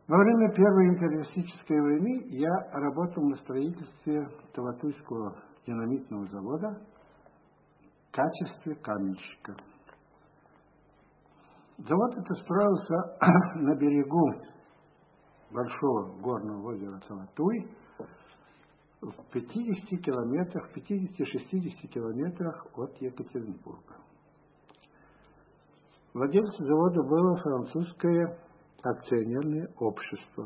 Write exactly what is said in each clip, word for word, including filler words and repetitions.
Во время Первой империалистической войны я работал на строительстве Таватуйского динамитного завода в качестве каменщика. Завод этот строился на берегу большого горного озера Таватуй в пятидесяти километрах, пятидесяти-шестидесяти километрах от Екатеринбурга. Владельцем завода было французское акционерное общество.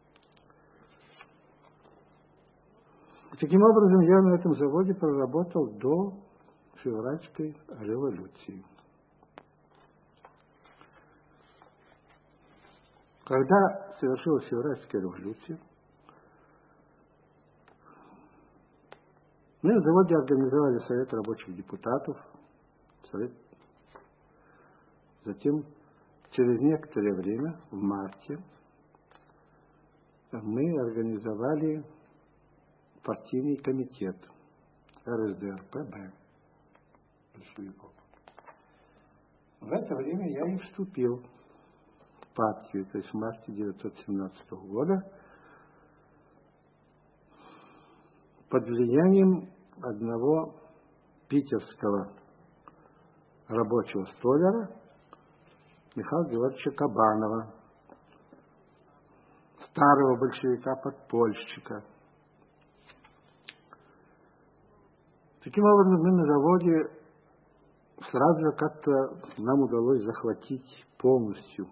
Таким образом, я на этом заводе проработал до февральской революции. Когда совершилась февральская революция, мы на заводе организовали совет рабочих депутатов, совет. Затем, через некоторое время, в марте, мы организовали партийный комитет эр эс дэ эр пэ бэ большевиков. В это время я и вступил в партию, то есть в марте тысяча девятьсот семнадцатого года, под влиянием одного питерского рабочего столяра Михаила Георгиевича Кабанова, старого большевика-подпольщика. Таким образом, мы на заводе сразу же как-то нам удалось захватить полностью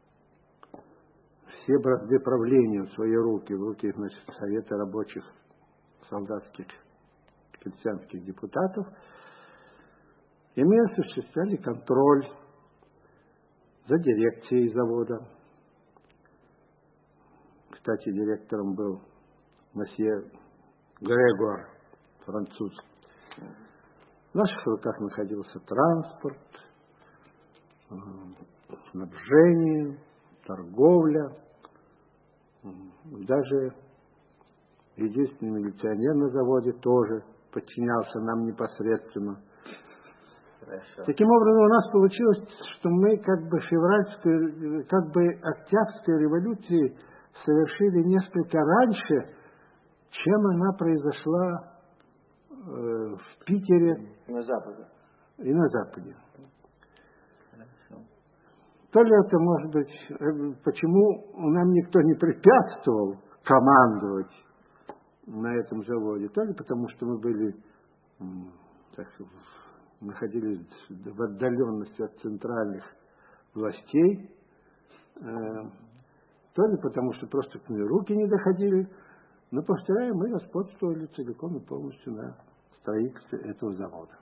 все бразды правления в свои руки, в руки, значит, Совета рабочих, солдатских, крестьянских депутатов, и мы осуществляли контроль за дирекцией завода. Кстати, директором был месье Грегор, француз. В наших руках находился транспорт, снабжение, торговля. Даже единственный милиционер на заводе тоже подчинялся нам непосредственно. Хорошо. Таким образом, у нас получилось, что мы как бы февральскую, как бы октябрьскую революцию совершили несколько раньше, чем она произошла э, в Питере на Западе. и на Западе. Хорошо. То ли это, может быть, почему нам никто не препятствовал командовать на этом заводе, то ли потому, что мы были, так, находились в отдаленности от центральных властей, то ли потому, что просто к ним руки не доходили, но, повторяю, мы господствовали целиком и полностью на строительстве этого завода.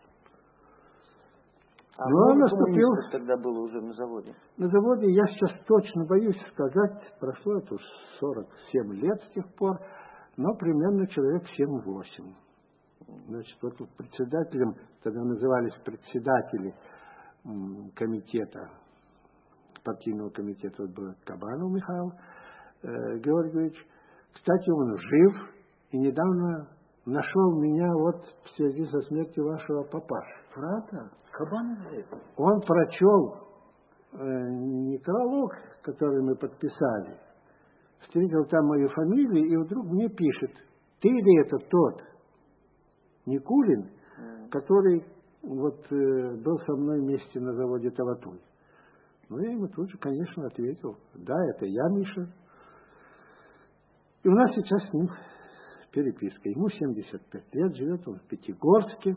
А но наступил... тогда было уже на заводе? На заводе, я сейчас точно боюсь сказать, прошло это уж сорок семь лет с тех пор, но примерно человек семь-восемь. Значит, вот председателем, тогда назывались председатели комитета, партийного комитета, вот был Кабанов Михаил э, Георгиевич. Кстати, он жив и недавно нашел меня вот в связи со смертью вашего папаши. Правда? Кабанов жив? Он прочел э, некролог, который мы подписали, встретил там мою фамилию и вдруг мне пишет: ты ли это тот Никулин, mm. который вот э, был со мной вместе на заводе Таватуй? Ну, я ему тут же, конечно, ответил: да, это я, Миша. И у нас сейчас с ним переписка. Ему семьдесят пять лет, живет он в Пятигорске.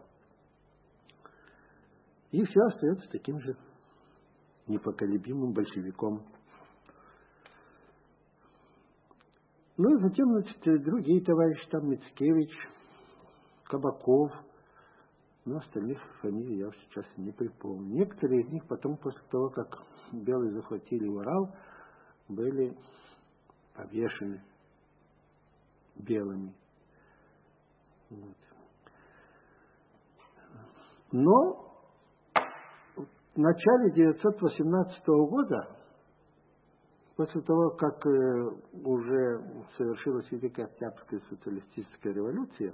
И все остается таким же непоколебимым большевиком. Ну, затем, значит, другие товарищи, там Мицкевич, Кабаков, но остальных фамилий я сейчас не припомню. Некоторые из них потом, после того, как белые захватили Урал, были повешены белыми. Вот. Но в начале тысяча девятьсот восемнадцатого года, после того, как э, уже совершилась Великая Октябрьская социалистическая революция,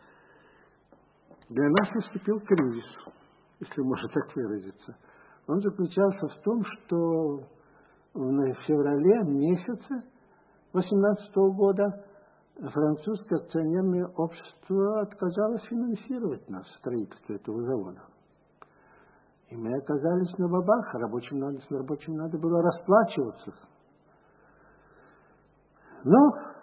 для нас наступил кризис, если можно так выразиться. Он заключался в том, что в феврале месяце восемнадцатого года французское акционерное общество отказалось финансировать нас, строительство этого завода. И мы оказались на бабах, а рабочим надо, с рабочим надо было расплачиваться. Но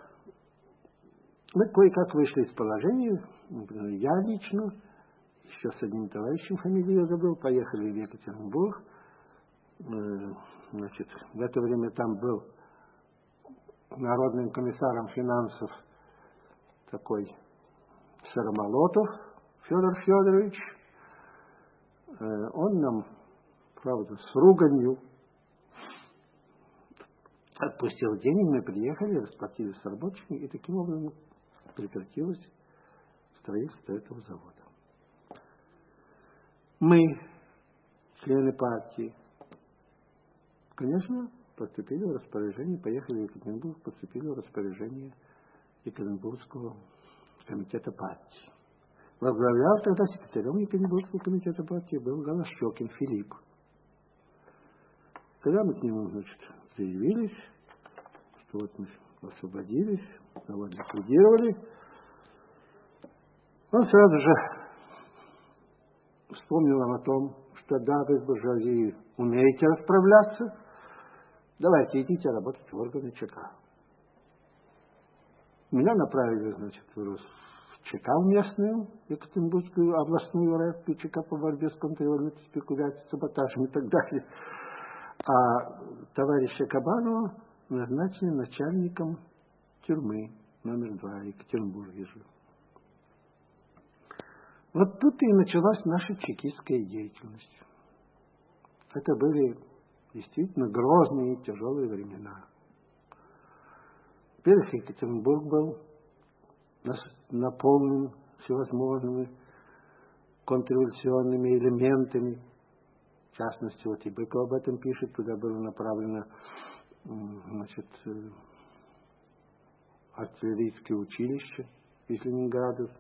мы кое-как вышли из положения, я лично, еще с одним товарищем, фамилию забыл, поехали в Екатеринбург. Значит, в это время там был народным комиссаром финансов такой Сыромолотов Федор Федорович. Он нам, правда, с руганью отпустил денег, мы приехали, расплатились с рабочими, и таким образом прекратилось строительство этого завода. Мы, члены партии, конечно, поступили в распоряжение, поехали в Екатеринбург, поступили в распоряжение Екатеринбургского комитета партии. Возглавлял тогда секретарем Екатеринбургского комитета партии был Голощекин Филипп. Когда мы к нему, значит, заявились, что вот мы освободились, завод ликвидировали, он сразу же вспомнил нам о том, что да, вы с буржуазией умеете расправляться, давайте идите работать в органы ЧК. Меня направили, значит, в ЧК местную, Екатеринбургскую областную районную ЧК по борьбе с контрреволюцией, спекуляцией, саботажем и так далее. А товарища Кабанова назначили начальником тюрьмы номер два Екатеринбурге же. Вот тут и началась наша чекистская деятельность. Это были действительно грозные и тяжелые времена. Во-первых, Екатеринбург был наполнен всевозможными контрреволюционными элементами. В частности, вот и Быков об этом пишет, туда было направлено, значит, артиллерийское училище из Ленинграда,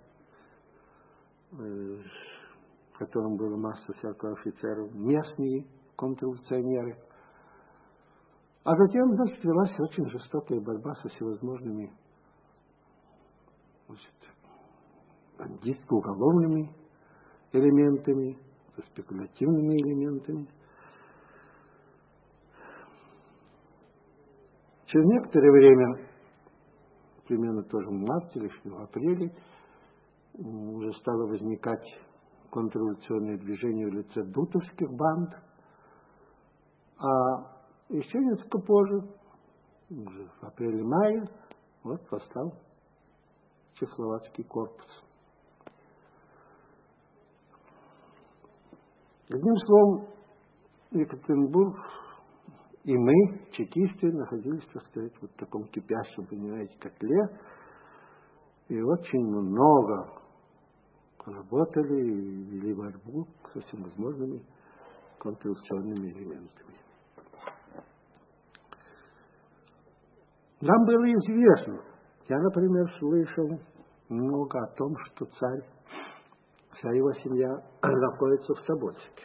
в котором была масса всякого офицеров, местные контрреволюционеры. А затем, значит, велась очень жестокая борьба со всевозможными, значит, бандитско-уголовными элементами, со спекулятивными элементами. Через некоторое время, примерно тоже в марте или в апреле, уже стало возникать контрреволюционное движение в лице дутовских банд, а еще несколько позже, уже в апреле-мае, вот восстал Чехословацкий корпус. Одним словом, Екатеринбург и мы, чекисты, находились, так сказать, вот в таком кипящем, понимаете, котле, и очень много работали и вели борьбу со всевозможными контрреволюционными элементами. Нам было известно, я, например, слышал много о том, что царь, вся его семья находится в Тобольске.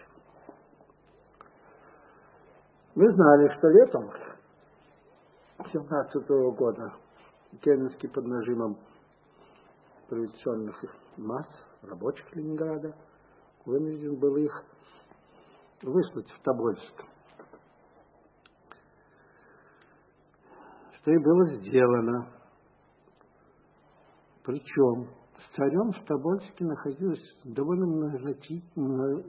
Мы знали, что летом семнадцатого года Керенский под нажимом революционных масс, рабочих Ленинграда, вынужден был их выслать в Тобольск. Что и было сделано. Причем с царем в Тобольске находилась довольно многочисленная,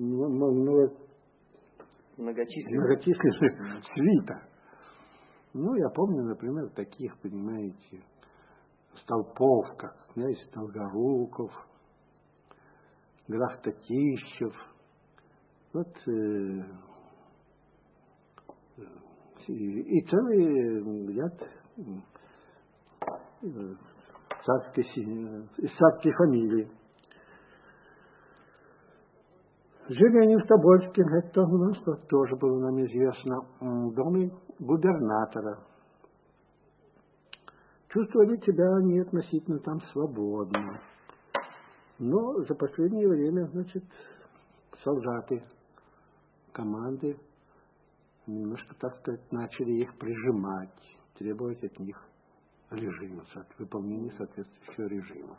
многочисленная. многочисленная свита. Ну, я помню, например, таких, понимаете, столпов, как князь Долгоруков, граф Татищев, вот, э, и, и целый ряд э, царской, из царских фамилий. Жили они в Тобольске, это у нас тоже было нам известно, в доме губернатора. Чувствовали себя они относительно там свободно. Но за последнее время, значит, солдаты команды немножко, так сказать, начали их прижимать, требовать от них режима, выполнения соответствующего режима.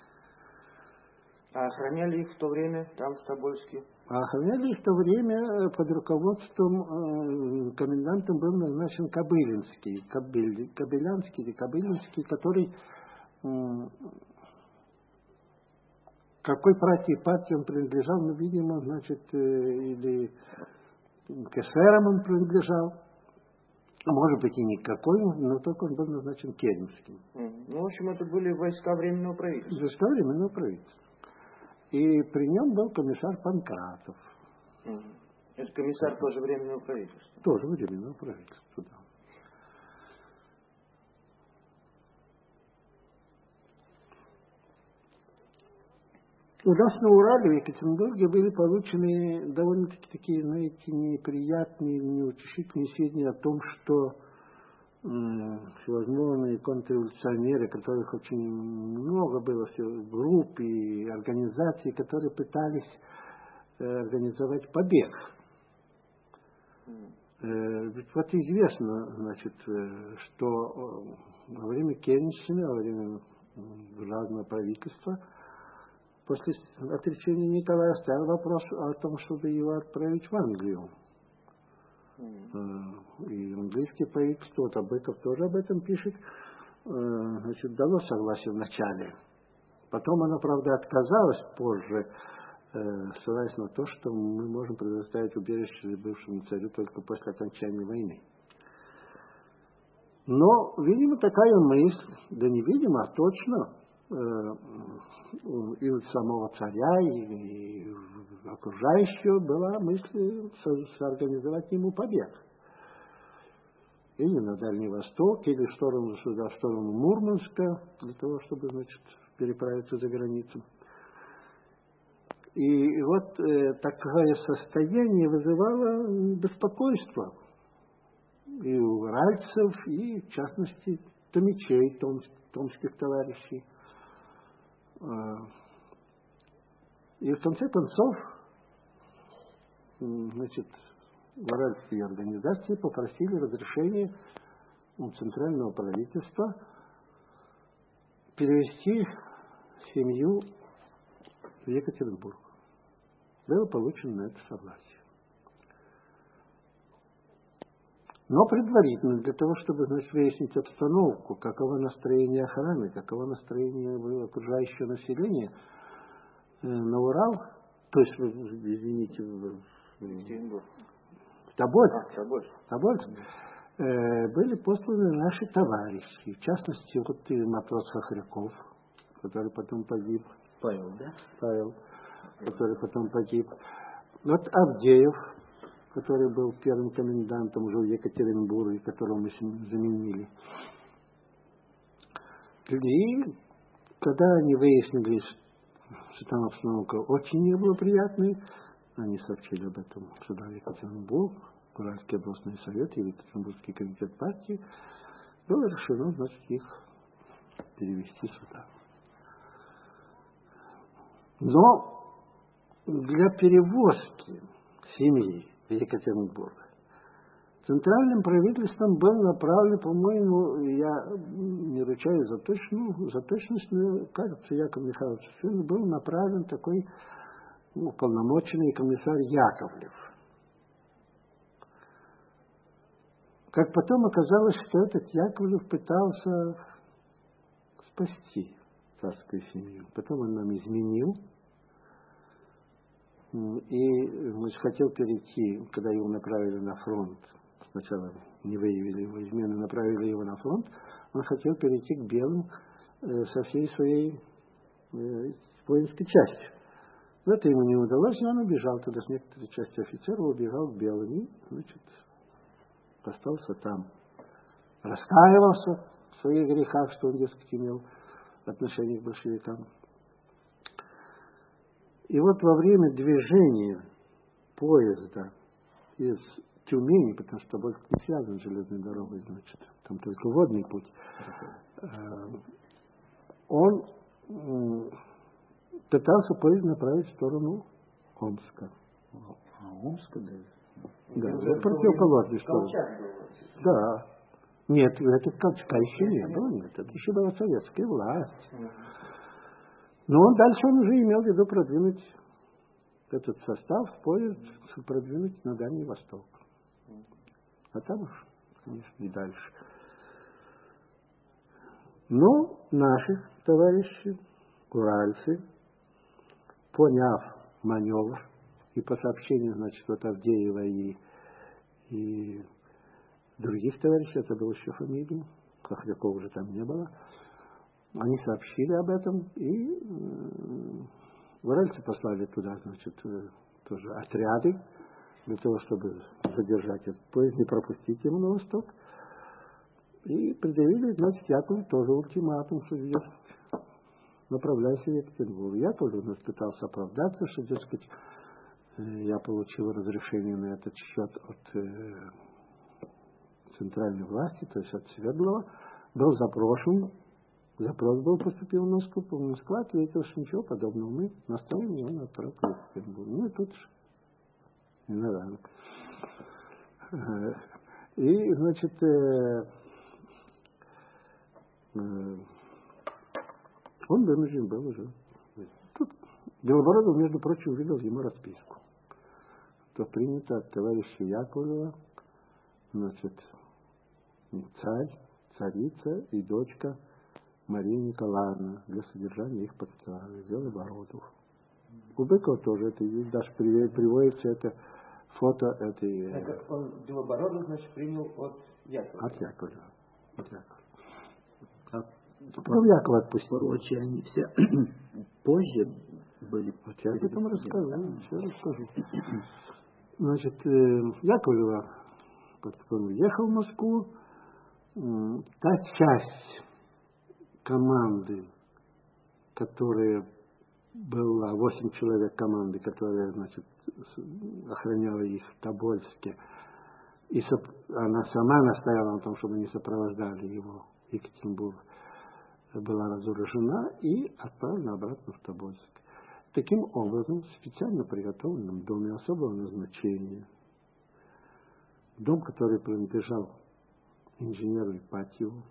А охраняли их в то время там, в Тобольске? А охраняли их в то время под руководством, э, комендантом был назначен Кобылинский, Кобыль, Кобылянский или Кобылинский, который, э, какой партии, партии он принадлежал, ну, видимо, значит, э, или к эсерам он принадлежал, может быть, и никакой, но только он был назначен Керенским. Mm. Ну, в общем, это были войска Временного правительства. Войска Временного правительства. И при нем был комиссар Панкратов. Mm. Это комиссар тоже Временного правительства? Тоже Временного правительства, да. У нас на Урале, в Екатеринбурге, были получены довольно-таки такие, знаете, неприятные, неутешительные сведения о том, что э, всевозможные контрреволюционеры, которых очень много было в группе и организаций, которые пытались э, организовать побег. Э, ведь вот известно, значит, э, что во время Керенщины, во время разного правительства, после отречения Николая стоял вопрос о том, чтобы его отправить в Англию. Mm. И английский правительство, вот Абыков тоже об этом пишет, значит, дало согласие вначале. Потом оно, правда, отказалось позже, ссылаясь на то, что мы можем предоставить убежище бывшему царю только после окончания войны. Но, видимо, такая мысль, да не видимо, а точно, и у самого царя, и, и окружающего была мысль со, соорганизовать ему побег. Или на Дальний Восток, или в сторону сюда, в сторону Мурманска, для того, чтобы, значит, переправиться за границу. И вот э, такое состояние вызывало беспокойство и у уральцев, и, в частности, томичей, том, томских товарищей. И в конце концов, значит, уральские организации попросили разрешения у центрального правительства перевести семью в Екатеринбург. Было получено на это согласие. Но предварительно, для того, чтобы, значит, выяснить обстановку, каково настроение охраны, каково настроение окружающего населения, э, на Урал, то есть, извините, в, в Тобольск, а, Тобольск. Тобольск э, были посланы наши товарищи, в частности, вот и матрос Хохряков, который потом погиб. Павел, да? Павел, который потом погиб. Вот Авдеев, который был первым комендантом уже в Екатеринбурге, которого мы заменили. И когда они выяснили, что там обстановка очень неблагоприятная, они сообщили об этом сюда, в Екатеринбург, Уральский областной совет и Екатеринбургский комитет партии, было решено, значит, их перевести сюда. Но для перевозки семьи в Екатеринбург центральным правительством был направлен, по-моему, я не ручаюсь за точную, за точность, но, кажется, Яков Михайлович Сюн был направлен такой, ну, уполномоченный комиссар Яковлев. Как потом оказалось, что этот Яковлев пытался спасти царскую семью. Потом он нам изменил. И, значит, хотел перейти, когда его направили на фронт, сначала не выявили его измены, направили его на фронт, он хотел перейти к белым э, со всей своей э, воинской частью. Но это ему не удалось, и он убежал туда с некоторой частью офицеров, убежал к белым, и, значит, остался там. Раскаивался в своих грехах, что он, дескать, имел отношение к большевикам. И вот во время движения поезда из Тюмени, потому что Тобольск не связан с железной дорогой, значит, там только водный путь, он пытался поезд направить в сторону Омска. А Омска, да? Да, ну, противоположный что. Да. Нет, это Колчака еще не было, нет, это еще была советская власть. Но он дальше он уже имел в виду продвинуть этот состав, поезд, продвинуть на Дальний Восток. А там уж, конечно, и дальше. Но наши товарищи, уральцы, поняв маневр, и по сообщению, значит, вот Авдеева и, и других товарищей, это был еще Фомигин, Хохрякова уже там не было, они сообщили об этом, и э, уральцы послали туда, значит, э, тоже отряды, для того, чтобы задержать этот поезд, не пропустить его на восток. И предъявили, значит, Яковлеву тоже ультиматум, что идет, направляйся в Екатеринбург. Яковлев у нас пытался оправдаться, что, дескать, я получил разрешение на этот счет от э, центральной власти, то есть от Свердлова, был запрошен, запрос был поступил в Москву, Москва ответила, что ничего подобного, мы настроим его на отправку в Екатеринбург. Ну и тут же не надо. И, значит, э, э, он вынужден был уже. Тут Белобородов, между прочим, видел ему расписку. То принято от товарища Яковлева, значит, царь, царица и дочка Мария Николаевна для содержания их под стражей, Белобородов. У Быкова тоже это есть, даже приводится это фото этой... Это он Белобородов, значит, принял от Яковлева. От Яковлева. От Яковлева. А потом Якова отпустил. Прочие они все позже были. Вот я об этом расскажу, все расскажу. Значит, Яковлева, как он уехал в Москву, та часть команды, которая была, восемь человек команды, которая, значит, охраняла их в Тобольске, и соп... она сама настояла на том, чтобы они сопровождали его в Екатеринбург, была разоружена и отправлена обратно в Тобольск. Таким образом, в специально приготовленном доме особого назначения, дом, который принадлежал инженеру Ипатьеву,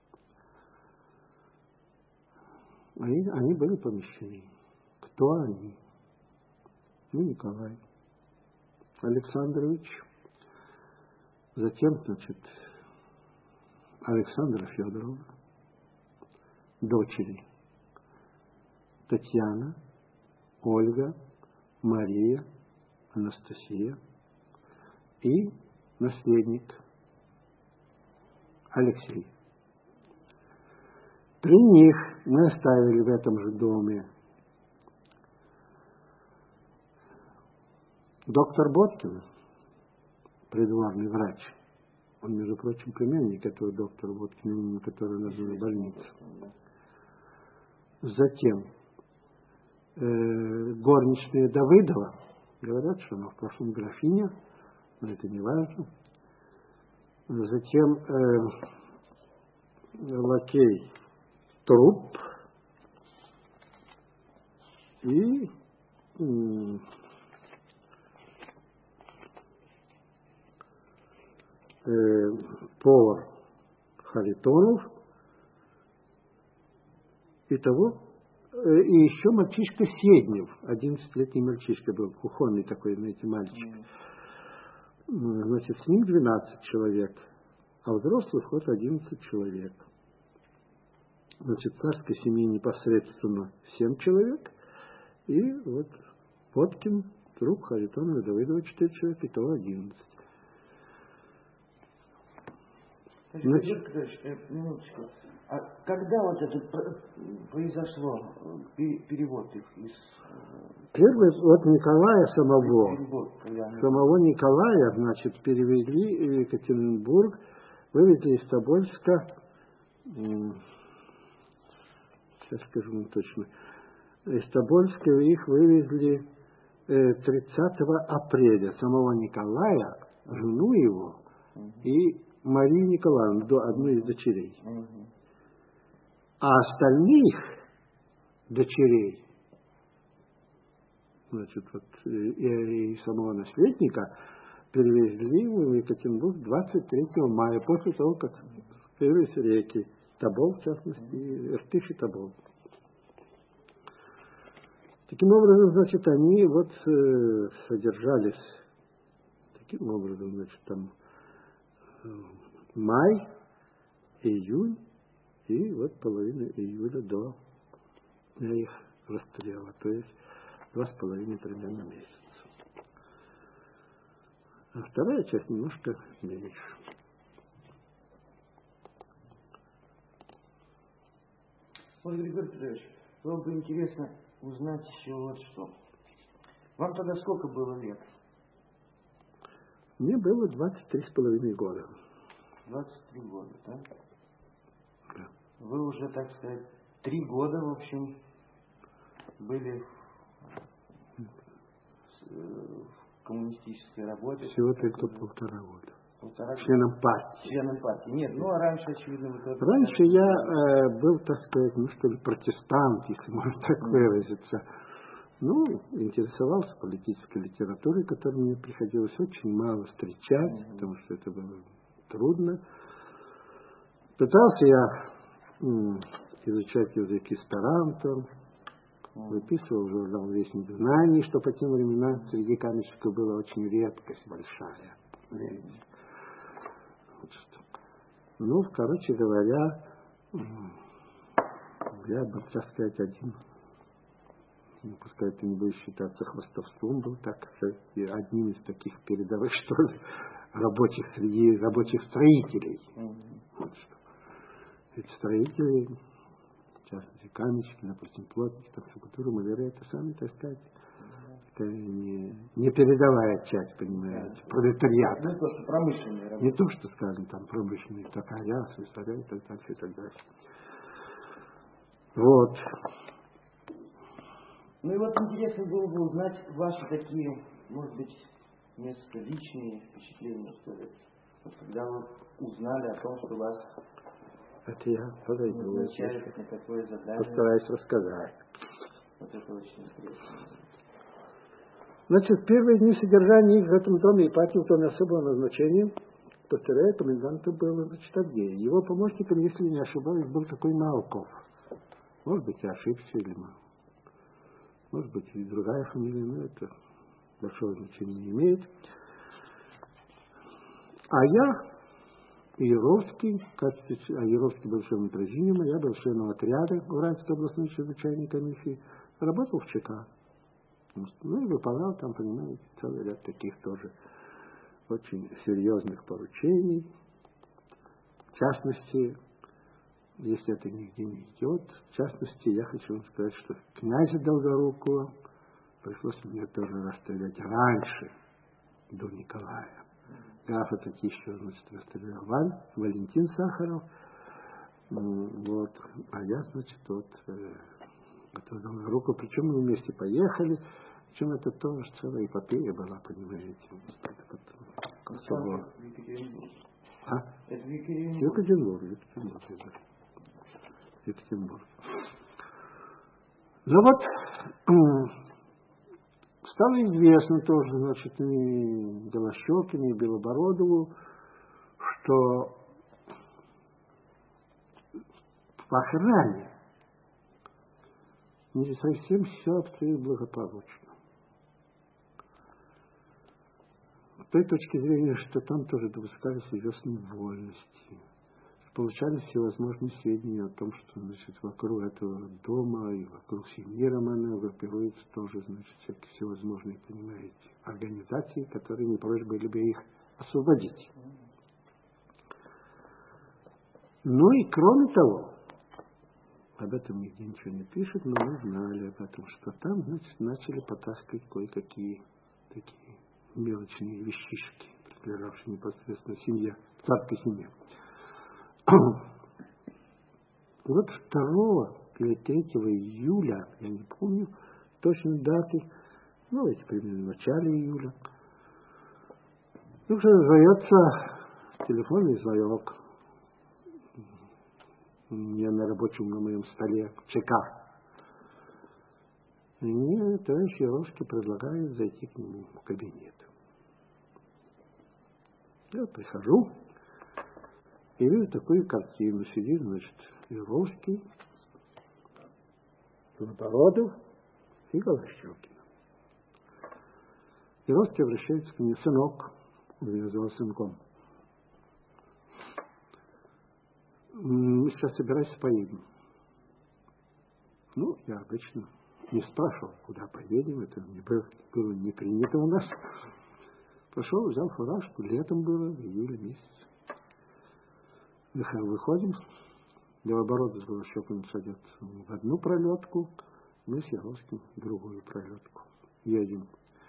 они, они были помещены. Кто они? Ну, Николай Александрович, затем, значит, Александра Федоровна, дочери Татьяна, Ольга, Мария, Анастасия и наследник Алексей. При них мы оставили в этом же доме доктор Боткин, придворный врач. Он, между прочим, племянник этого доктора Боткина, который назвали больницу. Затем э, горничная Давыдова, говорят, что она в прошлом графиня, но это не важно. Затем э, лакей Труп и э, э, повар Харитонов. Итого, э, и еще мальчишка Седнев, одиннадцатилетний мальчишка был, кухонный такой, знаете, мальчик. Mm. Значит, с ним двенадцать человек, а взрослых вот одиннадцать человек. Значит, царской семьи непосредственно семь человек, и вот Боткин, Труп, Харитонов, Давыдова четыре человека, итого одиннадцать. Значит, минуточку. А когда вот это произошло, перевод их из... Первый от Николая самого. Самого Николая, значит, перевезли в Екатеринбург, вывезли из Тобольска, сейчас скажу вам точно, из Тобольска их вывезли тридцатого апреля. Самого Николая, жену его и Марию Николаевну, одну из дочерей. А остальных дочерей, значит, вот, и, и самого наследника, перевезли в Екатеринбург двадцать третьего мая, после того, как скрылись реки Тобол, в частности, Иртыш и Тобол. Таким образом, значит, они вот э, содержались таким образом, значит, там э, май, июнь и вот половина июля до их расстрела, то есть два с половиной примерно месяца. А вторая часть немножко меньше. Вот, Григорий Петрович, было бы интересно узнать еще вот что. Вам тогда сколько было лет? Мне было двадцать три с половиной года. двадцать три года, да? Да. Вы уже, так сказать, три года, в общем, были в, в коммунистической работе. Всего только полтора года. Полтора Членом партии. Членом партии. Нет, ну а раньше, очевидно, вы тоже... Раньше я э, был, так сказать, ну что ли, протестант, если можно так выразиться. Ну, интересовался политической литературой, которую мне приходилось очень мало встречать, mm-hmm. потому что это было трудно. Пытался я м, изучать язык эсперанто, mm-hmm. выписывал журнал «Вестник знаний», что по тем временам среди каменщиков была очень редкость большая. Mm-hmm. Вот что. Ну, короче говоря, я бы, так сказать, один... Ну, пускай это не будет считаться хвастовством, был так сказать, одним из таких передовых, что ли, рабочих среди рабочих строителей. Mm-hmm. Вот что. Ведь строители, в частности, каменщики, допустим, плотники, штукатуры, маляри, это сами, так сказать, mm-hmm. такая не, не передовая часть, понимаете, mm-hmm. пролетариата. Не то, что промышленные работы. Не то, что, скажем, там промышленные токаря, слесаря и так дальше, и так дальше. Вот. Ну и вот интересно было бы узнать ваши такие, может быть, несколько личные впечатления, что ли. Вот когда вы узнали о том, что вас это я подойду, назначают на такое задание. Постараюсь рассказать. Вот это очень интересно. Значит, в первые дни содержания их в этом доме Ипатьев, в доме особого назначения, повторяю, коменданту было, значит, Авдеев. Его помощником, если не ошибаюсь, был такой Науков. Может быть, я ошибся или может быть, и другая фамилия, но это большого значения не имеет. А я, Яровский, в качестве, а Яровский был членом президиума, я был членом отряда Уральской областной чрезвычайной комиссии, работал в ЧК. Ну и выполнял там, понимаете, целый ряд таких тоже очень серьезных поручений. В частности, если это нигде не идет, в частности, я хочу вам сказать, что князя Долгорукова пришлось мне тоже расстрелять раньше, до Николая. Графа Татищева, значит, расстрелял Валь, Валентин Сахаров. Вот. А я, значит, вот, э, Долгоруков, причем мы вместе поехали, причем это тоже целая эпопея была, понимаете. Это в Екатеринбурге. А? Это в Екатеринбурге. Екатеринбург, Екатеринбург, да. Екатеринбург. Ну вот, стало известно тоже, значит, и Голощёкину, и Белобородову, что в охране не совсем все обстоит благополучно. С той точки зрения, что там тоже допускались известные вольности. Получались всевозможные сведения о том, что, значит, вокруг этого дома и вокруг семьи Романова группируются тоже, значит, всякие всевозможные, понимаете, организации, которые не прочь были бы их освободить. Ну и кроме того, об этом нигде ничего не пишет, но мы знали об этом, что там, значит, начали потаскивать кое-какие такие мелочные вещички, принадлежавшие непосредственно семье, царской семье. Вот второго или третьего июля, я не помню точной даты, ну, эти примерно в начале июля, вдруг раздается телефонный звонок мне на рабочем на моем столе в ЧК. И мне товарищ Яровский предлагает зайти к нему в кабинет. Я прихожу и вижу такую картину. Сидит, значит, Яровский, Белобородов и Голощёкин. Яровский обращается ко мне: сынок, он меня звал сынком, мы сейчас собирайся, поедем. Ну, я обычно не спрашивал, куда поедем, это не было, было не принято у нас. Пошел, взял фуражку, летом было, в июле месяце. Выходим, Белобородов с Голощёкиным садятся в одну пролетку, мы с Яровским в другую пролетку. Едем.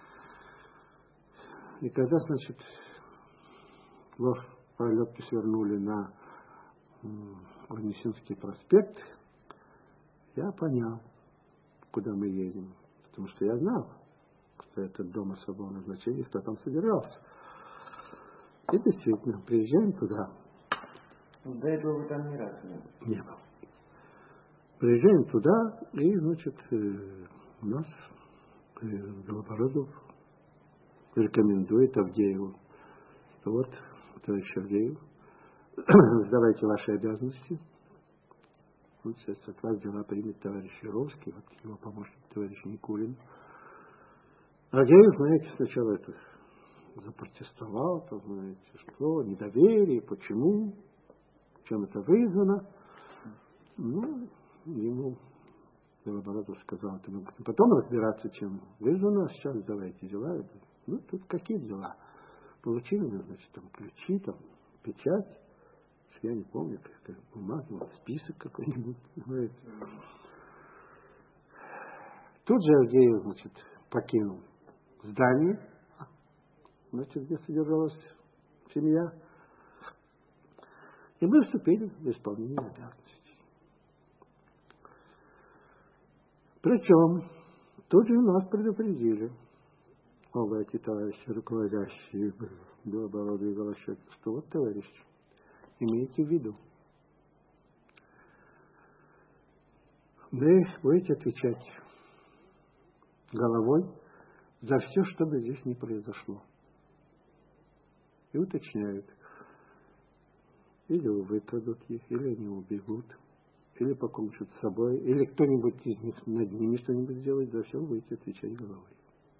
И когда, значит, в пролетке свернули на Вознесенский проспект, я понял, куда мы едем. Потому что я знал, что это дом особого назначения, кто там содержался. И действительно, приезжаем туда. До этого вы там ни разу не были? Не был. Приезжаем туда, и, значит, э, у нас э, Белобородов рекомендует Авдееву, что вот, товарищ Авдеев, сдавайте ваши обязанности. Вот сейчас от вас дела примет товарищ Яровский, вот его помощник товарищ Никулин. Авдеев, знаете, сначала это запротестовал, то, знаете, что, недоверие, почему, чем это вызвано. Ну, ему Белобородов сказал, это мы будем потом разбираться, чем вызвано, а сейчас давайте дела. Ну, тут какие дела? Получили, значит, там ключи, там печать. Я не помню, как бумага, вот список какой-нибудь, знаете. Тут же Авдеев, значит, покинул здание, значит, где содержалась семья, и мы вступили в исполнение обязанностей. Причем тут же нас предупредили, оба эти товарищи, руководящие Белобородов и Голощёкин, что вот, товарищи, имейте в виду, вы будете отвечать головой за все, что бы здесь не произошло. И уточняют, или выкрадут их, или они убегут, или покончат с собой, или кто-нибудь из них над ними что-нибудь сделает, за все будете отвечать головой.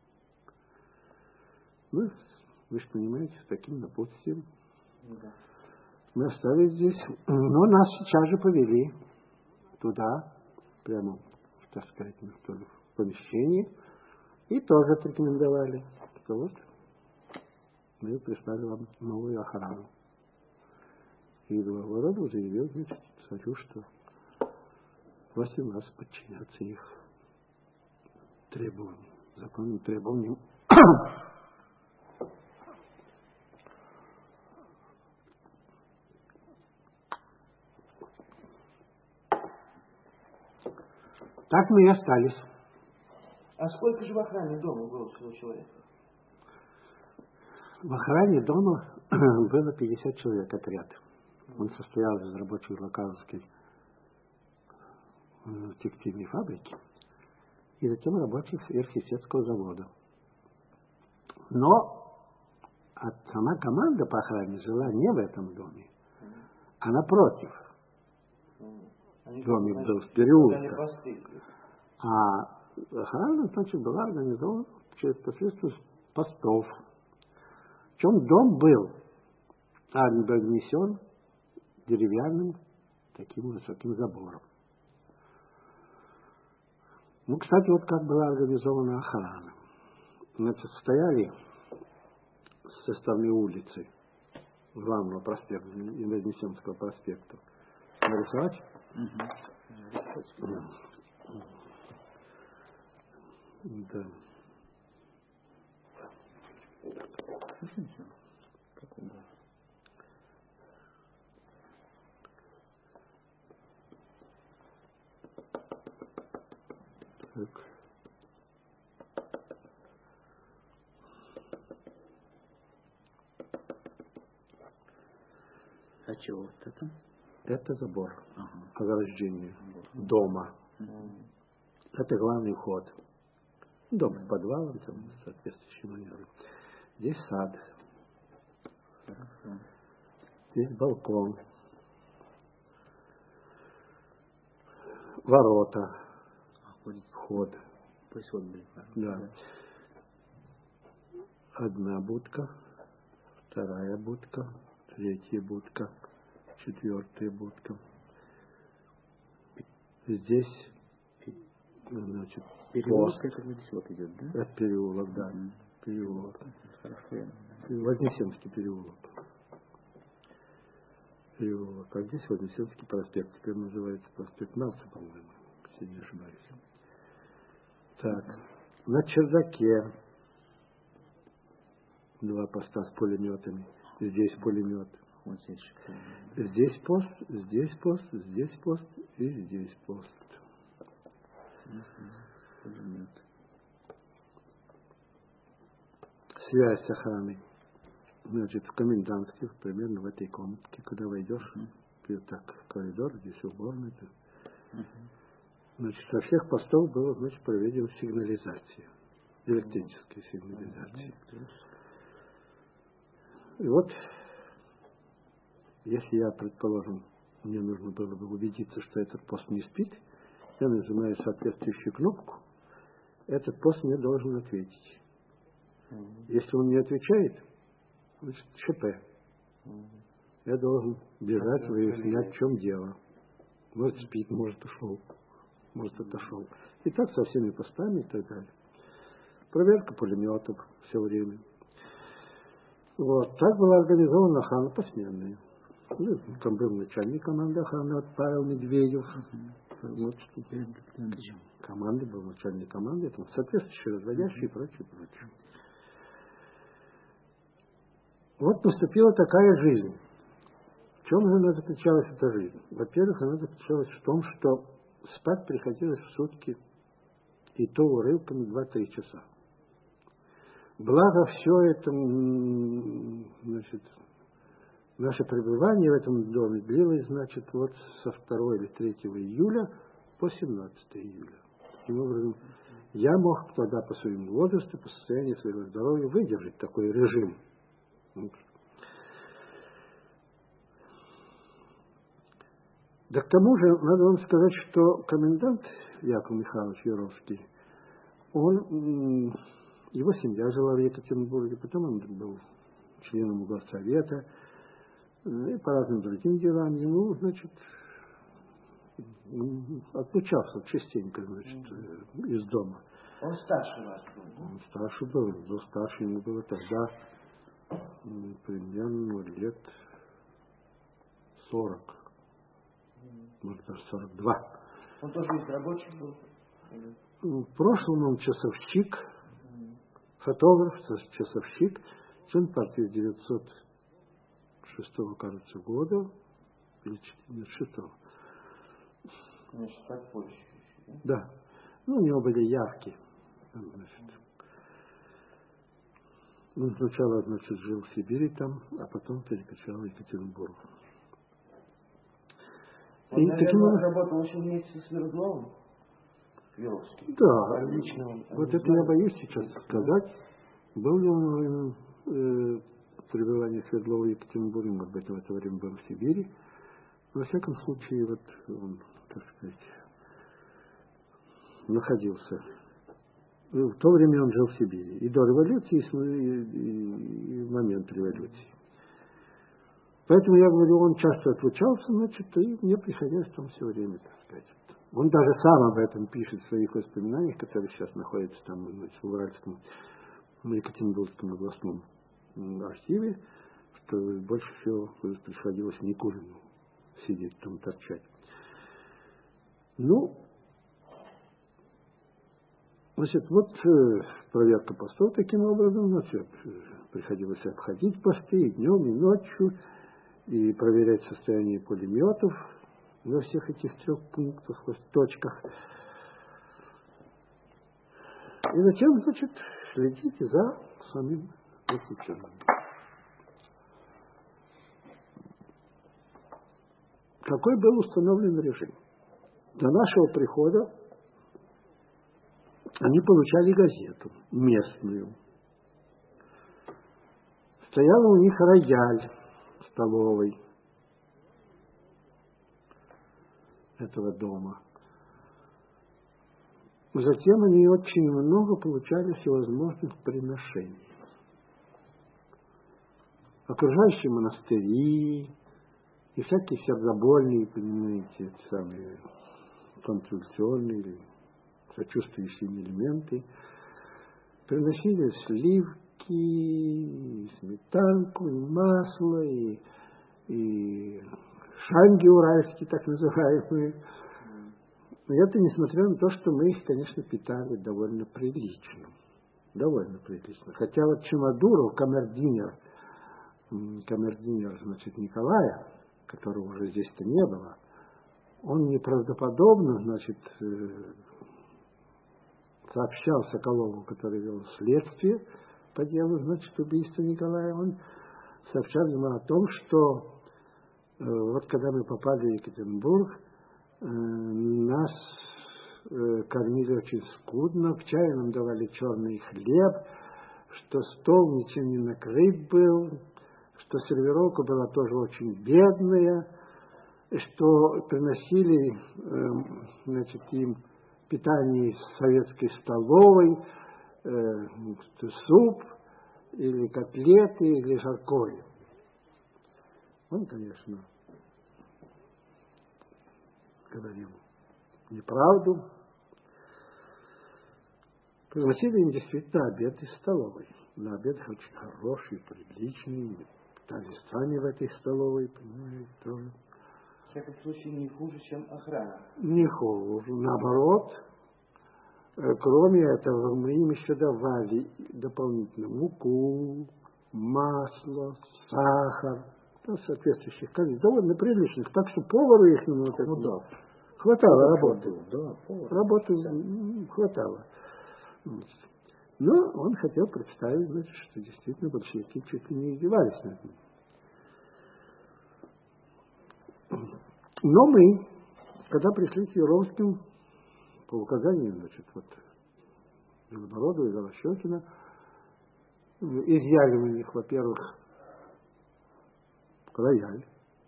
Ну, вы же понимаете, с таким напутствием. Да. Мы остались здесь, но нас сейчас же повели туда, прямо, так сказать, в помещении, и тоже отрекомендовали, что вот мы прислали вам новую охрану. И Белобородов заявил, значит, царю, что просим вас подчиняться их требованиям, законным требованиям. Так мы и остались. А сколько же в охране дома было всего человек? В охране дома было пятьдесят человек отряд. Он состоял из рабочих Локаловской текстильной фабрики и затем рабочих Верхесецкого завода. Но сама команда по охране жила не в этом доме, а напротив. Они доме значит, был в переулке. А охрана, значит, была организована через посредством постов. Причем дом был обнесен деревянным таким высоким забором. Ну, кстати, вот как была организована охрана. Значит, стояли со стороны улицы главного проспекта, Вознесенского проспекта. Нарисовать? Угу. Да. Так. А чего вот это? Это забор, ага. ограждение дома. Угу. Это главный вход. Дом с подвалом, там, соответствующим манером. Здесь сад. Хорошо. Здесь балкон. Ворота. Вход. То есть вот были ворота. Да. Да. Одна будка, вторая будка, третья будка, четвертая будка. Здесь, значит, Переулок, пост. это Владислав идет, да? Это переулок, да. Мгм. Переулок. Хорошо, я Вознесенский переулок. Переулок. А здесь Вознесенский проспект. Теперь называется проспект Нации, по-моему, если не ошибаюсь. Так. На чердаке два поста с пулеметами. Здесь пулемет. вот здесь. Здесь пост, здесь пост, здесь пост и здесь пост. Пулемет. Связь с охраной. Значит, в комендантской, примерно в этой комнатке, когда войдешь, ты так в коридор, здесь уборная. Значит, со всех постов было, значит, проведена сигнализация. Электрическая сигнализация. И вот, если я, предположим, мне нужно было бы убедиться, что этот пост не спит, я нажимаю соответствующую кнопку, этот пост мне должен ответить. Если он не отвечает, значит, ЧП. Я должен бежать, выяснять, в чем дело. Может, спит, может, ушел, может, отошел. И так со всеми постами и так далее. Проверка пулеметов все время. Вот. Так была организована охрана посменная. Ну, там был начальник команды охраны, вот Павел Медведев. Вот, команды был начальник команды, там соответствующие разводящие и прочее, прочее. Вот наступила такая жизнь. В чем же она заключалась, эта жизнь? Во-первых, она заключалась в том, что спать приходилось в сутки, и то урывками два-три часа. Благо все это, значит, наше пребывание в этом доме длилось, значит, вот со второго или третьего июля по семнадцатое июля. Таким образом, я мог тогда по своему возрасту, по состоянию своего здоровья выдержать такой режим. Да к тому же, надо вам сказать, что комендант Яков Михайлович Яровский, он, его семья жила в Екатеринбурге, потом он был членом горсовета, и по разным другим делам ему, значит, отлучался частенько, значит, из дома. Он старше вас был? Он старше был, был старше, ему было тогда примерно лет сорок, может даже сорок два. Он тоже из рабочих был? В прошлом он часовщик, фотограф, часовщик, член партии девятьсот шестого, кажется, года, или шестого. Значит, подпольщик. Да. Ну, у него были явки. Значит. Он сначала, значит, жил в Сибири там, а потом перекочевал в Екатеринбург. Он, И наверное, таким образом... работал очень вместе с Свердловым? Яровский. Да. Лично он, Вот он это знает? я боюсь сейчас сказать. Был ли он э, пребывание Свердлова в Екатеринбурге, может быть, в это время был в Сибири. Во всяком случае, вот он, так сказать, находился. В то время он жил в Сибири. И до революции, и, и в момент революции. Поэтому я говорю, он часто отлучался, значит, и мне приходилось там все время, так сказать. Он даже сам об этом пишет в своих воспоминаниях, которые сейчас находятся там, значит, в Уральском, в Екатеринбургском областном архиве, что больше всего приходилось Никулину сидеть там, торчать. Ну, значит, вот э, проверка постов таким образом, значит, приходилось обходить посты и днем, и ночью, и проверять состояние пулеметов во всех этих трех пунктах, точках. И затем, значит, следите за самим заключенным. Какой был установлен режим? До нашего прихода они получали газету местную. Стоял у них рояль в столовой этого дома. Затем они очень много получали всевозможных приношений. Окружающие монастыри и всякие сердобольные, понимаете, самые контрульционные или сочувствующие элементы приносили сливки, и сметанку, и масло, и, и шанги уральские, так называемые. Но это несмотря на то, что мы их, конечно, питали довольно прилично. Довольно прилично. Хотя вот Чемодуров, камердинер, камердинер, значит, Николая, которого уже здесь-то не было, он неправдоподобно, значит, сообщал Соколову, который вел следствие по делу, значит, убийства Николая, он сообщал ему о том, что э, вот когда мы попали в Екатеринбург, э, нас э, кормили очень скудно, к чаю нам давали черный хлеб, что стол ничем не накрыт был, что сервировка была тоже очень бедная, что приносили, э, значит, им питание из советской столовой, э, суп или котлеты или жаркое. Он, конечно, говорил неправду. Приносили им действительно обед из столовой. На обед очень хороший, приличный. Питались сами в этой столовой, понимаете, тоже. В всяком случае, не хуже, чем охрана. Не хуже. Наоборот, кроме этого, мы им еще давали дополнительно муку, масло, сахар, ну, соответствующих количеств, довольно приличных. Так что повару их ну, вот ну, да. хватало ну, работы. Да, работы да. хватало. Но он хотел представить, значит, что действительно большевики чуть ли не издевались над ним. Но мы, когда пришли к Яровским, по указанию, значит, вот, Белобородова и Голощекина, изъяли у них, во-первых, рояль,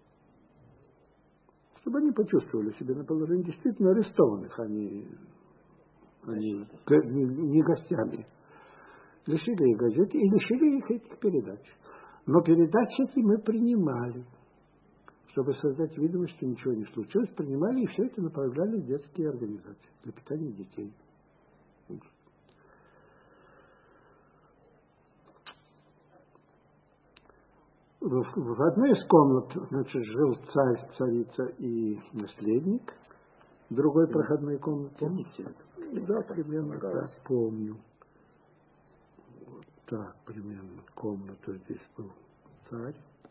чтобы они почувствовали себя на положении действительно арестованных, а не, они, не гостями. Лишили их газеты и лишили их этих передач. Но передачи эти мы принимали. Чтобы создать видимость, что ничего не случилось, принимали и все это направляли в детские организации для питания детей. В, в одной из комнат, значит, жил царь, царица и наследник. В другой проходной комнате. Помните? Да, примерно так, помню. Вот так, примерно, комната здесь был царь.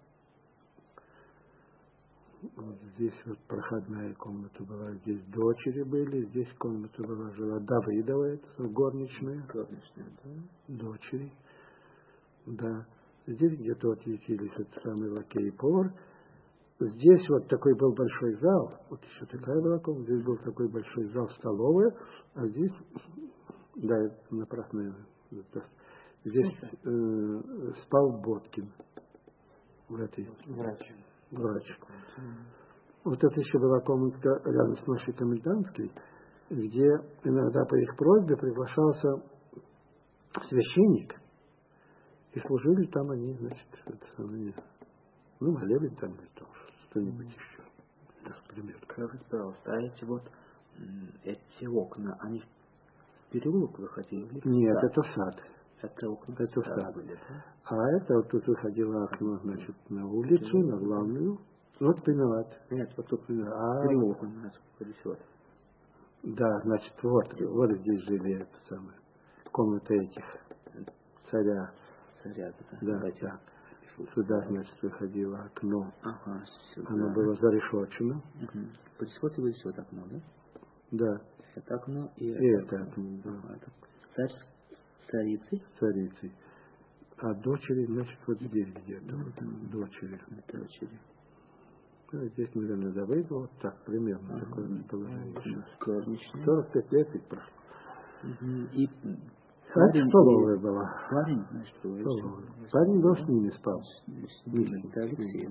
Вот здесь вот проходная комната была, здесь дочери были, здесь комната была, жила Давыдова, это горничная. Горничная, да? Дочери. Да. Здесь где-то вот ютились этот самый лакей и повар. Здесь вот такой был большой зал, вот еще такая была комната, здесь был такой большой зал, столовая, а здесь, да, напрасно, здесь э, спал Боткин в этой. Врач. Врач. Вот это еще была комнатка рядом с нашей комендантской, где иногда по их просьбе приглашался священник, и служили там они, значит, это самое, ну, молебен там или то, что-нибудь mm. еще. Например. Скажите, пожалуйста, а эти вот эти окна, они в переулок выходили? Нет, это сад. Это окна это сад, сад. Были, да? А это вот тут выходило окно, значит, на улицу, на главную. Вот виноват. Нет, вот тут а, переулок у нас вот. Да, значит, вот, вот здесь жили это самое. Комната этих царя. Царя, да. Да, да. Сюда, значит, выходило окно. Ага, сюда. Оно было зарешочено. Угу. По дискоте вы вот окно, да? Да. Это окно и, и это это окно. Да. А, это царь с царицей. Царицей. А дочери, значит, вот здесь где-то. Ну, вот, там, дочери. Дочери. Ну, здесь, наверное, Давыдова, вот так, примерно, ага, такое положение. Горничная. сорок пять лет ведь прошло. Угу. И парень, столовая была. Парень, значит, был. Столовая. Парень был с ними, спал. С ними, это Алексей.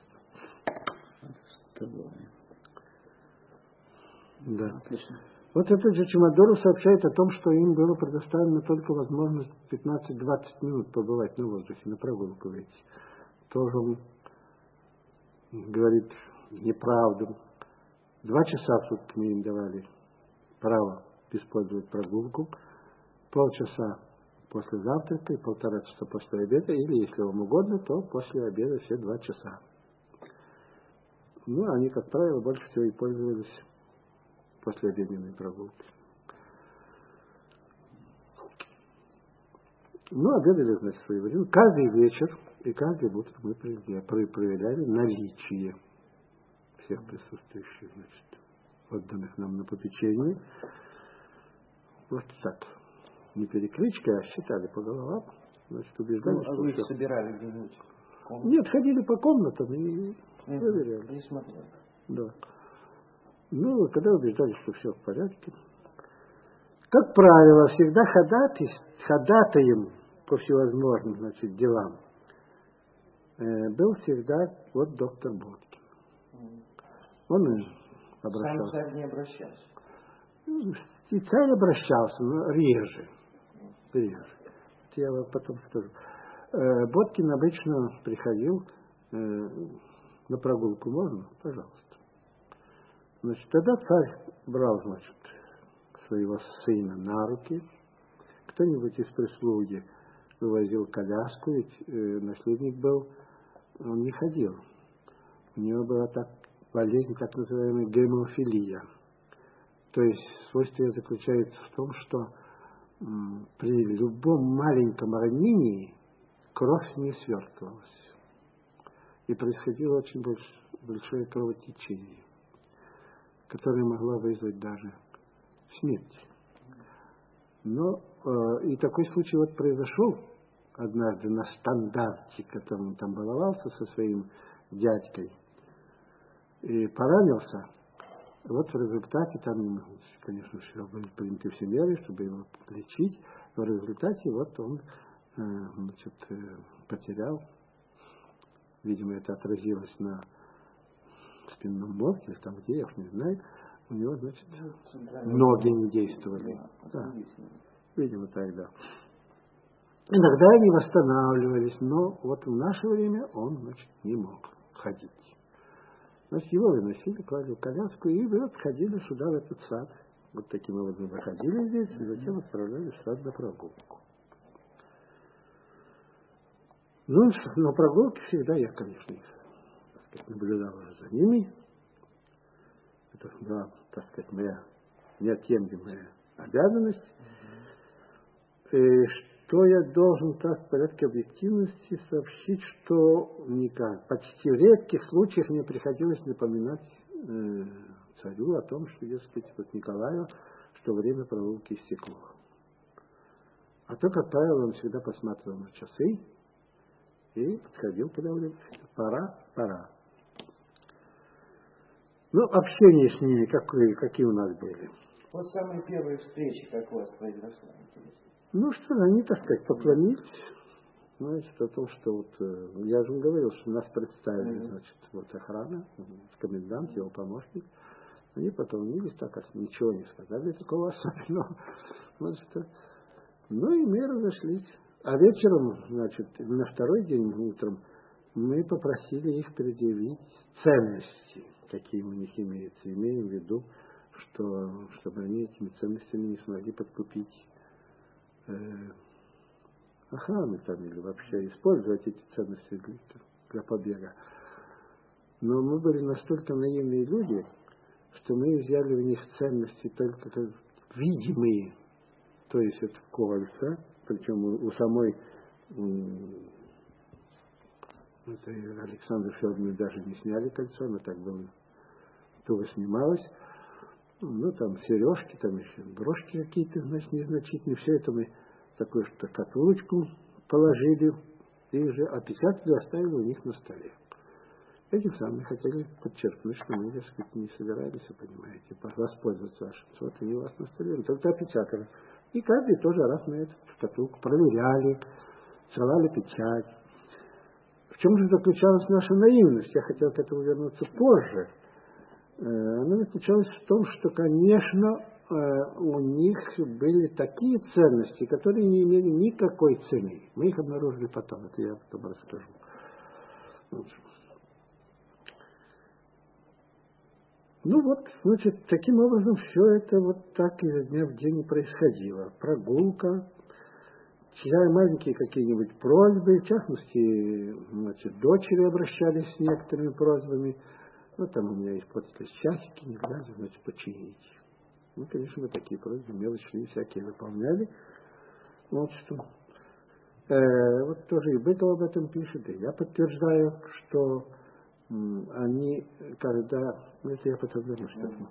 Столовая. Да. Отлично. Вот этот же Чемодоров сообщает о том, что им было предоставлено только возможность пятнадцать-двадцать минут побывать на воздухе, на прогулку выйти. Тоже он говорит неправду. Два часа в сутки мы им давали право использовать прогулку, полчаса после завтрака и полтора часа после обеда, или, если вам угодно, то после обеда все два часа. Ну, они, как правило, больше всего и пользовались после обеденной прогулки. Ну, обедали, значит, своевременно. Каждый вечер и каждый утро мы проверяли наличие всех присутствующих, значит, отданных нам на попечение. Вот так. Не перекличкой, а считали по головам. Значит, убеждали, ну, а что вы все. их собирали где-нибудь? Нет, ходили по комнатам и Mm-hmm. проверяли. И смотрели. Да. Ну, когда убеждались, что все в порядке. Как правило, всегда ходатай, ходатаем по всевозможным, значит, делам э, был всегда вот доктор Боткин. Mm-hmm. Он и обращался. Сам царь не обращался? И царь обращался, но реже. Реже. Я вам потом скажу. Э, Боткин обычно приходил э, на прогулку. Можно? Пожалуйста. Значит, тогда царь брал, значит, своего сына на руки. Кто-нибудь из прислуги вывозил коляску, ведь э, наследник был, он не ходил. У него была так, болезнь, так называемая гемофилия. То есть свойство заключается в том, что м, при любом маленьком ранении кровь не свертывалась. И происходило очень больш, большое кровотечение, которое могло вызвать даже смерть. Но э, и такой случай вот произошел однажды на стандарте, которым он там баловался со своим дядькой, и поранился. Вот в результате, там, конечно, все были приняты все меры, чтобы его лечить, но в результате вот он э, значит, э, потерял, видимо, это отразилось на спинном мозге, или там где, я уж не знаю, у него, значит, ноги не действовали. Да, видимо, тогда. Иногда они восстанавливались, но вот в наше время он, значит, не мог ходить. Значит, его выносили, клали в коляску и вот ходили сюда, в этот сад. Вот таким образом заходили здесь, и затем отправлялись в сад на прогулку. Ну, на прогулке всегда я, конечно, так сказать, наблюдал уже за ними. Это, да, так сказать, моя неотъемлемая обязанность. И что я должен так в порядке объективности сообщить, что никак, почти в редких случаях мне приходилось напоминать э, царю о том, что, дескать, вот Николаю, что время прогулки истекло. А то, как правило, он всегда посматривал на часы и подходил, когда время пора, пора. Ну, общение с ними, какие, какие у нас были. Вот самые первые встречи, как у вас произошла, интересно. Ну что, они, так сказать, поклонились. Значит, о том, что вот, я же говорил, что нас представили, mm-hmm. значит, вот охрана, комендант, его помощник. Они поклонились, так как ничего не сказали такого особенного. Значит, ну и мы разошлись. А вечером, значит, на второй день утром мы попросили их предъявить ценности, какие у них имеются. Имеем в виду, что, чтобы они этими ценностями не смогли подкупить э, охрану там, или вообще использовать эти ценности для, для побега. Но мы были настолько наивные люди, что мы взяли в них ценности только как видимые, то есть это кольца, причем у, у самой это Александры Федоровны даже не сняли кольцо, но так было туго снималось. Ну, там сережки, там еще брошки какие-то, значит, незначительные. Все это мы такую штукатурочку положили и уже опечатали, оставили у них на столе. Этим самым хотели подчеркнуть, что мы, так сказать, не собирались, вы понимаете, воспользоваться вашим. Вот они у вас на столе, только опечатали. И каждый тоже раз на эту шкатулку проверяли, целали печать. В чем же заключалась наша наивность? Я хотел к этому вернуться позже. Она заключалась в том, что, конечно, у них были такие ценности, которые не имели никакой цены. Мы их обнаружили потом, это я потом расскажу. Ну вот, значит, таким образом все это вот так изо дня в день и происходило. Прогулка, маленькие какие-нибудь просьбы, в частности, значит, дочери обращались с некоторыми просьбами. Ну, там у меня испортились часики, не глаза, значит, починить. Ну, конечно, мы такие просьбы мелочные всякие выполняли. Вот что. Э, вот тоже и Быков об этом пишет, и я подтверждаю, что м, они, когда... Ну, это я потом вернусь к этому.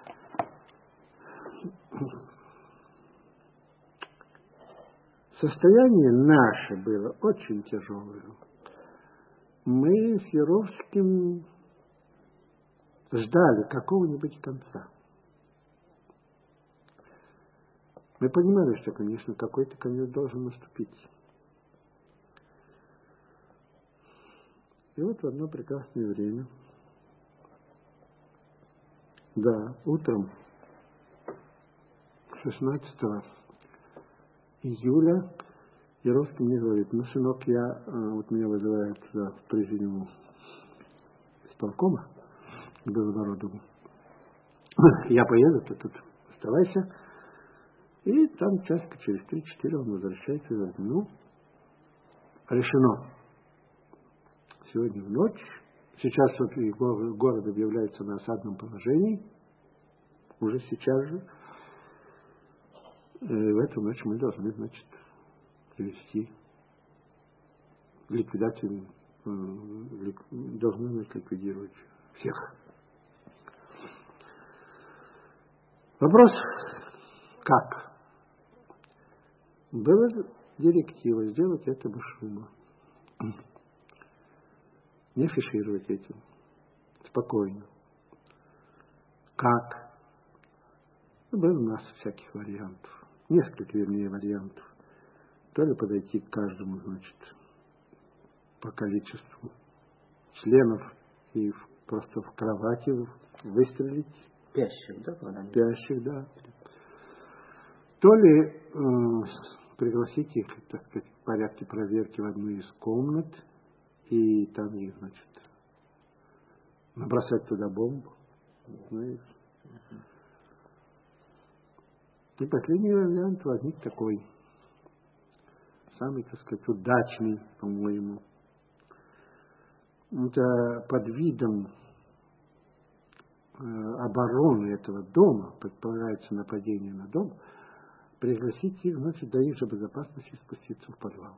Состояние наше было очень тяжелое. Мы с Яровским ждали какого-нибудь конца. Мы понимали, что, конечно, какой-то конец должен наступить. И вот в одно прекрасное время, да, утром шестнадцатого июля Яровский мне говорит: ну, сынок, я, вот меня вызывают в президиум исполкома к Белгороду. Я поеду, ты тут оставайся. И там часика через три-четыре он возвращается и говорит: ну, решено. Сегодня в ночь. Сейчас вот город объявляется на осадном положении. Уже сейчас же. И в эту ночь мы должны, значит, привести ликвидацию, должны, значит, ликвидировать всех. Вопрос, как? Была директива сделать это без шума. Не афишировать этим. Спокойно. Как? Было масса всяких вариантов. Несколько, вернее, вариантов. То ли подойти к каждому, значит, по количеству членов и просто в кровати выстрелить. Спящих, да? Когда Спящих, да. То ли э, пригласить их, так сказать, в порядке проверки в одну из комнат и там их, значит, набросать туда бомбу. Знаешь. И последний вариант возник такой. Самый, так сказать, удачный, по-моему. Это под видом э, обороны этого дома, предполагается нападение на дом, пригласить их, значит, до их же безопасности спуститься в подвал.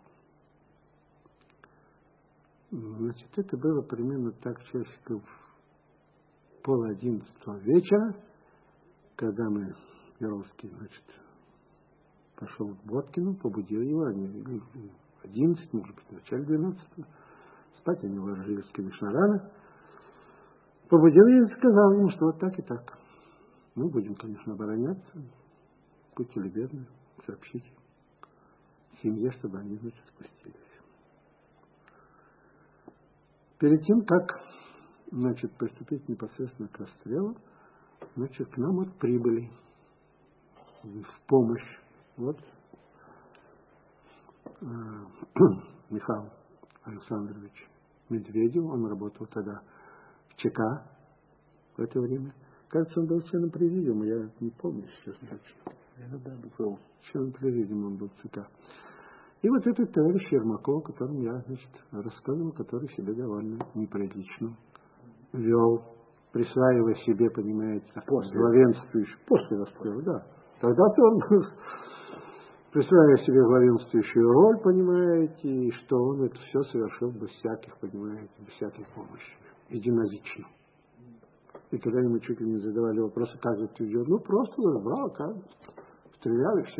Значит, это было примерно так часиков пол одиннадцатого вечера, когда мы, Яровский, значит, пошел к Боткину, побудил его, они одиннадцать, может быть, в начале двенадцатого. Спать они ложились, конечно, рано. Побудил и сказал ему, что вот так и так. Мы будем, конечно, обороняться. Будьте любезны, сообщите семье, чтобы они, значит, спустились. Перед тем, как, значит, приступить непосредственно к расстрелу, значит, к нам вот прибыли в помощь. Вот э, Михаил Александрович Медведев, он работал тогда в ЧК в это время. Кажется, он был членом президиума, я не помню сейчас точно. Я да, был. Членом президиума он был в ЦК. И вот этот товарищ Ермаков, о котором я, значит, рассказывал, который себя довольно неприлично вел, присваивая себе, понимаете, главенствующую, после расстрела, да. Тогда-то он присваивая себе главенствующую роль, понимаете, и что он это все совершил без всяких, понимаете, без всякой помощи, единозично. И когда ему чуть ли не задавали вопросы, как это идет, ну просто брал, как стрелял и все.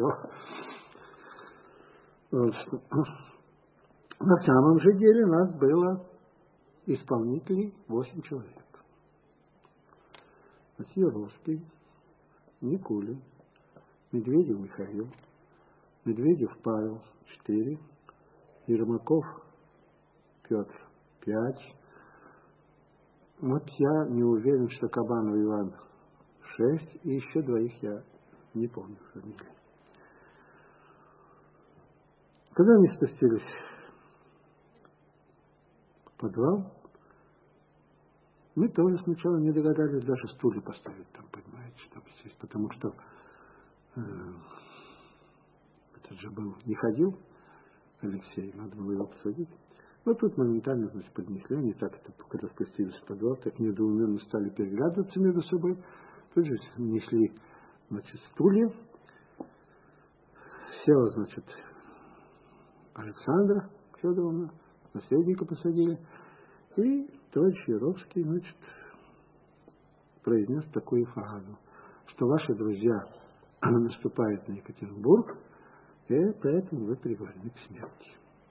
На самом же деле нас было исполнителей восемь человек. Яровский, Никулин, Медведев Михаил, Медведев Павел четыре, Ермаков Петр пять. Вот я не уверен, что Кабанов Иван шесть, и еще двоих я не помню фамилии. Когда они спустились в подвал, мы тоже сначала не догадались даже стулья поставить там, понимаете, чтобы сесть, потому что э, этот же был, не ходил Алексей, надо было его посадить. Но тут моментально, значит, поднесли, они так это, когда спустились в подвал, так недоуменно стали переглядываться между собой. Тут же несли, значит, стулья. Села, значит, Александра Федоровна, наследника посадили. И товарищ Яровский, значит, произнес такую фразу, что ваши друзья наступают на Екатеринбург, и поэтому вы приговорены к смерти.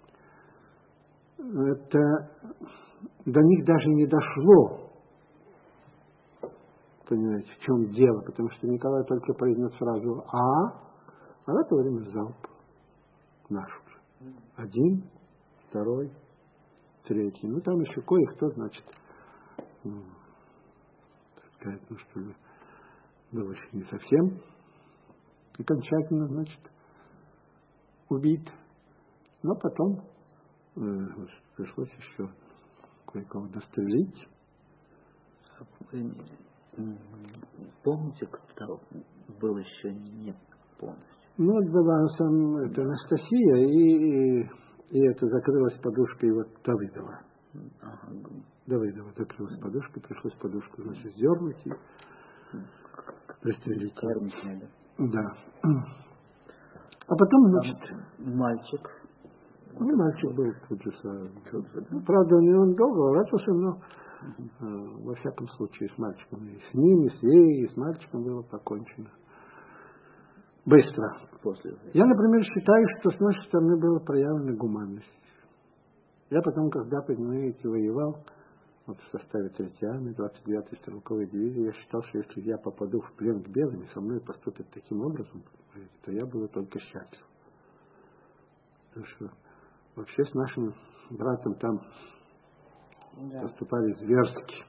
Это до них даже не дошло, понимаете, в чем дело, потому что Николай только произнес фразу «а», а в это время залп наш уже. Один, второй, третий. Ну, там еще кое-кто, значит, ну, так сказать, ну, что ли, был еще не совсем окончательно, значит, убит. Но потом э, пришлось еще кое-кого дострелить. Помните, кто был еще не полностью? Ну, вот была сам это, Анастасия, и, и, и это закрылась подушкой вот Давыдова. Ага. Давыдова закрылась подушкой, пришлось подушку, значит, сдернуть и пристрелить. Карничная, да? Да. А потом, значит... Там мальчик. Ну, мальчик был тут же сразу. Ну, правда, не он долго ворочался, но угу. э, во всяком случае с мальчиком. И с ним, и с ей, и с мальчиком было покончено. Быстро. После. Я, например, считаю, что с нашей стороны была проявлена гуманность. Я потом, когда, понимаете, воевал вот в составе третьей армии, двадцать девятой стрелковой дивизии, я считал, что если я попаду в плен к белым, и со мной поступят таким образом, то я буду только счастлив. Потому что вообще с нашим братом там да. поступали зверски.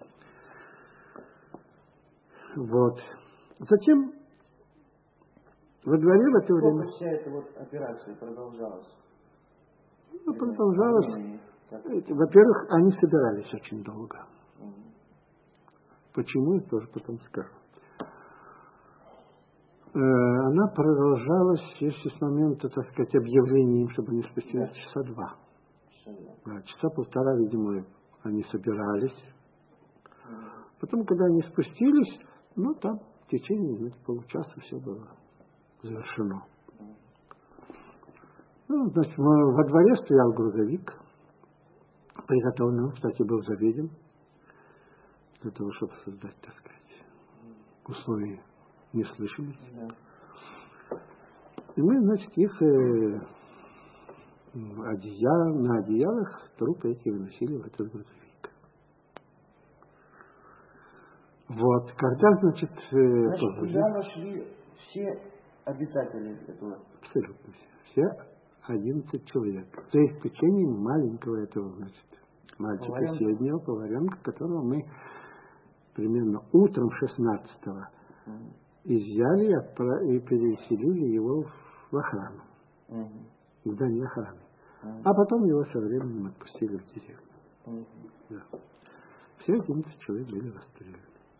Вот. Затем во дворе в это время... Сколько вся эта вот операция продолжалась? Ну, продолжалась. Во-первых, они собирались очень долго. Угу. Почему, я тоже потом скажу. Э, она продолжалась, если с момента, так сказать, объявления им, чтобы они спустились, да. часа два. Часа, да, часа полтора, видимо, они собирались. Угу. Потом, когда они спустились, ну, там в течение, знаете, получаса все было завершено. Ну, значит, во дворе стоял грузовик, приготовленный, кстати, был заведен для того, чтобы создать, так сказать, условия неслышимости. Да. И мы, значит, их э, одеял, на одеялах трупы эти выносили в этот грузовик. Вот, когда, значит... Э, значит, туда нашли все обитатели этого? Абсолютно все. Все одиннадцать человек. За исключением маленького этого, значит, мальчика Поваренка. Среднего, поваренка, которого мы примерно утром шестнадцатого mm. изъяли и, отправ... и переселили его в охрану. Mm. В здание охраны. Mm. А потом его со временем отпустили в деревню. Mm. Да. Все одиннадцать человек были расстреляны.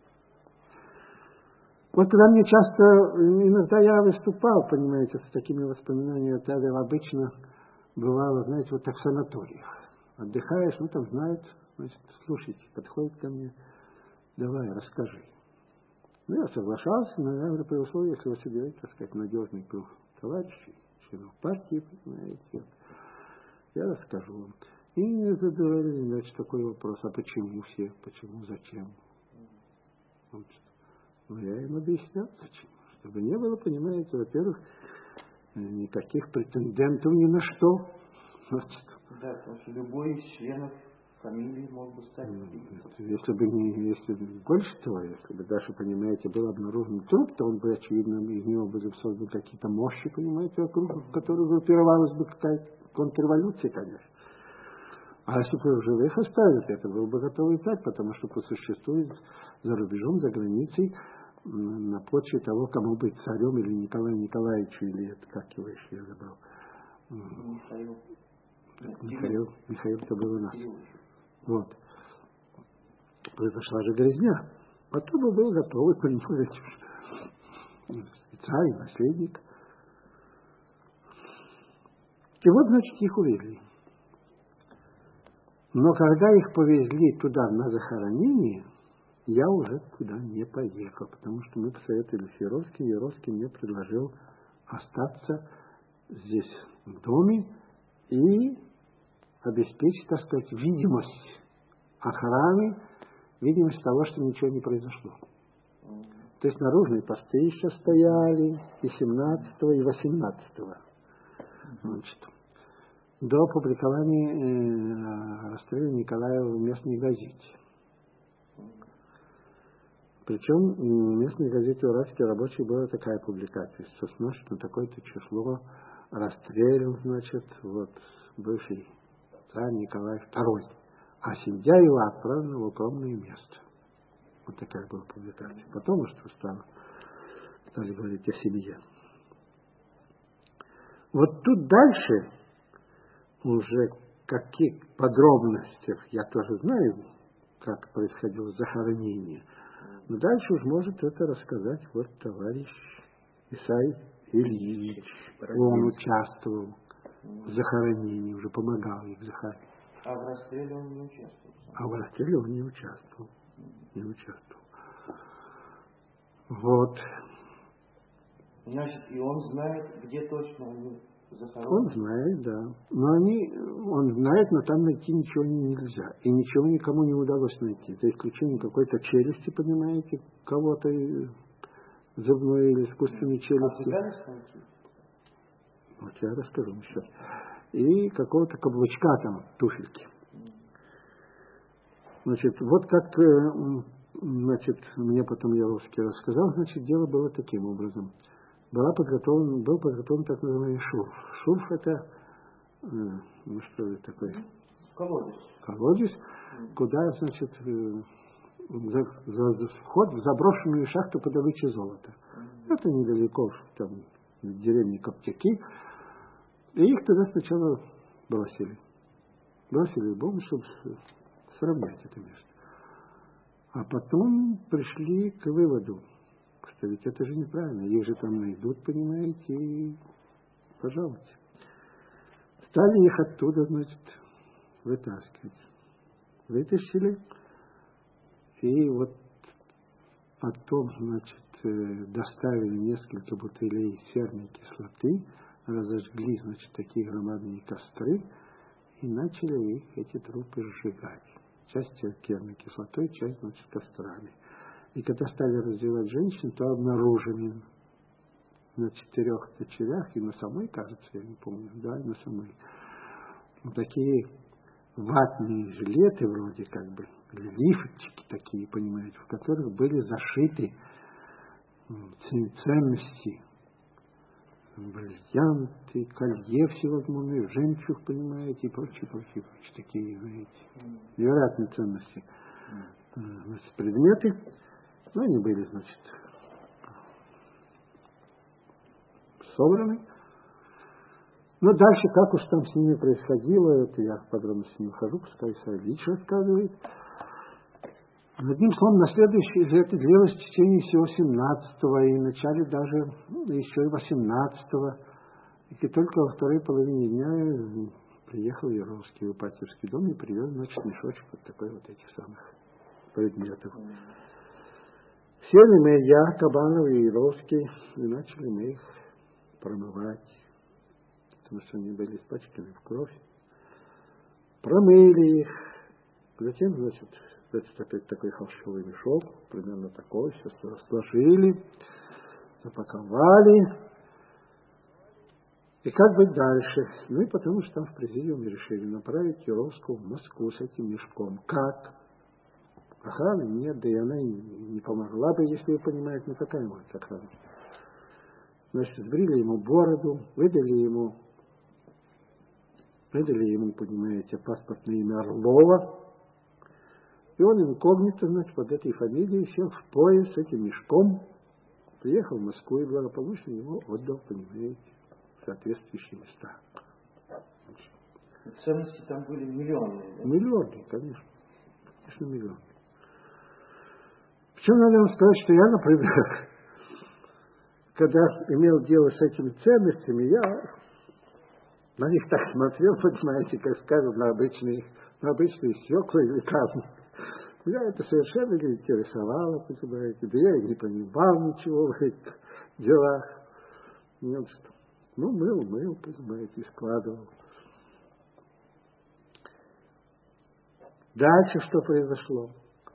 Вот когда мне часто, иногда я выступал, понимаете, с такими воспоминаниями, тогда обычно бывало, знаете, вот так в санаториях. Отдыхаешь, ну там знают, значит, слушайте, подходит ко мне, давай, расскажи. Ну, я соглашался, но я говорю, при условии, если вы собираете, так сказать, надежный круг товарищей, членов партии, понимаете, я расскажу вам. И мне задавали, значит, такой вопрос, а почему все, почему, зачем? Вот. Ну, я им объяснял, зачем. Чтобы не было, понимаете, во-первых, никаких претендентов ни на что. Значит. Да, потому что любой из членов фамилии мог бы стать? Если бы не, если бы больше того, если бы даже, понимаете, был обнаружен труп, то он бы, очевидно, из него бы создал какие-то мощи, понимаете, вокруг, в которых группировалась бы какая-то контрреволюция, конечно. А если бы живых оставить, это был бы готовый пять, потому что существует за рубежом, за границей, на почве того, кому быть царем, или Николаю Николаевичу, или это, как его еще я забыл. Михаил. Михаил, Михаил, это был у нас. Вот. Произошла же грязня. Потом бы был готовый, понимаете, царь, наследник. И вот, значит, их увезли. Но когда их повезли туда на захоронение, я уже туда не поехал, потому что мы посоветовали с Яровским. Яровский мне предложил остаться здесь, в доме, и обеспечить, так сказать, видимость охраны, видимость того, что ничего не произошло. То есть наружные посты еще стояли и семнадцатого, и восемнадцатого. Значит, до опубликования э, расстрела Николая в местной газете. Причем в местной газете «Уральский рабочий» была такая публикация, что значит на такое-то число расстрелян, значит, вот бывший царь Николай второй, а семья его отправлена в укромное место. Вот такая была публикация. Потом уж стало, стали говорить о семье. Вот тут дальше уже в каких подробностях я тоже знаю, как происходило захоронение. Но дальше уж может это рассказать вот товарищ Исай Ильич. Он участвовал в захоронении, уже помогал их захоронить. А в расстреле он не участвовал? А в расстреле он не участвовал. Не участвовал. Вот. Значит, и он знает, где точно они захоронены? Он знает, да. Но они, он знает, но там найти ничего нельзя. И ничего никому не удалось найти. За исключением какой-то челюсти, понимаете, кого-то зубной или искусственной челюсти. А найти? Вот я расскажу еще. И какого-то каблучка там, туфельки. Значит, вот как, значит, мне потом Яровский рассказал, значит, дело было таким образом. Была подготовлен, был подготовлен так называемый шурф. Шурф это, ну что это такое? Колодец. Колодец, куда, значит, за, за, за вход в заброшенную шахту по добыче золота. Это недалеко, там, в деревне Коптяки. И их туда сначала бросили. Бросили в бомбу, чтобы сравнять это место. А потом пришли к выводу, что ведь это же неправильно. Их же там найдут, понимаете, и пожалуйста. Стали их оттуда, значит, вытаскивать. Вытащили. И вот потом, значит, доставили несколько бутылей серной кислоты, разожгли, значит, такие громадные костры и начали их, эти трупы, сжигать. Часть серной кислотой, часть, значит, кострами. И когда стали раздевать женщин, то обнаружили на четырех дочерях и на самой, кажется, я не помню, да, и на самой, вот такие ватные жилеты вроде как бы, лифчики такие, понимаете, в которых были зашиты ценности, бриллианты, колье всевозможные, жемчуг, понимаете, и прочее, прочее, прочее, такие, знаете, невероятные ценности, значит, предметы. Ну, они были, значит, собраны. Но дальше, как уж там с ними происходило, это я в подробности не ухожу, пускай Исай Ильич рассказывает. Одним словом, на следующее, это длилось в течение всего семнадцатого и в начале даже еще и восемнадцатого. И только во второй половине дня приехал Яровский в Ипатьевский дом и привез, значит, мешочек вот такой вот этих самых предметов. Сели мы, я, Кабанов и Яровский, и начали мы их промывать, потому что они были испачканы в кровь. Промыли их, затем, значит, значит, опять такой холщовый мешок, примерно такой, все сложили, запаковали И как быть дальше? Ну и потому что там в президиуме решили направить Юровскую в Москву с этим мешком. Как? Охраны нет, да и она не помогла бы, если вы понимаете, ну какая может охрана. Значит, сбрили ему бороду, выдали ему, выдали ему, понимаете, паспортное имя Орлова. И он инкогнито, значит, под этой фамилией сел в поезд с этим мешком, приехал в Москву и благополучно его отдал, понимаете, в соответствующие места. Ценности там были миллионные, да? Миллионы, конечно. Конечно, миллионы. Причем надо вам сказать, что я, например, когда имел дело с этими ценностями, я на них так смотрел, понимаете, как скажут, на обычные, на обычные стекла или камни. Меня это совершенно не интересовало, понимаете, да я и не понимал ничего в этих делах. Ну, мыл, мыл, понимаете, и складывал. Дальше что произошло?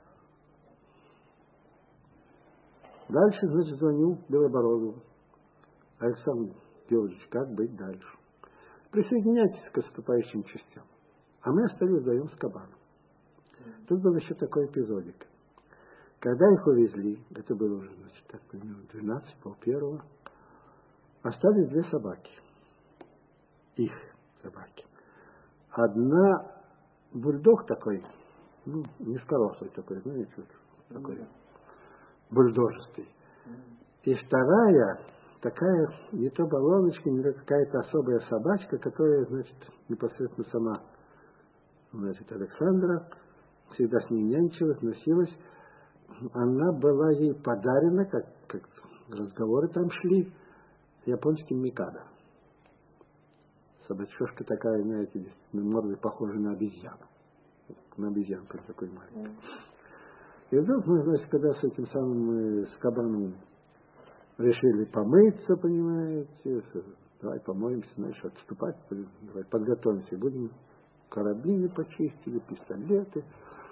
Дальше, значит, звоню Белобородову. Александр Георгиевич, как быть дальше? Присоединяйтесь к отступающим частям. А мы остались вдвоем с Кабаном. Тут был еще такой эпизодик. Когда их увезли, это было уже, значит, так примерно двенадцать, пол первого, остались две собаки. Их собаки. Одна бульдог такой, ну, низкорослый такой, знаете, вот такой бульдожистый. И вторая, такая не то баллоночка, не то какая-то особая собачка, которая, значит, непосредственно сама, значит, Александра, всегда с ней нянчилась, носилась. Она была ей подарена, как, как разговоры там шли, японским микадо. Собачошка такая, знаете, мордой похожа на обезьяну. На обезьянку такой маленький. И вдруг мы, значит, когда с этим самым, с Кабаном решили помыться, понимаете, давай помоемся, знаешь, отступать, давай подготовимся, будем карабины почистили, пистолеты.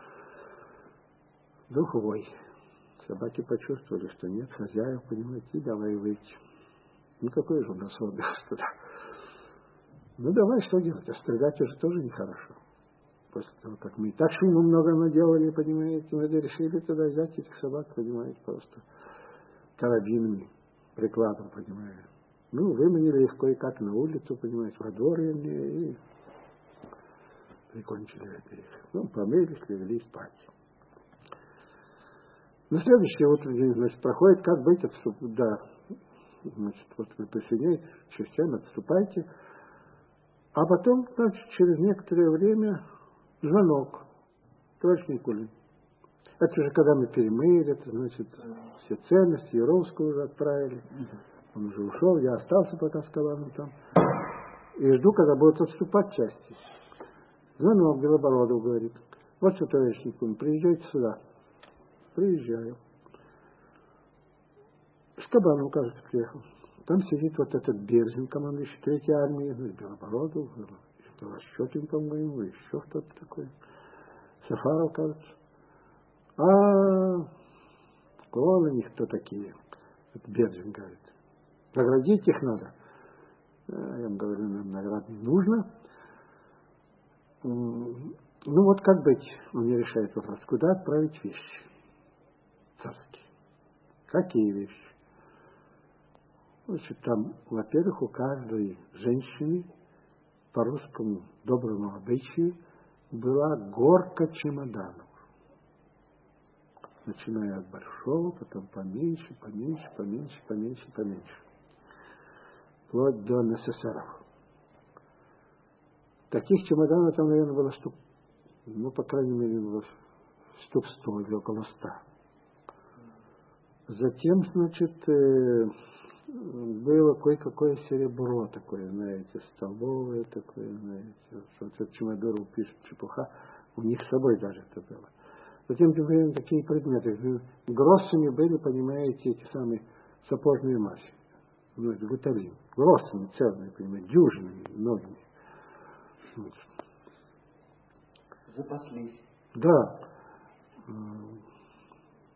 Духовой. Собаки почувствовали, что нет хозяев, понимаете, и давай выйти. Ну, какой же у нас отдых туда? Ну, давай, что делать? А стрелять уже тоже нехорошо. После того, как мы и так шума много наделали, понимаете, мы решили тогда взять этих собак, понимаете, просто карабинами, прикладом, понимаете. Ну, выманили их кое-как на улицу, понимаете, во двор и прикончили это их. Ну, помылись, легли спать. На следующее утро день, значит, проходит, как быть, отступ... да, значит, вот вы присоединяетесь к частям, отступайте. А потом, значит, через некоторое время звонок. Товарищ Никулин. Это уже когда мы перемыли, это, значит, все ценности, Яровскую уже отправили. Он уже ушел, я остался пока с Кабаном там. И жду, когда будут отступать части. Звонок Белобородов говорит: вот что, товарищ Никулин, приезжайте сюда. Приезжаю. С Кабаном, кажется, приехал. Там сидит вот этот Берзин, командующий третьей армией, ну, Белобородов, Щекин, по-моему, еще кто-то такой. Сафаров, кажется. А вон они кто такие. Это Берзин говорит. Наградить их надо. Я им говорю, нам наград не нужно. Ну вот как быть? Он не решает вопрос. Куда отправить вещи? Царские. Какие вещи? Значит, там, во-первых, у каждой женщины по русскому доброму обычаю была горка чемоданов. Начиная от большого, потом поменьше, поменьше, поменьше, поменьше, поменьше. Вплоть до НССРов. Таких чемоданов там, наверное, было штук, ну, по крайней мере, было штук сто или около ста. Затем, значит, было кое-какое серебро такое, знаете, столовое такое, знаете, вот этот Чемодоров пишет, чепуха, у них с собой даже это было. Затем, например, такие предметы, гроссами были, понимаете, эти самые сапожные массы, ну, это гуталин, гроссами целыми, понимаете, дюжинами, многими. Вот. Запаслись. Да.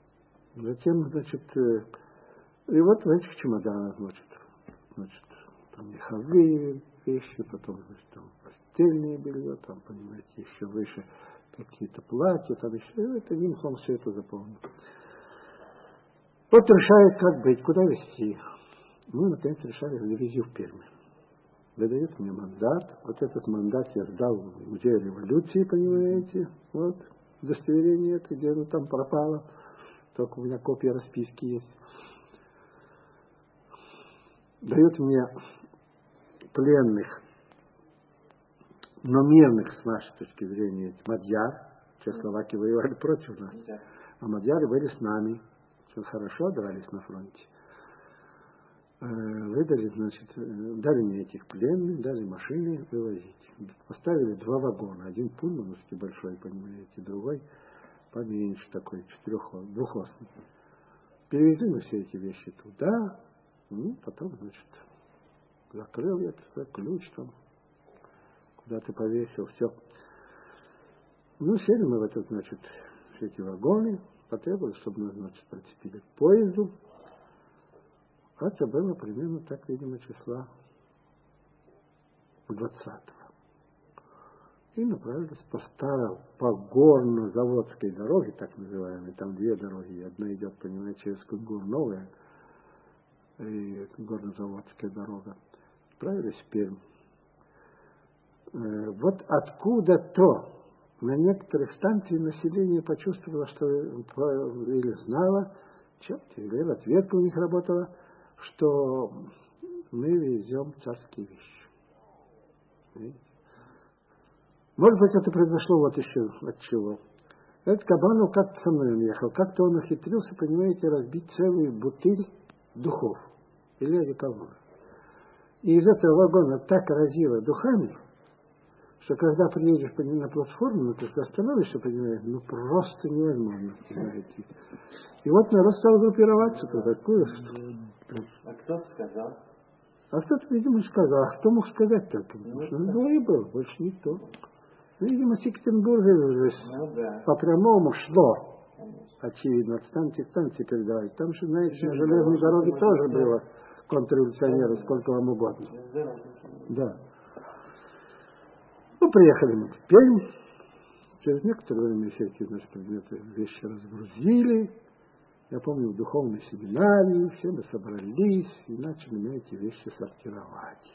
Затем, значит, и вот в этих чемоданах, значит, значит, там меховые вещи, потом, значит, там постельное белье, там, понимаете, еще выше какие-то платья, там еще, это Вильгельм он все это заполнил. Вот решает, как быть, куда везти. Мы, наконец, решали завези в Пермь. Выдает мне мандат. Вот этот мандат я сдал в музей революции, понимаете. Вот, удостоверение это, где оно там пропало. Только у меня копия расписки есть. Дает мне пленных, но мирных, с нашей точки зрения, мадьяр. Чехословаки воевали против нас. А мадьяры были с нами. Все хорошо, дрались на фронте. Выдали, значит, дали мне этих пленных, дали машины вывозить. Поставили два вагона. Один пульмановский большой, понимаете, другой поменьше такой, четырехосный, двухосный. Перевезли мы все эти вещи туда, ну, потом, значит, закрыл я это, ключ там, куда ты повесил, все. Ну, сели мы в этот, значит, все эти вагоны, потребовали, чтобы нас, значит, прицепили к поезду. Это было примерно так, видимо, числа двадцатого. И направились по старой, по горно-заводской дороге, так называемой. Там две дороги. Одна идет, понимаете, через Кунгур, новая, и горно-заводская дорога. Отправились в Пермь. Вот откуда-то на некоторых станциях население почувствовало, что, или знало, черт, или разведка у них работала, что мы везем царские вещи. Видите? Может быть, это произошло вот еще от чего. Этот Кабанов как-то со мной он ехал, как-то он ухитрился, понимаете, разбить целую бутыль духов или одеколона. И из этого вагона так разило духами, что когда приедешь на платформу, ну, ты остановишься, понимаешь, ну просто невозможно, понимаете. И вот народ стал группироваться, то такое, что... А кто сказал? А кто-то, видимо, сказал. А кто мог сказать только? Потому что он двое был, больше никто. Видимо, с Екатеринбурга ну, да. по прямому шло. Очевидно, от станции к станции передавать. Там же, знаете, на железной дороге тоже было контрреволюционеров, сколько вам угодно. Да. Ну, приехали мы в Пермь. Через некоторое время все эти, значит, предметы, вещи разгрузили. Я помню, в духовной семинарии все мы собрались и начали мы эти вещи сортировать.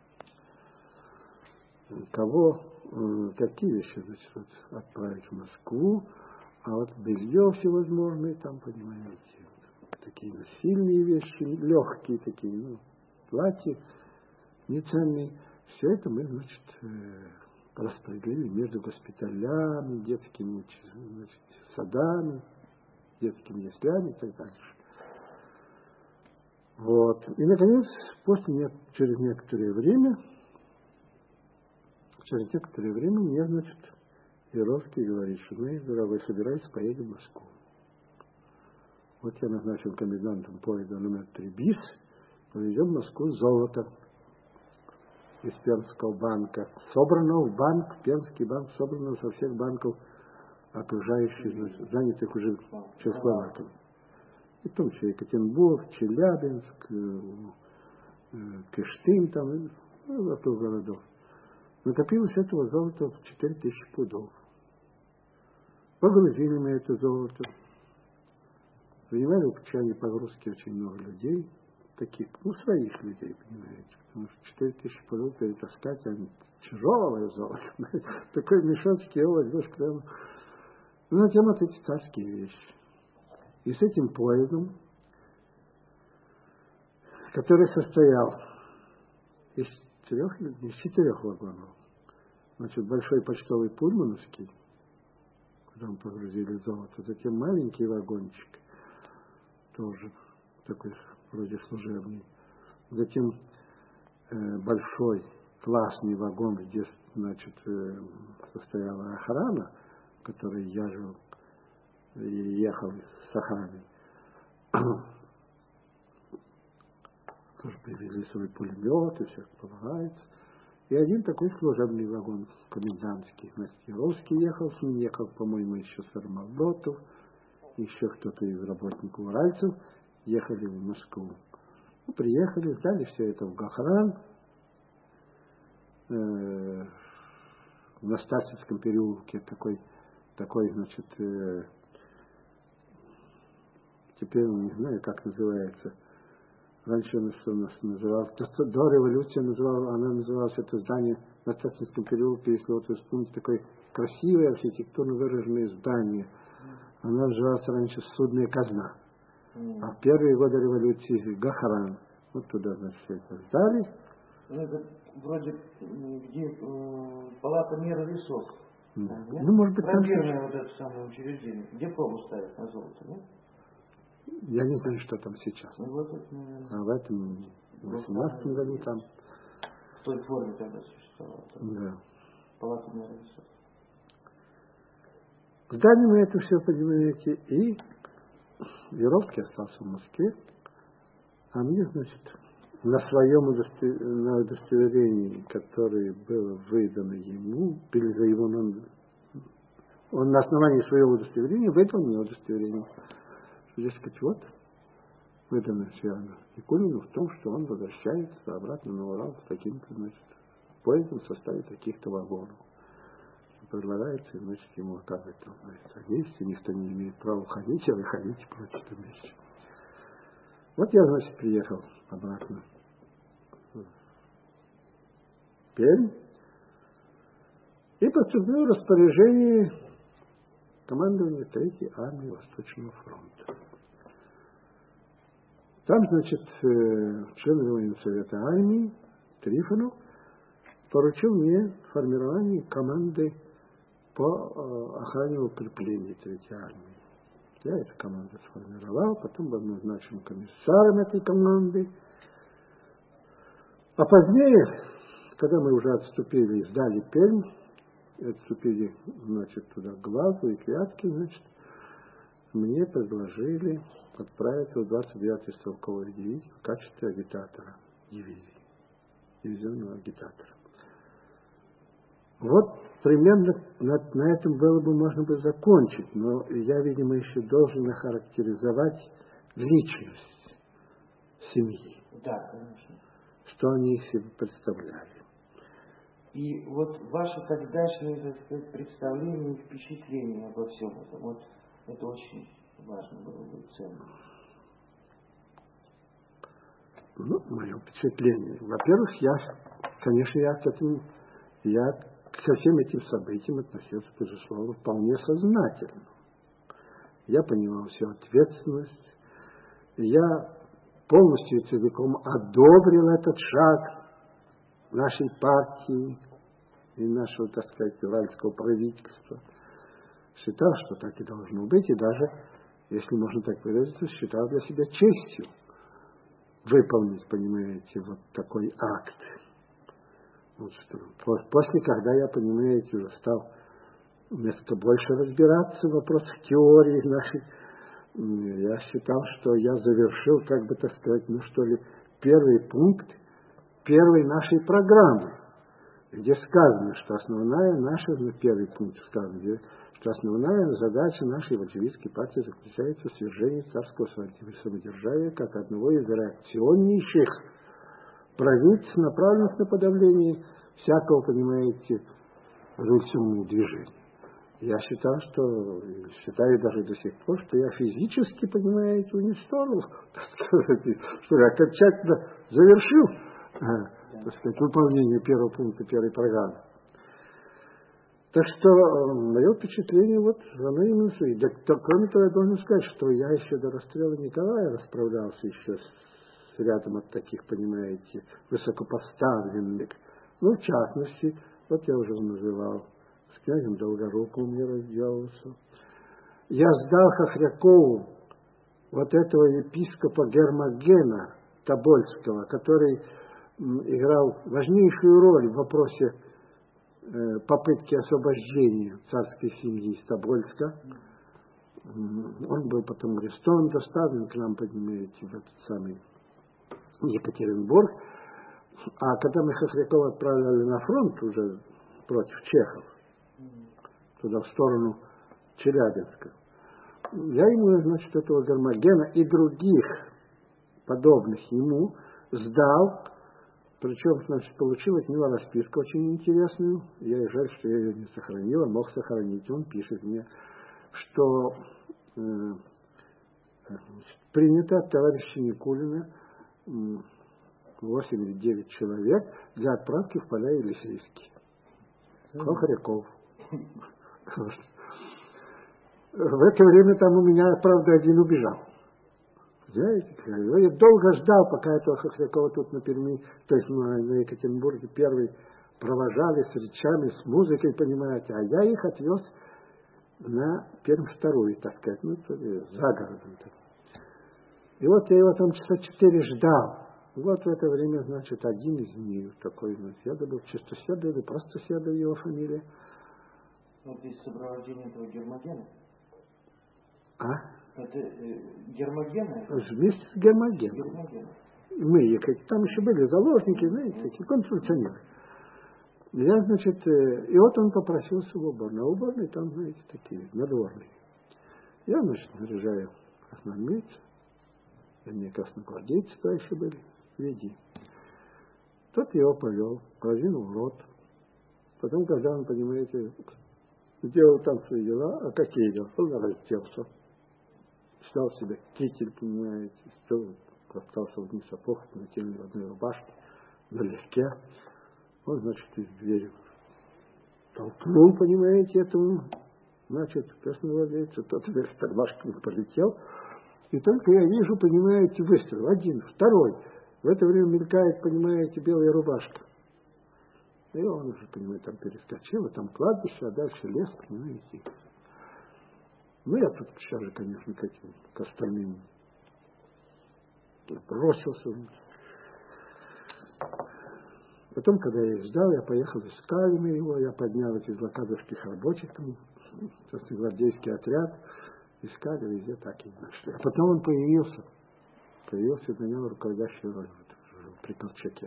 Кого, какие вещи, значит, вот, отправить в Москву, а вот белье всевозможное, там, понимаете, вот, такие сильные вещи, легкие такие, ну, платья неценные. Все это мы, значит, распределили между госпиталями, детскими, значит, садами, детскими яслями и так дальше. Вот. И, наконец, после, через некоторое время, через некоторое время мне, значит, Яровский говорит, что мы, дорогой, собирайся, поедем в Москву. Вот я назначил комендантом поезда номер три БИС, повезем в Москву золото из Пермского банка. Собрано в банк, Пермский банк, собрано со всех банков, окружающих, значит, занятых уже Чехословаками. И в том числе Екатеринбург, Челябинск, Кыштым, там, ну, вокруг городов. Накопилось этого золота в четыре тысячи пудов. Погрузили мы это золото. Занимали в печали погрузки очень много людей, таких, ну, своих людей, понимаете. Потому что четыре тысячи пудов перетаскать, они тяжелое золото. Такой мешочек его возьмешь прямо. Ну, затем вот эти царские вещи. И с этим поездом, который состоял из трех или из четырех вагонов. Значит, большой почтовый пульмановский, куда мы погрузили золото, затем маленький вагончик, тоже такой вроде служебный, затем э, большой классный вагон, где, значит, э, состояла охрана, в которой я жил и ехал с охраной. Тоже привезли свой пулемет и все полагается. И один такой служебный вагон, комендантский. Яровский ехал, с ним ехал, по-моему, еще Сармолотов, еще кто-то из работников уральцев, ехали в Москву. Ну, приехали, сдали все это в Гохран, э, на Стасицком переулке такой, такой, значит, э, теперь не знаю, как называется. Раньше он что у нас называл, до, до революции называл, она называлась, это здание на Стасицком переулке, если вот вы вспомните, такое красивое архитектурно выраженное здание. Она называлась раньше «Судная казна». Mm. А в первые годы революции Гахаран. Вот туда, значит, все это сдали. Ну, это вроде где э, палата меры весов. Mm. Там, ну, может быть, пробирное вот это самое учреждение. Где пробу ставят на золото, нет? Я не знаю, что там сейчас. Ну, вот это, наверное. А в этом в восемнадцатом году там. В той форме тогда существовало. Да. Палата меры весов. Сдали мы это все, понимаете, и Яровский остался в Москве, а мне, значит, на своем удостов... на удостоверении, которое было выдано ему, или за его номер, он на основании своего удостоверения выдал мне удостоверение. Здесь сказать, вот, выдано Северну Никулину в том, что он возвращается обратно на Урал с таким-то, значит, поездом в составе таких-то вагонов. Предлагается, значит, ему оказывать там, содействие, никто не имеет права уходить, а вы ходите прочь это вместе. Вот я, значит, приехал обратно в Пермь и поступил в распоряжение командования Третьей армии Восточного фронта. Там, значит, член военного совета армии Трифонов поручил мне формирование команды по охране укреплений Третьей армии. Я эту команду сформировал, потом был назначен комиссаром этой команды. А позднее, когда мы уже отступили и сдали Пермь, отступили, значит, туда к Глазу и к Вятке, значит, мне предложили отправиться в двадцать девятую стрелковую дивизию в качестве агитатора дивизии, дивизионного агитатора. Вот примерно на, на этом было бы можно бы закончить, но я, видимо, еще должен охарактеризовать личность семьи. Да, конечно. Что они из себя представляли. И вот ваше тогдашнее, так сказать, представление и впечатление обо всем этом, вот это очень важно было бы, ценно. Ну, мое впечатление. Во-первых, я, конечно, я к этому, я ко всем этим событиям относился, безусловно, вполне сознательно. Я понимал всю ответственность. Я полностью и целиком одобрил этот шаг нашей партии и нашего, так сказать, уральского правительства. Считал, что так и должно быть, и даже, если можно так выразиться, считал для себя честью выполнить, понимаете, вот такой акт. Вот что. После, когда я, понимаете, уже стал несколько больше разбираться в вопросах теории нашей, я считал, что я завершил, как бы так сказать, ну что ли, первый пункт первой нашей программы, где сказано, что основная наша, ну, первый пункт сказано, где, что основная задача нашей большевистской партии заключается в свержении царского самодержавия как одного из реакционнейших правительств, направленных на подавление всякого, понимаете, революционного движения. Я считал, что, считаю даже до сих пор, что я физически, понимаете, уничтожил, так сказать, что я окончательно завершил, так сказать, выполнение первого пункта первой программы. Так что мое впечатление, вот, оно именно свои. Да, то, кроме того, я должен сказать, что я еще до расстрела Николая расправлялся еще с рядом от таких, понимаете, высокопоставленных. Ну, в частности, вот я уже называл, с князем Долгоруковым я разделался. Я сдал Хохрякову вот этого епископа Гермогена Тобольского, который играл важнейшую роль в вопросе э, попытки освобождения царской семьи из Тобольска. Он был потом арестован, доставлен к нам, понимаете, в этот самый Екатеринбург. А когда мы Хохрякова отправляли на фронт уже против чехов, туда в сторону Челябинска, я ему, значит, этого Гермогена и других подобных ему сдал Причем, значит, получил от него расписку очень интересную. Я и жаль, что я ее не сохранил, он мог сохранить. Он пишет мне, что э, принято от товарища Никулина восемь или девять человек для отправки в поля Елисейские. Хохряков. В это время там у меня, правда, один убежал. Знаете, я долго ждал, пока этого Хохрякова тут на Перми, то есть на Екатеринбурге первый провожали с речами, с музыкой, понимаете, а я их отвез на Пермь вторую, так сказать, ну, за городом. И вот я его там часа четыре ждал. Вот в это время, значит, один из них, такой, ну, Седа был, Чистоседа или просто Седа его фамилия. Ну, без сопровождения этого Гермогена? А? Это э, Гермогена? Вместе с Гермогеном. Гермогена. Мы, там еще были заложники, знаете, такие контрфункционеры. Я, значит, э, и вот он попросился в уборную. А уборные там, знаете, такие, надворные. Я, значит, наряжаю красноармейца. И мне красногвардейцы то еще были. Веди. Тот его повел, положил в рот. Потом, когда он, понимаете, сделал там свои дела, а какие дела? Он разделся. Снял себе китель, понимаете, остался в одних сапогах, натянул в одной рубашке, налегке. Он, значит, из двери толкнул, понимаете, этому, значит, красногвардейцу, тот вверх тормашками полетел. И только я вижу, понимаете, выстрел. Один, второй. В это время мелькает, понимаете, белая рубашка. И он уже, понимаете, там перескочил, а там кладбище, а дальше лес, понимаете. Ну, я тут сейчас же, конечно, к этим, к остальным бросился. Потом, когда я их ждал, я поехал, искали мы его, я поднял этих злокадовских рабочих, там, красногвардейский отряд, искали везде, так и нашли. А потом он появился, появился на него руководящая роль вот, при Колчаке.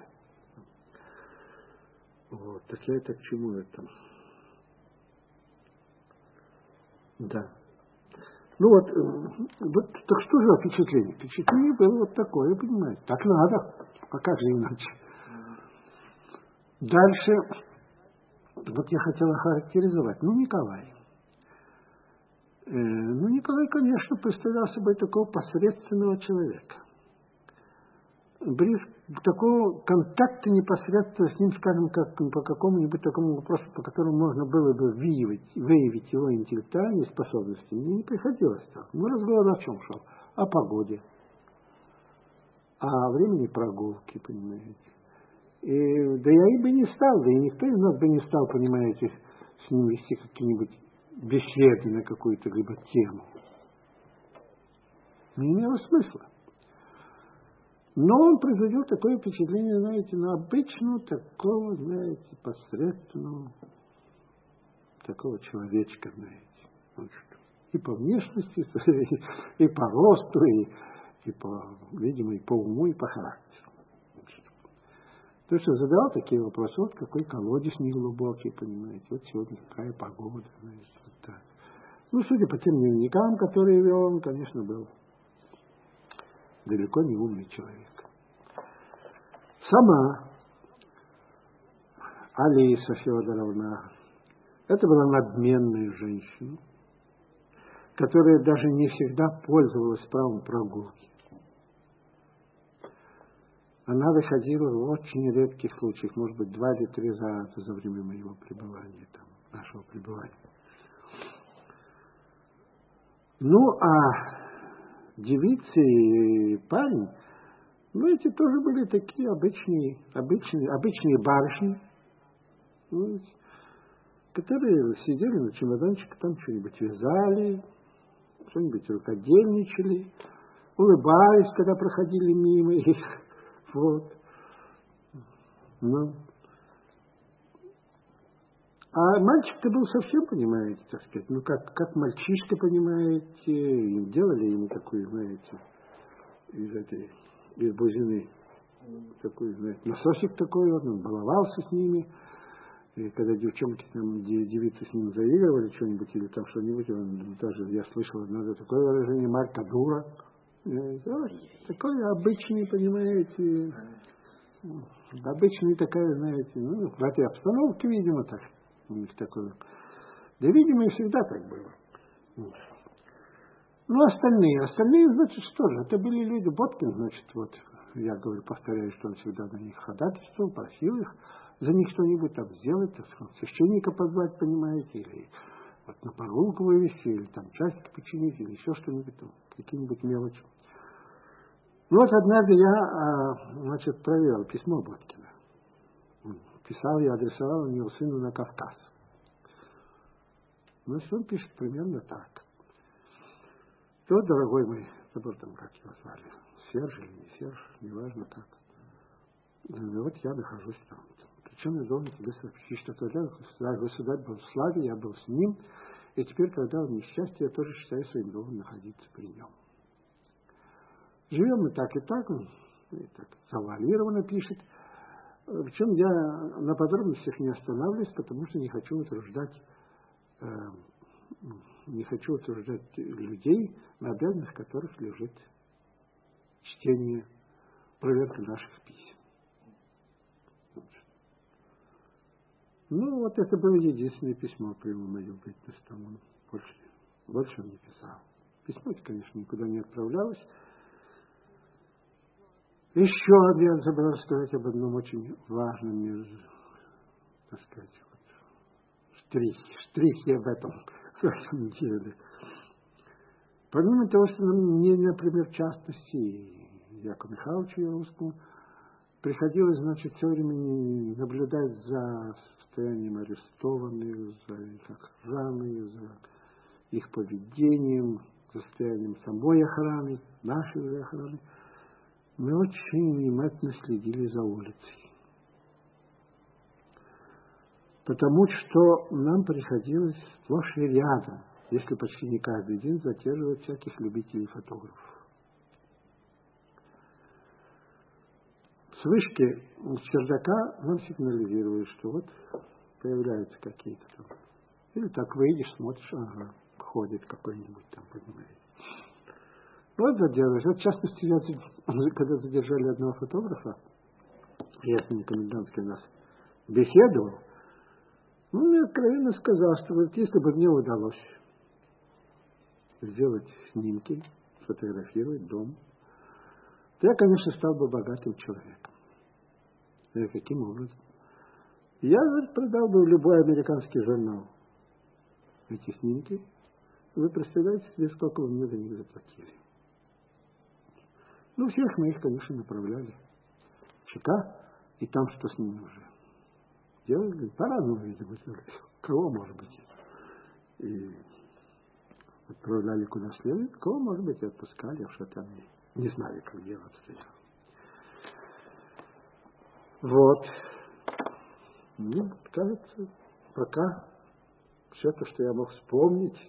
Вот, так я это к чему это? Да. Ну вот, вот, так что же впечатление? Впечатление было вот такое, понимаете. Так надо, а как же иначе? Дальше, вот я хотел охарактеризовать. Ну, Николай. Э, ну, Николай, конечно, представлял собой такого посредственного человека. Близ такого контакта непосредственно с ним, скажем, как по какому-нибудь такому вопросу, по которому можно было бы выявить, выявить его интеллектуальные способности, мне не приходилось так. Ну, разговор о чем шел? О погоде, о времени прогулки, понимаете. И, да я и бы не стал, да и никто из нас бы не стал, понимаете, с ним вести какие-нибудь беседы на какую-то либо тему. Не имело смысла. Но он производил такое впечатление, знаете, на обычного такого, знаете, посредственного такого человечка, знаете. Вот, и по внешности, и по росту, и, и по, видимо, и по уму, и по характеру. То, что задал такие вопросы, вот какой колодец неглубокий, понимаете, вот сегодня какая погода, знаете, вот так. Ну, судя по тем дневникам, которые вел, он, конечно, был далеко не умный человек. Сама Алиса Федоровна, это была надменная женщина, которая даже не всегда пользовалась правом прогулки. Она выходила в очень редких случаях, может быть, два или три раза за время моего пребывания, там, нашего пребывания. Ну, а девицы и парень, ну, эти тоже были такие обычные, обычные, обычные барышни, ну, которые сидели на чемоданчике, там что-нибудь вязали, что-нибудь рукодельничали, улыбались, когда проходили мимо их. Вот. Ну. А мальчик-то был совсем, понимаете, так сказать, ну, как, как мальчишка, понимаете, и делали ему такую, знаете, из этой, из бузины, такой, знаете, насосик такой, он баловался с ними, и когда девчонки, там, девицы с ним заигрывали что-нибудь, или там что-нибудь, он даже, я слышал одно такое выражение, Марка дура, вот, такой обычный, понимаете, обычная такая, знаете, ну, в этой обстановке, видимо, так, у них такое. Да, видимо, и всегда так было. Ну, остальные, остальные, значит, что же, это были люди, Боткин, значит, вот, я говорю, повторяю, что он всегда на них ходатайствовал, просил их за них что-нибудь там сделать, так сказать, священника позвать, понимаете, или вот на прогулку вывести, или там часики починить, или еще что-нибудь там, какие-нибудь мелочи. Ну, вот однажды я, значит, проверил письмо Боткина. Писал я, адресовал его сыну на Кавказ. Значит, он пишет примерно так. То, дорогой мой, забыл там, как его звали, Серж или не Серж, неважно как. Вот я нахожусь там. Причем я должен тебе сообщить, что тогда государь был в славе, я был с ним, и теперь, когда он несчастье, я тоже считаю своим долгом находиться при нем. Живем мы так и так, он и так завуалированно пишет. Причем я на подробностях не останавливаюсь, потому что не хочу утруждать, э, не хочу утруждать людей, на обязанностях которых лежит чтение, проверка наших писем. Ну, вот это было единственное письмо по его мою бытность, там он больше, больше он не писал. Письмо, конечно, никуда не отправлялось. Еще я забыл рассказать об одном очень важном, между, так сказать, вот, штрихе, штрихе в этом, в этом деле. Помимо того, что мне, например, в частности, Якову Михайловичу Яровскому, приходилось, значит, все время наблюдать за состоянием арестованных, за их охраной, за их поведением, за состоянием самой охраны, нашей охраны. Мы очень внимательно следили за улицей. Потому что нам приходилось сплошь и рядом, если почти не каждый день, задерживать всяких любителей фотографов. С вышки, с чердака нам сигнализировали, что вот появляются какие-то там. Или так выйдешь, смотришь, ага, ходит какой-нибудь там, понимаете. Вот задерживались. Вот, в частности, я, когда задержали одного фотографа, я с ним комендантский нас беседовал, он мне откровенно сказал, что вот если бы мне удалось сделать снимки, сфотографировать дом, то я, конечно, стал бы богатым человеком. И каким образом? Я продал бы в любой американский журнал эти снимки. Вы представляете себе, сколько вы мне за них заплатили? Ну, всех мы их, конечно, направляли в ЧК, и там что с ними уже делали, по-разному, видимо, кого, может быть, и отправляли куда следует, кого, может быть, и отпускали, а что там не, не знали, как дело обстояло. Вот. Мне кажется, пока все то, что я мог вспомнить,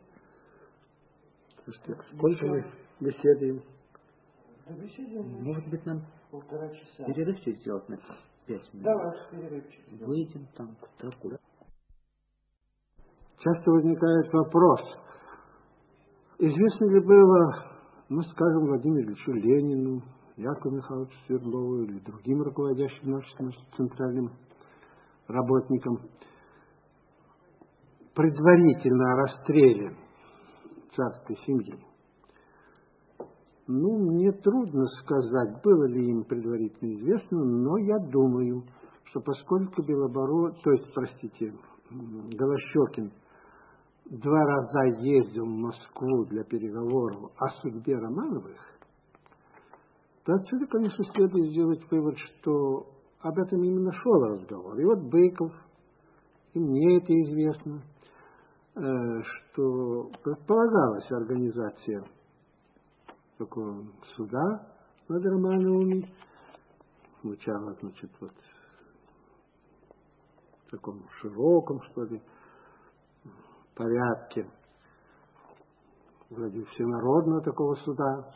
сколько мы беседуем. Может быть, нам полтора часа. перерывчик сделать на пять минут? Давай, перерывчик. Выйдем там куда-то. Часто возникает вопрос, известно ли было, ну, скажем, Владимиру Ильичу Ленину, Якову Михайловичу Свердлову или другим руководящим нашим центральным работникам предварительно о расстреле царской семьи. Ну, мне трудно сказать, было ли им предварительно известно, но я думаю, что поскольку Белобород, то есть, простите, Голощёкин два раза ездил в Москву для переговоров о судьбе Романовых, то отсюда, конечно, следует сделать вывод, что об этом именно шел разговор. И вот Быков, и мне это известно, что предполагалась организация такого суда над Романовыми, сначала, значит, вот в таком широком, что ли, порядке, вроде всенародного такого суда.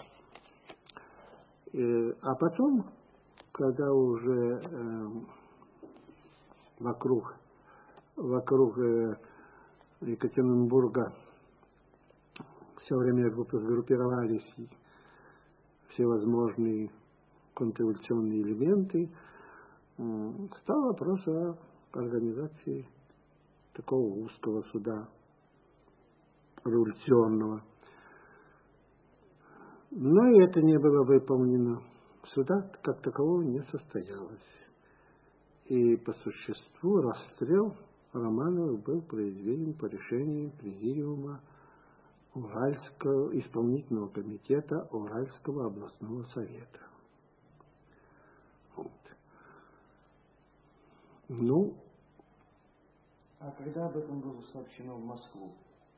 И, а потом, когда уже э, вокруг, вокруг э, Екатеринбурга все время группировались всевозможные контрреволюционные элементы, стал вопрос о организации такого узкого суда революционного. Но и это не было выполнено. Суда как такового не состоялось. И по существу расстрел Романовых был произведен по решению Президиума Уральского исполнительного комитета Уральского областного совета. Вот. Ну, а когда об этом было сообщено в Москву?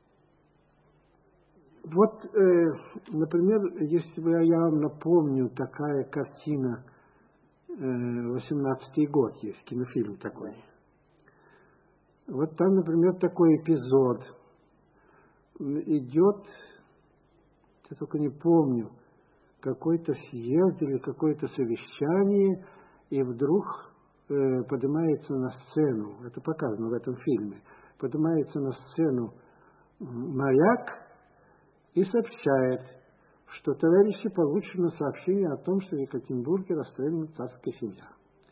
Вот, э, например, если бы я вам напомню, такая картина, восемнадцатый год есть, кинофильм такой. Вот там, например, такой эпизод. Идет, я только не помню, какой-то съезд или какое-то совещание, и вдруг э, поднимается на сцену, это показано в этом фильме, поднимается на сцену моряк и сообщает, что товарищи получено сообщение о том, что в Екатеринбурге расстреляна царская семья.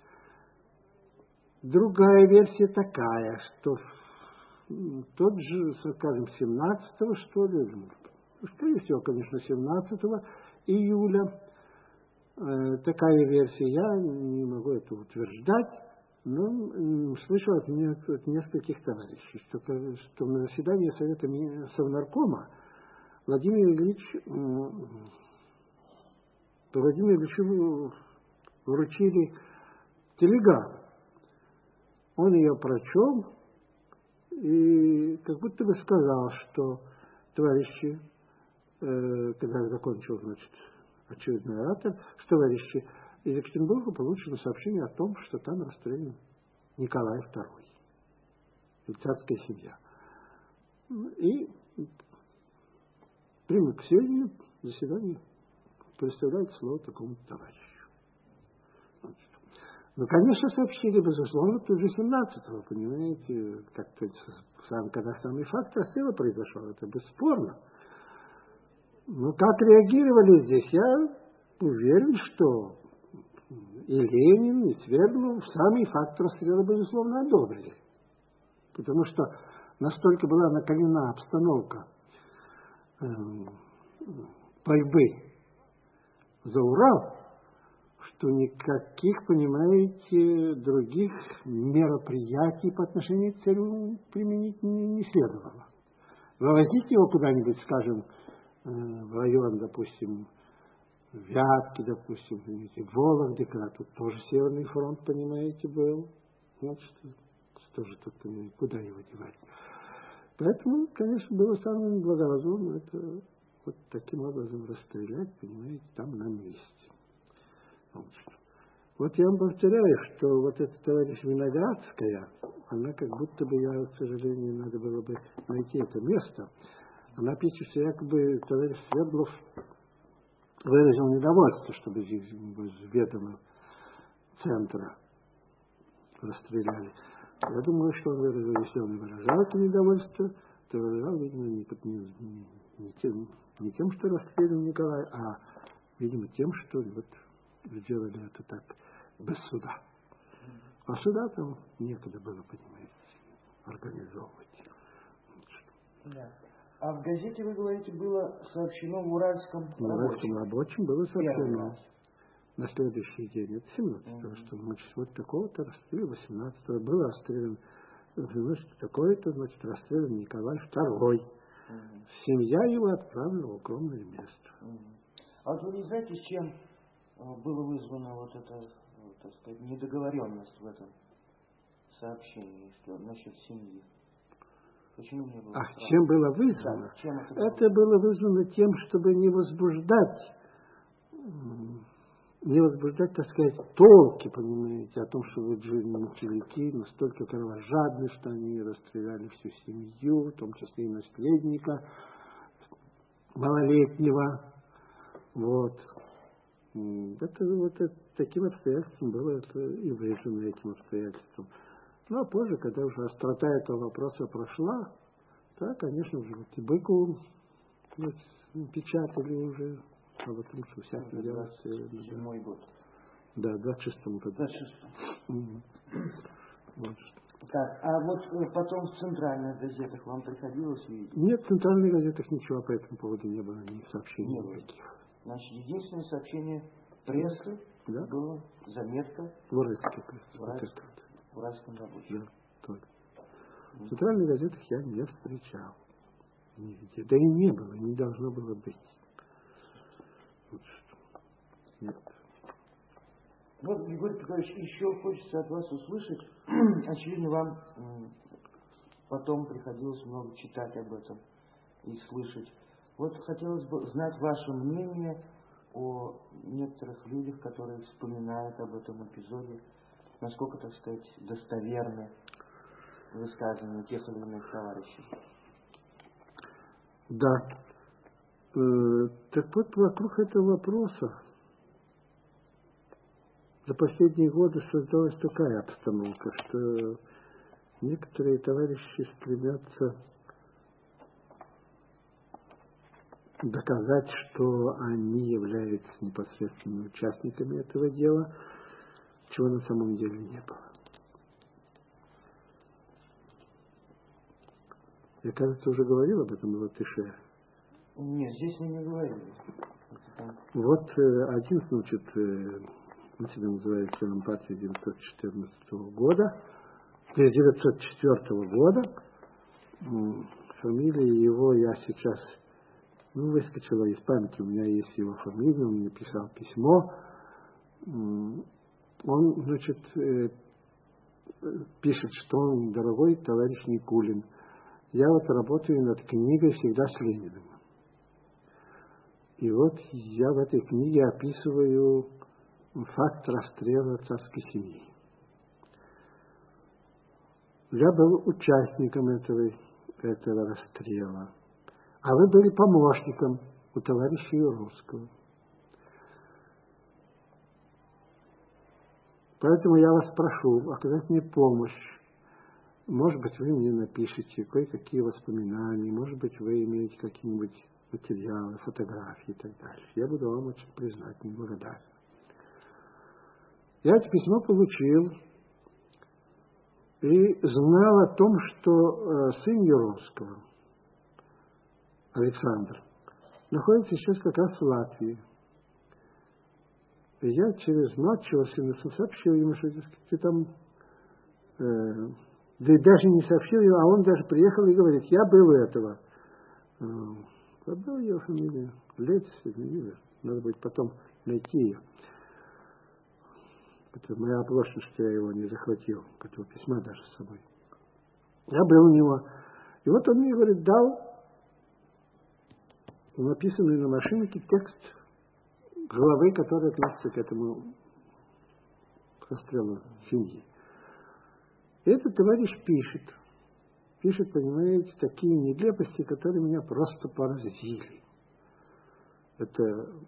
Другая версия такая, что тот же, скажем, семнадцатого, что ли, скорее всего, конечно, семнадцатого июля, э, такая версия, я не могу это утверждать, но э, слышал от, не, от нескольких товарищей, что, что на заседании Совета Совнаркома Владимир Ильич Владимиру Ильичу вручили телеграмму. Он ее прочел и как будто бы сказал, что товарищи, э, когда я закончил, значит, очередной оратор, что товарищи, из Екатеринбурга получено сообщение о том, что там расстрелян Николай второй и царская семья. И примут к сведению заседание, представляет слово такому товарищу. Ну, конечно, сообщили, безусловно, тут же семнадцатого, понимаете, как-то сам, когда самый факт расстрела произошел, это бесспорно. Но как реагировали здесь, я уверен, что и Ленин, и Свердлов самый факт расстрела, безусловно, одобрили. Потому что настолько была накалена обстановка э, борьбы за Урал, что никаких, понимаете, других мероприятий по отношению к царю применить не, не следовало. Вывозить его куда-нибудь, скажем, в район, допустим, Вятки, допустим, понимаете, Вологды, когда тут тоже Северный фронт, понимаете, был. Вот что, что же тут, понимаете, куда его девать. Поэтому, конечно, было самым благоразумным это вот таким образом расстрелять, понимаете, там на месте. Вот я вам повторяю, что вот эта товарищ Виноградская, она как будто бы, я, к сожалению, надо было бы найти это место, она пишет, что якобы товарищ Свердлов выразил недовольство, чтобы здесь с ведома центра расстреляли. Я думаю, что он выразил, если он выражал это недовольство, то выражал, видимо, не, не, не, тем, не тем, что расстрелял Николай, а, видимо, тем, что вот сделали это так без суда. А суда там некогда было, понимаете, организовывать. Да. А в газете, вы говорите, было сообщено в Уральском В Уральском рабочем было сообщено на следующий день. Это семнадцатого, mm-hmm. что значит, вот такого-то расстрелял, восемнадцатого был расстрелян, значит, такое-то, значит, расстрелян Николай второй. Mm-hmm. Семья его отправила в укромное место. Mm-hmm. А вот вы не знаете, с чем было вызвано вот эта, вот, так сказать, недоговоренность в этом сообщении, что насчет семьи? Почему не было? А чем было вызвано? Да, чем это, было? Это было вызвано тем, чтобы не возбуждать, не возбуждать, так сказать, толки, понимаете, о том, что вот же меньшевики настолько кровожадны, что они расстреляли всю семью, в том числе и наследника малолетнего. Вот. Это вот это, таким обстоятельством было это и вызвано этим обстоятельством. Ну, а позже, когда уже острота этого вопроса прошла, да, конечно, уже вот и Быкову вот, печатали уже, а вот лучше всякие дела. Седьмой год. Да, в двадцать шестом году. В двадцать шестом. Mm-hmm. Вот. Так, а вот потом в центральных газетах вам приходилось видеть? Нет, в центральных газетах ничего по этому поводу не было, ни сообщений не никаких. Значит, единственное сообщение прессы да? было заметка в Уральской в Уральском, в Уральском рабочем. Да, только. В центральных газетах я не встречал. Нигде. Да и не было, не должно было быть. Вот что. Нет. Вот, Григорий Петрович, еще хочется от вас услышать. Очевидно, вам потом приходилось много читать об этом и слышать. Вот хотелось бы знать ваше мнение о некоторых людях, которые вспоминают об этом эпизоде, насколько, так сказать, достоверны высказывания тех или иных товарищей. Да. Э, так вот, вокруг этого вопроса за последние годы создалась такая обстановка, что некоторые товарищи стремятся доказать, что они являются непосредственными участниками этого дела, чего на самом деле не было. Я, кажется, уже говорил об этом в Латыше. Нет, здесь мы не говорили. Вот э, один, значит, э, он себя называет членом партии девятьсот четырнадцатого года, девятьсот четвёртого года. Фамилия его я сейчас, ну, выскочила из памяти, у меня есть его фамилия, он мне писал письмо. Он, значит, э, пишет, что он дорогой товарищ Никулин. Я вот работаю над книгой «Всегда с Лениным». И вот я в этой книге описываю факт расстрела царской семьи. Я был участником этого, этого расстрела, а вы были помощником у товарища Юровского. Поэтому я вас прошу оказать мне помощь. Может быть, вы мне напишите кое-какие воспоминания, может быть, вы имеете какие-нибудь материалы, фотографии и так далее. Я буду вам очень признателен, благодарен. Я это письмо получил и знал о том, что э, сын Юровского, Александр, находится сейчас как раз в Латвии. И я через младшего сына сообщил ему, что, дескать, ты там... Э, Да и даже не сообщил ему, а он даже приехал и говорит, я был у этого. Забыл ее фамилию. Лец, надо будет потом найти ее. Это моя оплошность, что я его не захватил, этого письма даже с собой. Я был у него. И вот он мне говорит, дал написанный на машинке текст главы, которая относится к этому расстрелу семьи. И этот товарищ пишет, пишет, понимаете, такие нелепости, которые меня просто поразили. Это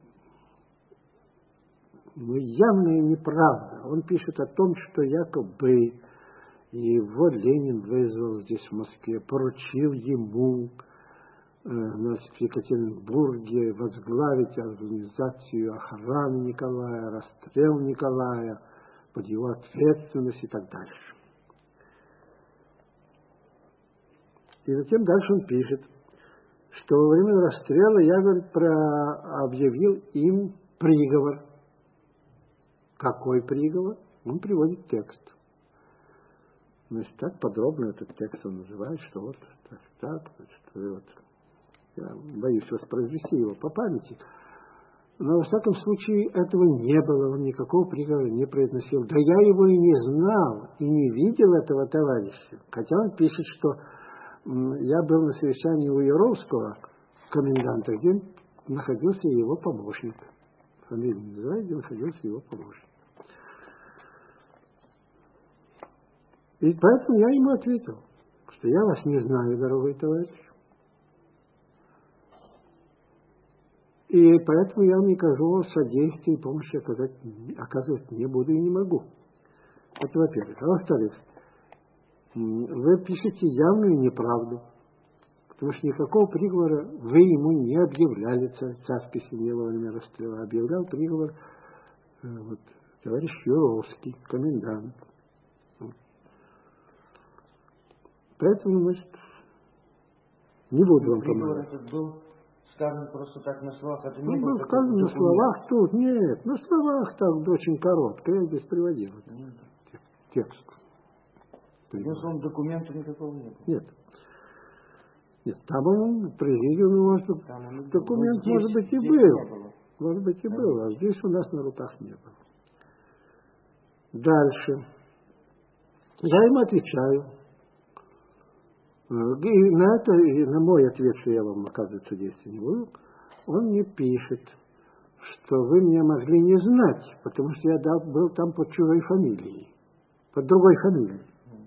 ну, явная неправда. Он пишет о том, что якобы его Ленин вызвал здесь, в Москве, поручил ему э, в Екатеринбурге возглавить организацию охраны Николая, расстрел Николая, под его ответственность и так дальше. И затем дальше он пишет, что во время расстрела я, говорит, про... объявил им приговор. Какой приговор? Он приводит текст. Значит, так подробно этот текст он называет, что вот так, так, значит, вот. Я боюсь воспроизвести его по памяти. Но, во всяком случае, этого не было, он никакого приговора не произносил. Да я его и не знал, и не видел этого товарища. Хотя он пишет, что я был на совещании у Юровского, коменданта, где находился его помощник. Фамилию не называю, где находился его помощник. И поэтому я ему ответил, что я вас не знаю, дорогой товарищ. И поэтому я вам никакого содействия и помощи оказать, оказывать не буду и не могу. Это во-первых. А во-вторых, вы пишете явную неправду, потому что никакого приговора вы ему не объявляли, царской семье во время расстрела. Объявлял приговор вот, товарищ Юровский, комендант. Поэтому, значит, не буду вам помогать. Этот был сказан просто так на словах, это не Он был был сказан на словах тут, нет, на словах так очень коротко, я здесь приводил Нет. текст. Безусловно, документа никакого не было. Нет. Нет, там он, президиум, может, Там он документ, вот здесь, может быть, и здесь был. не было. Может быть, и Да. был, а здесь у нас на руках не было. Дальше. Я ему отвечаю. И на это, и на мой ответ, что я вам, оказывается, действовать не буду, он мне пишет, что вы меня могли не знать, потому что я был там под чужой фамилией, под другой фамилией.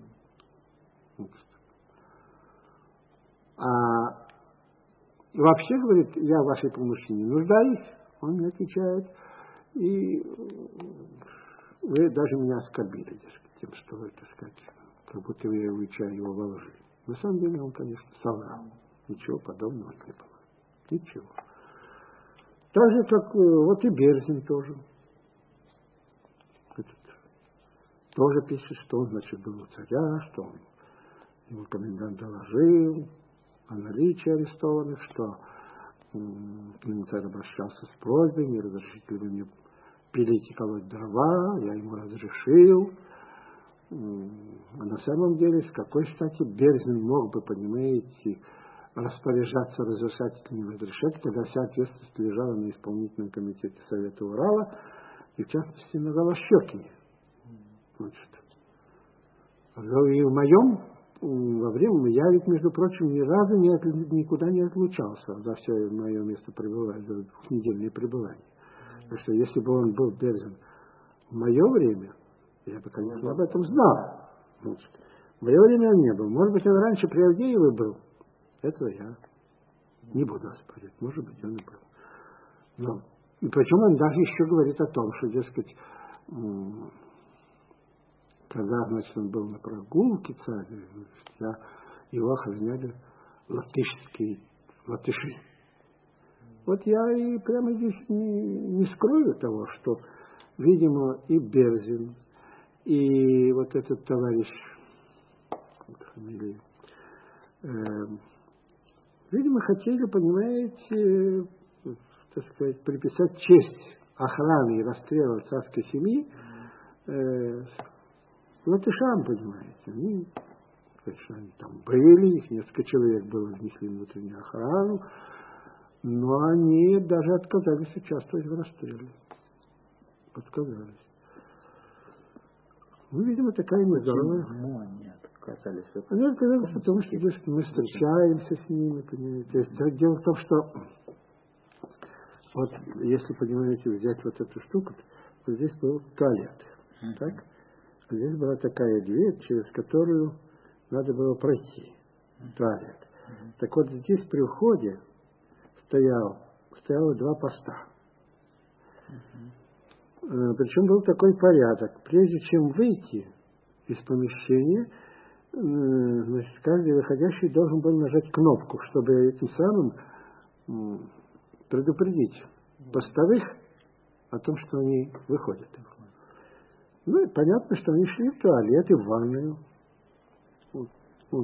А вообще, говорит, я в вашей помощи не нуждаюсь, он мне отвечает, и вы даже меня оскорбили, дескать, тем, что вы, так сказать, как будто вы увечали его во лжи. На самом деле он, конечно, соврал. Ничего подобного не было. Ничего. Так же, как вот и Берзин тоже. Этот, тоже пишет, что он, значит, был у царя, что он, его комендант доложил о наличии арестованных, что к нему царь обращался с просьбой, не разрешите ли вы мне пилить и колоть дрова, я ему разрешил. А на самом деле, с какой стати Берзин мог бы, понимаете, распоряжаться, разрешать или не разрешать, когда вся ответственность лежала на исполнительном комитете Совета Урала, и в частности на Голощёкине. Значит. И в моем, во время, я ведь, между прочим, ни разу не от, никуда не отлучался за все мое место пребывания, за двухнедельное пребывание. Так что если бы он был Берзин в мое время, я бы, конечно, об этом знал. Значит, в мое время он не был. Может быть, он раньше при Авдееве был. Этого я не буду оспаривать. Может быть, он и был. Но, и причем он даже еще говорит о том, что, дескать, когда, значит, он был на прогулке, царь, я, его охраняли латышские латыши. Вот я и прямо здесь не, не скрою того, что, видимо, и Берзин, и вот этот товарищ, фамилия, э, видимо, хотели, понимаете, э, так сказать, приписать честь охраны и расстрела царской семьи э, латышам, понимаете. Они, конечно, они там были, их несколько человек было внесли в внутреннюю охрану, но они даже отказались участвовать в расстреле. Отказались. Ну, видимо, такая нездоровая. Почему они отказались? Они отказались, потому что здесь мы встречаемся с ними, понимаете. То есть, дело в том, что вот, если, понимаете, взять вот эту штуку, то здесь был туалет. Uh-huh. Так? Здесь была такая дверь, через которую надо было пройти. Uh-huh. Туалет. Uh-huh. Так вот, здесь при входе стоял, стояло два поста. Uh-huh. Причем был такой порядок. Прежде чем выйти из помещения, значит, каждый выходящий должен был нажать кнопку, чтобы этим самым предупредить постовых о том, что они выходят. Ну, и понятно, что они шли в туалет и в ванную. Вот. Вот.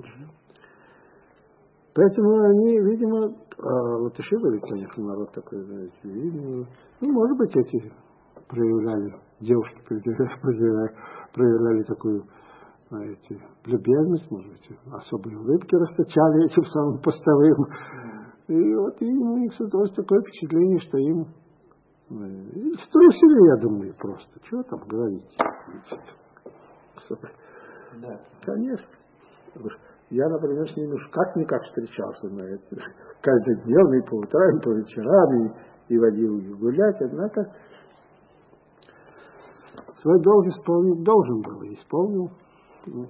Поэтому они, видимо, а латыши были, конечно, народ такой, знаете, видимо, ну, может быть, эти проявляли, девушки проявляли, проявляли такую, знаете, любезность, может быть, особые улыбки расточали этим самым постовым. И вот и у них создалось такое впечатление, что им струсили, я думаю, просто. Чего там говорить? Да. Конечно. Я, например, с ними уж как-никак встречался, знаете, каждодневно, и по утрам, и по вечерам, и, и водил их гулять, однако свой долг исполнить должен был, и исполнил. Вот.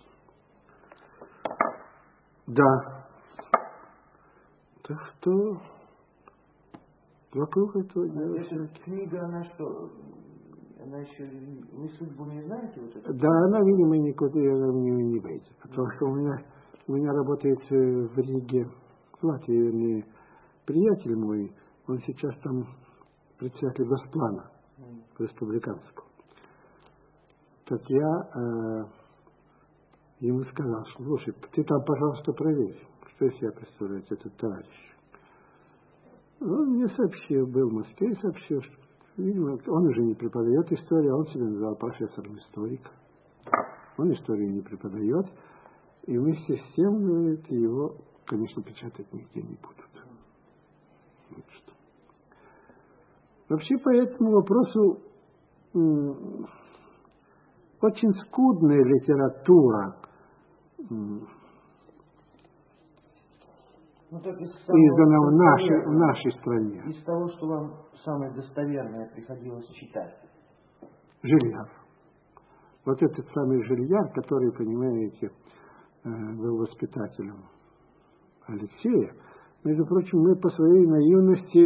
Да. Так что вокруг этого дела. Эта книга, она что, она еще, вы судьбу не знаете? Вот это? Да, она, видимо, никуда не, не выйдет, потому что у меня, у меня работает в Риге, в Латвии, вернее, приятель мой, он сейчас там председатель Госплана, mm. республиканского. Так я э, ему сказал, слушай, ты там, пожалуйста, проверь, что из себя представляет этот товарищ. Он мне сообщил, был в Москве и сообщил, что, видимо, он уже не преподает историю, он себя называл профессором историк. Он историю не преподает, и вместе с тем, говорит, его, конечно, печатать нигде не будут. Вот что. Вообще по этому вопросу м- очень скудная литература м- ну, так из издана в нашей, в нашей стране. Из того, что вам самое достоверное приходилось читать. Жильяр. Вот этот самый Жильяр, который, понимаете, был воспитателем Алексея. Между прочим, мы по своей наивности,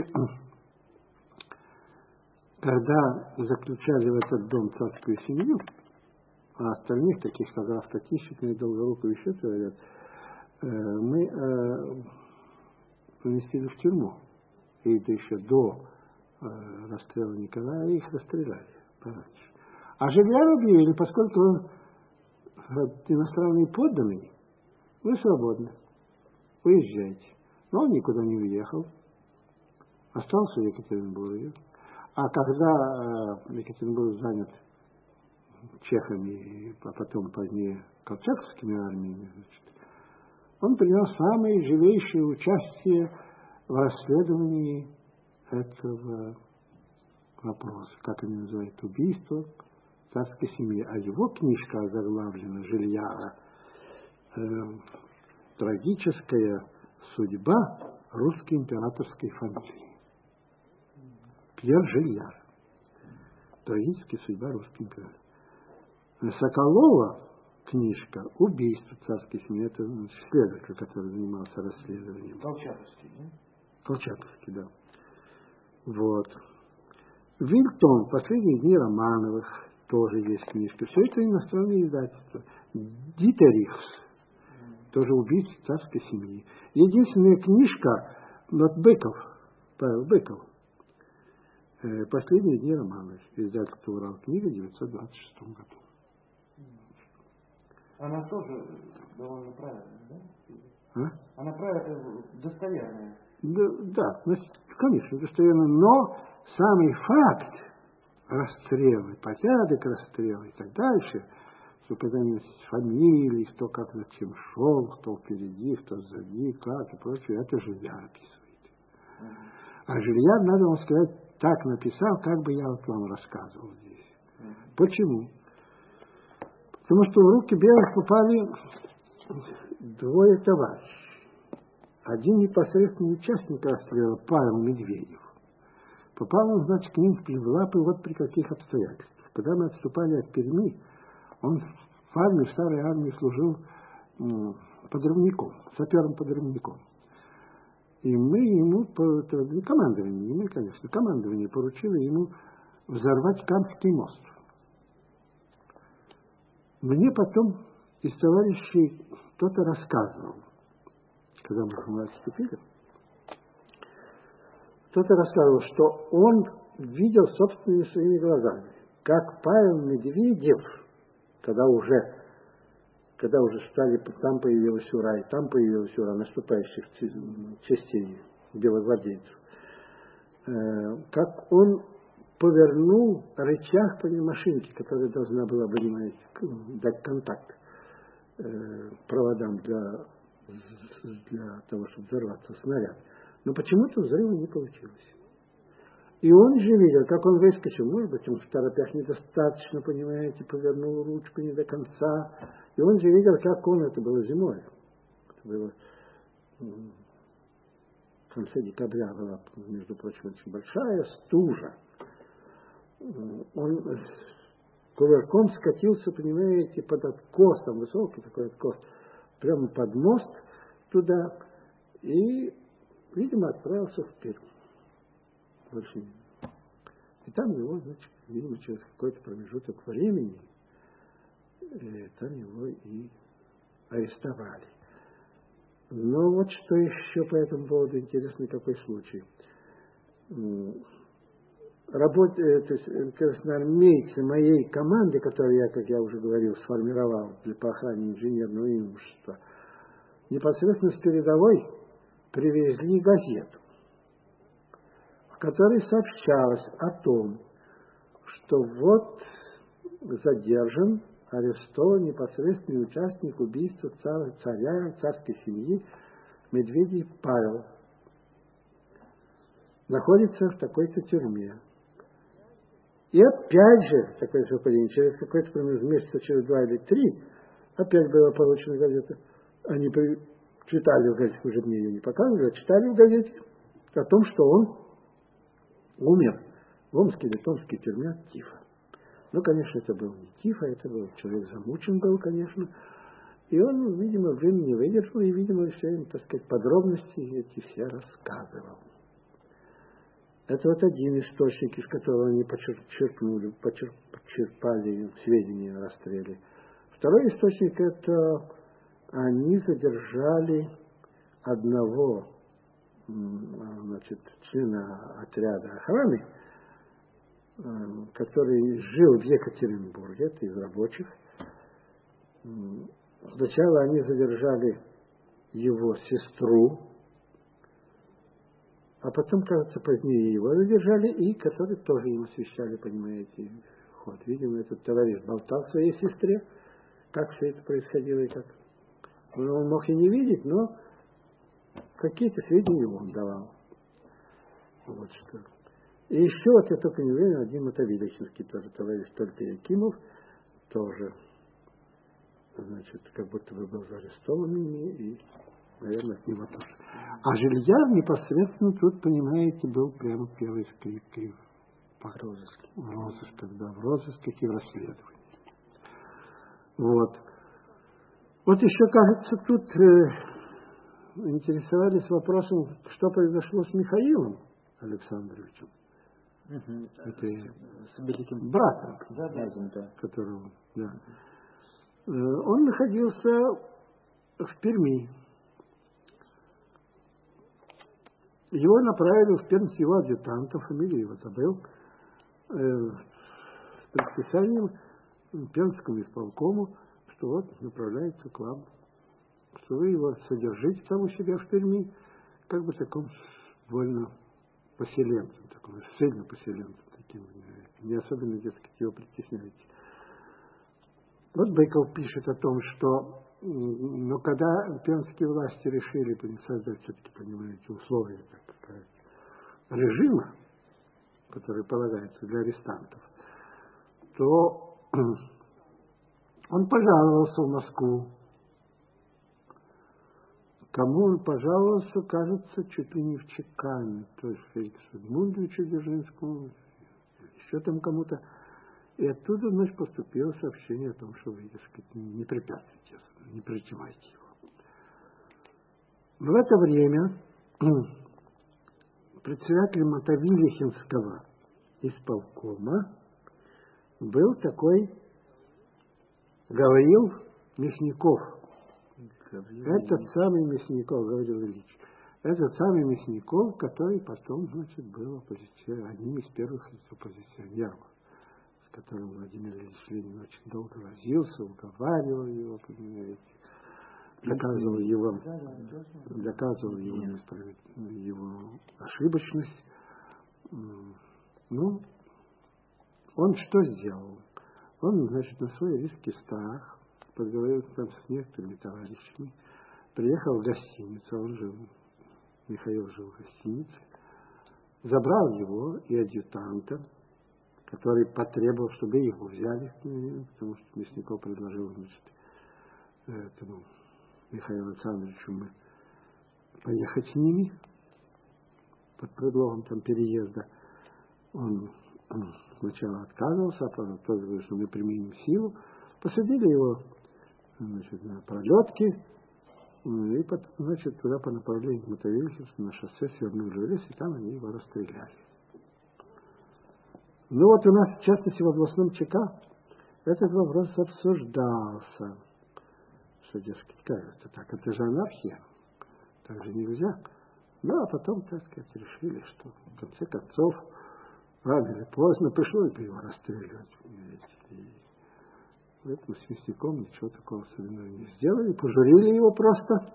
когда заключали в этот дом царскую семью, а остальных, таких как Рафтатищиков и Долгоруков, еще говорят, мы поместили в тюрьму. И это еще до расстрела Николая их расстреляли пораньше. А Жильяра объявили, поскольку он иностранный подданный, вы свободны, уезжайте. Но он никуда не уехал, остался в Екатеринбурге. А когда Екатеринбург занят чехами, а потом позднее колчаковскими армиями, значит, он принял самое живейшее участие в расследовании этого вопроса, как они называют, убийство царской семьи. А его книжка озаглавлена Жильяра э, «Трагическая судьба русской императорской фамилии». Пьер Жильяр. «Трагическая судьба русской императорской». Соколова книжка «Убийство царской семьи». Это следователь, который занимался расследованием. Колчаковский, да? Колчаковский, да. Вот. Вильтон, «Последние дни Романовых», тоже есть книжка. Все это иностранные издательства. Дитерихс, тоже «Убийство царской семьи». Единственная книжка, вот Быков, Павел Быков, «Последние дни Романовых», издательство «Урал книга» в девятьсот двадцать шестом году. Она тоже довольно правильная, да? А? Она правильная, достоверная. Да, да, конечно, достоверно, но самый факт расстрела, порядок расстрела и так дальше, с указанием фамилий, кто как зачем шел, кто впереди, кто сзади, как и прочее, это Жильяр описывает. Uh-huh. А Жильяр, надо вам сказать, так написал, как бы я вот вам рассказывал здесь. Uh-huh. Почему? Потому что в руки белых попали двое товарищей. Один непосредственный участник расстрела, Павел Медведев. Попал он, значит, к ним в лапы вот при каких обстоятельствах. Когда мы отступали от Перми, он в армии, в старой армии служил м, подрывником, сапером-подрывником. И мы ему, командование, не мы, конечно, командование поручило ему взорвать Камский мост. Мне потом из товарищей кто-то рассказывал, когда мы отступили, кто-то рассказывал, что он видел собственными своими глазами, как Павел Медведев, когда уже, когда уже стали, там появилась Ура, и там появилась Ура, наступающих частей белогвардейцев, как он повернул рычаг пневмашинки, которая должна была вынимать, дать контакт э, проводам для, для того, чтобы взорваться снаряд. Но почему-то взрыва не получилось. И он же видел, как он выскочил, может быть, он в торопях недостаточно, понимаете, повернул ручку не до конца. И он же видел, как он, это было зимой, это было в конце декабря, была, между прочим, очень большая стужа. Он кувырком скатился, понимаете, под откос, там высокий такой откос, прямо под мост туда, и, видимо, отправился в Пермь. Больше не. И там его, значит, видимо, через какой-то промежуток времени, э, там его и арестовали. Но вот что еще по этому поводу интересный такой случай. работ... то есть, красноармейцы моей команды, которую я, как я уже говорил, сформировал для пахания инженерного имущества, непосредственно с передовой привезли газету, в которой сообщалось о том, что вот задержан, арестован непосредственный участник убийства царя, царской семьи Медведев Павел. Находится в такой-то тюрьме. И опять же, такое совпадение, через какой-то промежуток, месяца через два или три, опять была получена газета. Они при... читали в газете, уже мне ее не показывали, а читали в газете о том, что он умер в Омской или Томской тюрьме от тифа. Ну, конечно, это был не тиф, а это был человек замучен был, конечно. И он, видимо, время не выдержал, и, видимо, все им, так сказать, подробности эти все рассказывал. Это вот один источник, из которого они почерпнули, почерпали сведения о расстреле. Второй источник – это они задержали одного, значит, члена отряда охраны, который жил в Екатеринбурге, это из рабочих. Сначала они задержали его сестру, а потом, кажется, позднее его задержали, и которые тоже им освещали, понимаете, ход. Видимо, этот товарищ болтал своей сестре, как все это происходило и как. Он мог и не видеть, но какие-то сведения он давал. Вот что. И еще вот я только не уверен, один мотовилищенский тоже товарищ Только Якимов, тоже, значит, как будто бы был арестован ими, и, наверное, от него тоже. А Жильяр непосредственно тут, понимаете, был прямо первой скрипкой в розыске. В розысках, да, в розысках и в расследовании. Вот. Вот еще, кажется, тут э, интересовались вопросом, что произошло с Михаилом Александровичем. Угу. Это с великим братом, да, да, да. которого, да. Э, он находился в Перми. Его направили в Пермь с его адъютантом, фамилию его забыл, э, с предписанием Пермскому исполкому, что вот направляется к вам, что вы его содержите там у себя в Перми, как бы таком вольно поселенцем, таком сильно поселенцем, таким, не особенно, дескать, его притесняете. Вот Быков пишет о том, что, но когда пермские власти решили создать все-таки, понимаете, условия, так сказать, режима, который полагается для арестантов, то он пожаловался в Москву. Кому он пожаловался, кажется, чуть ли не в Чекане, то есть Феликсу Эдмундовичу Дзержинскому, еще там кому-то. И оттуда, значит, поступило сообщение о том, что вы, так сказать, не препятствуйте, не прижимайте его. В это время председателем Мотовилихинского исполкома был такой Гавриил Мясников. Гавриил. Этот самый Мясников, Гавриил Ильич, этот самый Мясников, который потом, значит, был оппозиционером, одним из первых оппозиционеров, с которым Владимир Ильич Ленин очень долго возился, уговаривал его, понимаете, доказывал его, доказывал его, его ошибочность. Ну, он что сделал? Он, значит, на свой риск и страх, поговорил там с некоторыми товарищами, приехал в гостиницу, он жил, Михаил жил в гостинице, забрал его и адъютанта, который потребовал, чтобы их взяли, потому что Мясников предложил, значит, этому Михаилу Александровичу мы поехать с ними под предлогом там переезда. Он, он сначала отказывался, а потом тоже говорил, что мы применим силу. Посадили его, значит, на пролетки, и потом, значит, туда по направлению к Мотовилихинску на шоссе свернули в лес, и там они его расстреляли. Ну вот у нас, в частности, в областном ЧК этот вопрос обсуждался. Что, дескать, как это так? Это же анархия. Так же нельзя. Ну, а потом, так сказать, решили, что в конце концов рано или поздно пришлось бы его расстреливать. И в этом с мясником ничего такого особенного не сделали, пожурили его просто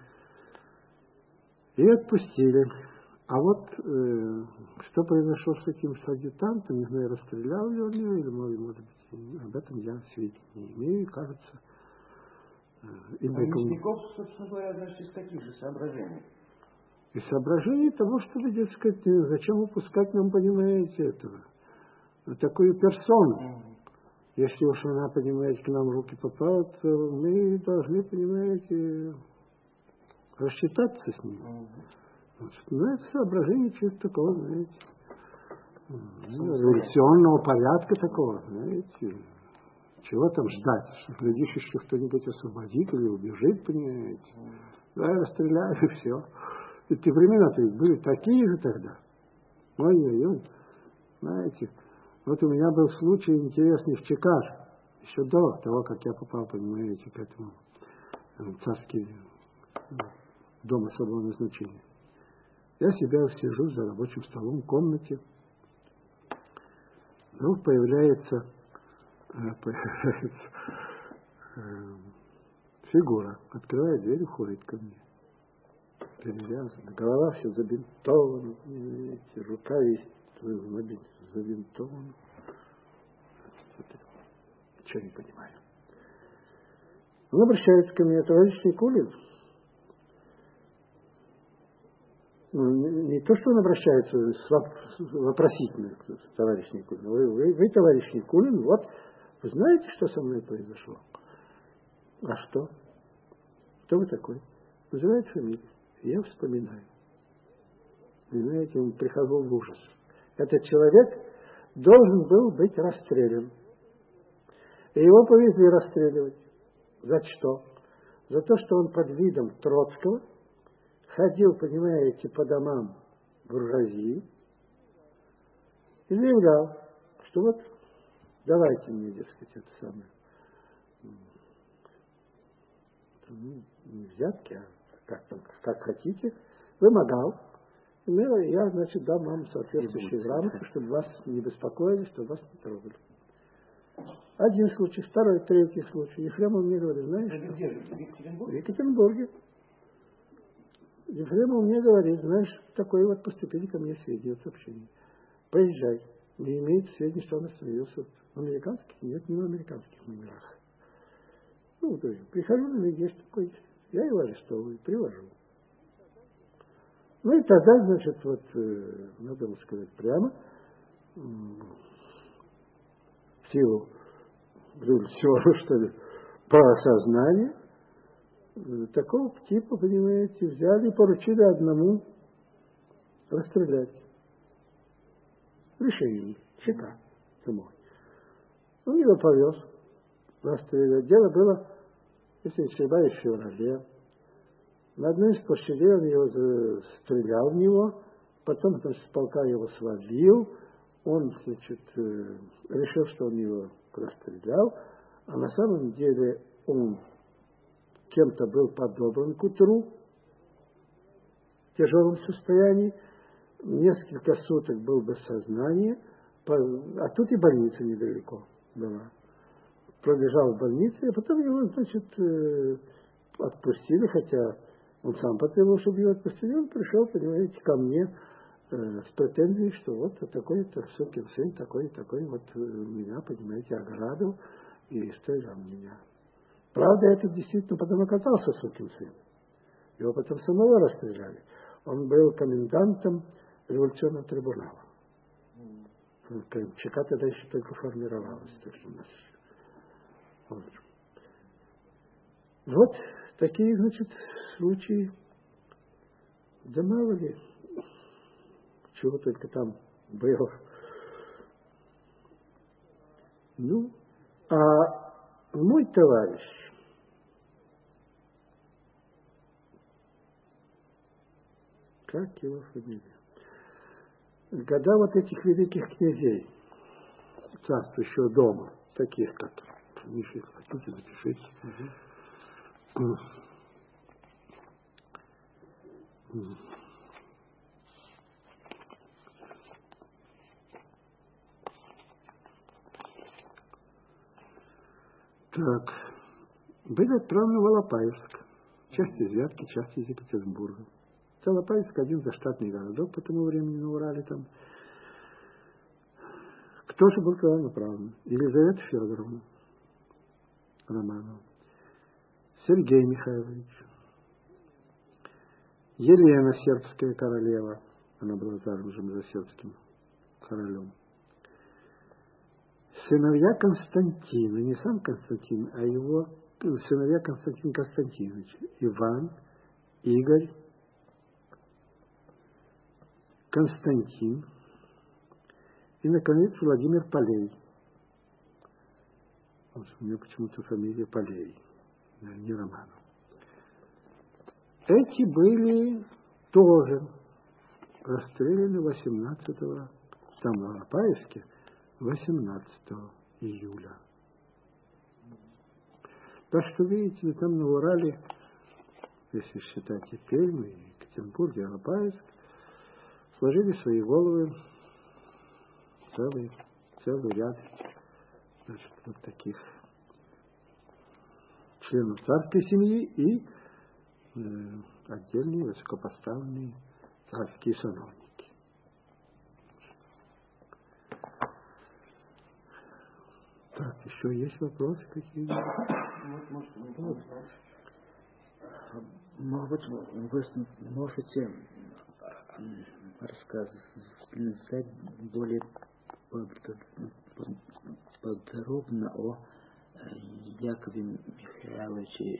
и отпустили. А вот э, что произошло с этим с адъютантом, не знаю, расстрелял ли он его, или, может быть, об этом я сведений не имею, кажется. Э, а Мясников, собственно говоря, значит, из каких же соображений? Из соображений того, чтобы, дескать, зачем выпускать нам, понимаете, этого, такую персону. Mm-hmm. Если уж она, понимаете, к нам в руки попала, то мы должны, понимаете, рассчитаться с ним. Mm-hmm. Ну, это соображение чего-то такого, знаете, революционного порядка такого, знаете. Чего там ждать, что, глядишь, еще кто-нибудь освободит или убежит, понимаете. Да, расстреляют, и все. Эти времена-то были такие же тогда. Ой-ой-ой, знаете. Вот у меня был случай интересный в Чикаго, еще до того, как я попал, понимаете, к этому царский дом особого назначения. Я себя сижу за рабочим столом в комнате. Вдруг появляется, появляется э, фигура, открывает дверь, уходит ко мне. Перевязана, голова вся забинтована, видите, рука есть забинтована. Ничего не понимаю. Он обращается ко мне, товарищ Никулин. Не то, что он обращается с вопросительно, товарищ Никулин. Вы, вы, вы, товарищ Никулин, вот, вы знаете, что со мной произошло? А что? Кто вы такой? Называет фамилию. Я вспоминаю. Вы знаете, он прихожу в ужас. Этот человек должен был быть расстрелян. И его повезли расстреливать. За что? За то, что он под видом Троцкого ходил, понимаете, по домам буржуазии и заявлял, что вот давайте мне, дескать, это самое, ну, не взятки, а как, там, как хотите, вымогал. И я, значит, дам вам соответствующие грамоты, чтобы вас не беспокоили, чтобы вас не трогали. Один случай, второй, третий случай. Ефремов мне говорит, знаешь, это где же? В Екатеринбурге? В Екатеринбурге. Ефремов мне говорит, знаешь, такое вот поступили ко мне сведения, сообщения. Поезжай. Не имеет сведений, что он остановился в американских? Нет, не в американских номерах. Ну, то есть, прихожу на есть такой, я его арестовываю, привожу. Ну и тогда, значит, вот, э, надо сказать прямо, э, в силу всего, что ли, по осознанию, такого типа, понимаете, взяли и поручили одному расстрелять. Решение. ЧК. Домой. Он его повез расстрелять. Дело было, если не ошибаюсь, в феврале. На одной из площадей он его стрелял в него, потом, значит, с полка его свалил. Он, значит, решил, что он его расстрелял, а на самом деле он кем-то был подобран к утру в тяжелом состоянии, несколько суток был без сознания, а тут и больница недалеко была. Пробежал в больнице, а потом его, значит, отпустили, хотя он сам потребовал, чтобы его отпустили. Он пришел, понимаете, ко мне с претензией, что вот такой-то сукин сын, такой-такой, вот меня, понимаете, ограбил и стрелял в меня. Правда, это действительно потом оказался сукин сын. Его потом самого расстреляли. Он был комендантом революционного трибунала. ЧК тогда еще только формировалась. Так что у нас... вот. вот такие, значит, случаи. Да мало ли, чего только там было. Ну, а мой товарищ, как его фамилия? Года вот этих великих князей, царствующего дома, таких как, Миша, хотите, запишите. Угу. Так. Были отправлены в Алапаевск. Часть из Вятки, часть из Екатеринбурга. Алапаевск один заштатный городок по тому времени на Урале там. Кто же был туда направлен? Елизавета Федоровна Романова, Сергей Михайлович, Елена сербская королева, она была замужем за сербским королем, сыновья Константина, не сам Константин, а его сыновья Константин Константинович, Иван, Игорь, Константин и, наконец, Владимир Полей. Вот у меня почему-то фамилия Полей, не Романов. Эти были тоже расстреляны восемнадцатого, там в Алапаевске, восемнадцатого июля. Так что, видите, там на Урале, если считать и Пермь, и Екатеринбург, и Алапаевск, сложили свои головы целый, целый ряд, значит, вот таких членов царской семьи и э, отдельные высокопоставленные царские сановники. Так, еще есть вопросы какие-нибудь? Может быть, вы можете рассказать более подробно о Якове Михайловиче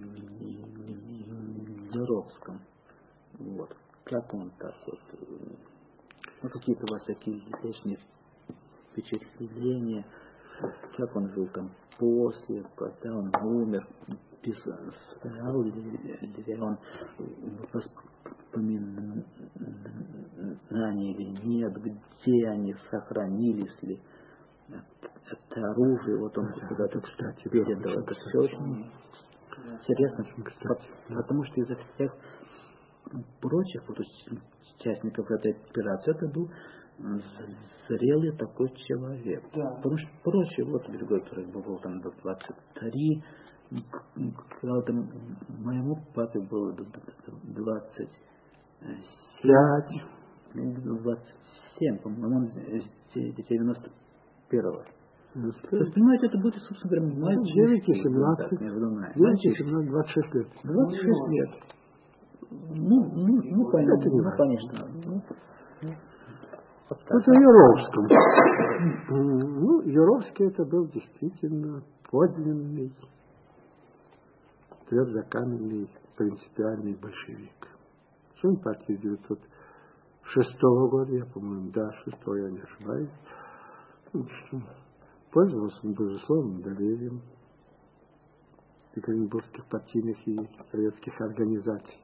Яровском. Вот. Как он так вот, ну, какие-то у вас такие лишние впечатления, как он жил там после, когда он умер, писал ли он воспоминания или нет, где они сохранились ли, это оружие, вот он куда-то, кстати, передал. Это все очень интересно, потому что из всех прочих вот, участников этой операции это был зрелый такой человек. Да. Потому что прочие, вот Григорий Петрович был там до двадцать три, правда, моему папе было двадцать пять, двадцать семь, по-моему, он девяносто первого. То есть, понимаете, это будет, собственно говоря, мальчик. девять и семнадцать. девять и семнадцать, двадцать шесть лет. двадцать шесть лет. Ну, ну, ну, понятно, ну, конечно. Ну, вот это Яровском. Ну, Яровский это был действительно подлинный, твердокаменный, принципиальный большевик. Член партии девятьсот шестого года, я, по-моему, да, шестого, я не ошибаюсь. Пользовался, безусловно, доверием екатеринбургских партийных и советских организаций.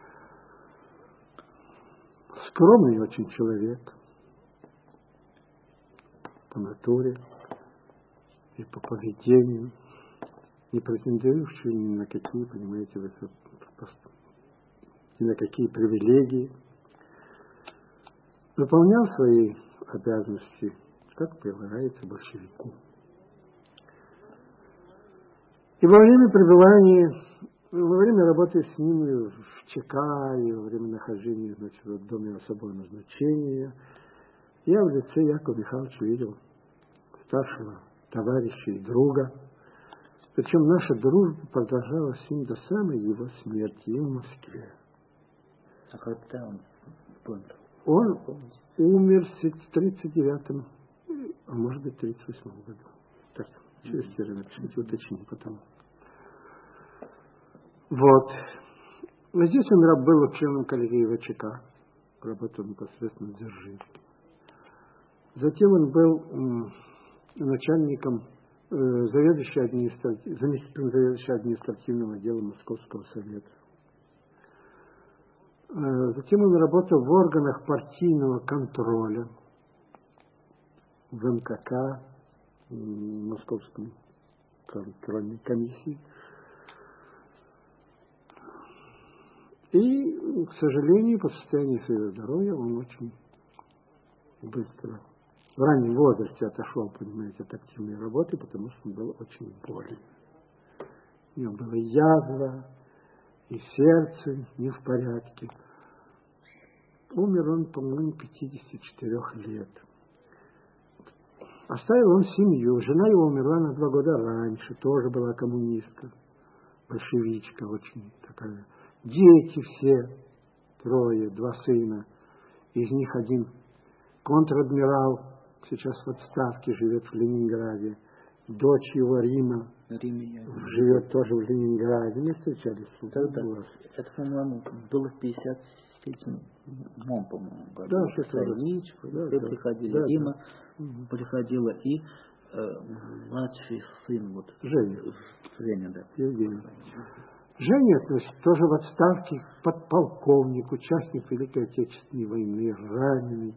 Скромный очень человек по натуре и по поведению, не претендующий ни на какие, понимаете, ни на какие привилегии, выполнял свои обязанности, как полагается большевику. И во время пребывания, во время работы с ними в ЧК и во время нахождения, значит, в доме особого назначения, я в лице Якова Михайловича видел старшего товарища и друга. Причем наша дружба продолжалась с ним до самой его смерти и в Москве. А когда он помер? Он умер в тридцать девятом, а может быть, в тридцать восьмом году. Так, через тебе напишите, уточни потом. Вот. Здесь он был членом коллегии ВЧК, работал непосредственно с Дзержинским. Затем он был м, начальником, э, заведующим административ... заместителем заведующего административным отделом Московского совета. Э, затем он работал в органах партийного контроля, в эм ка ка, в Московской контрольной комиссии. И, к сожалению, по состоянию своего здоровья он очень быстро в раннем возрасте отошел, понимаете, от активной работы, потому что он был очень болен. У него была язва, и сердце не в порядке. Умер он, по-моему, пятидесяти четырёх лет. Оставил он семью. Жена его умерла на два года раньше, тоже была коммунистка, большевичка очень такая. Дети все, трое, два сына. Из них один контр-адмирал, сейчас в отставке, живет в Ленинграде. Дочь его Рима, Риме, живет тоже в Ленинграде. Не встречались? Тогда, это, по-моему, было в пятьдесят седьмом, по-моему, году. Да, что-то. Да, да, приходили. Да, Рима да. Приходила и э, младший сын, вот. Женя. Женя, да. Евгений. Женя, то есть, тоже в отставке, подполковник, участник Великой Отечественной войны, раненый.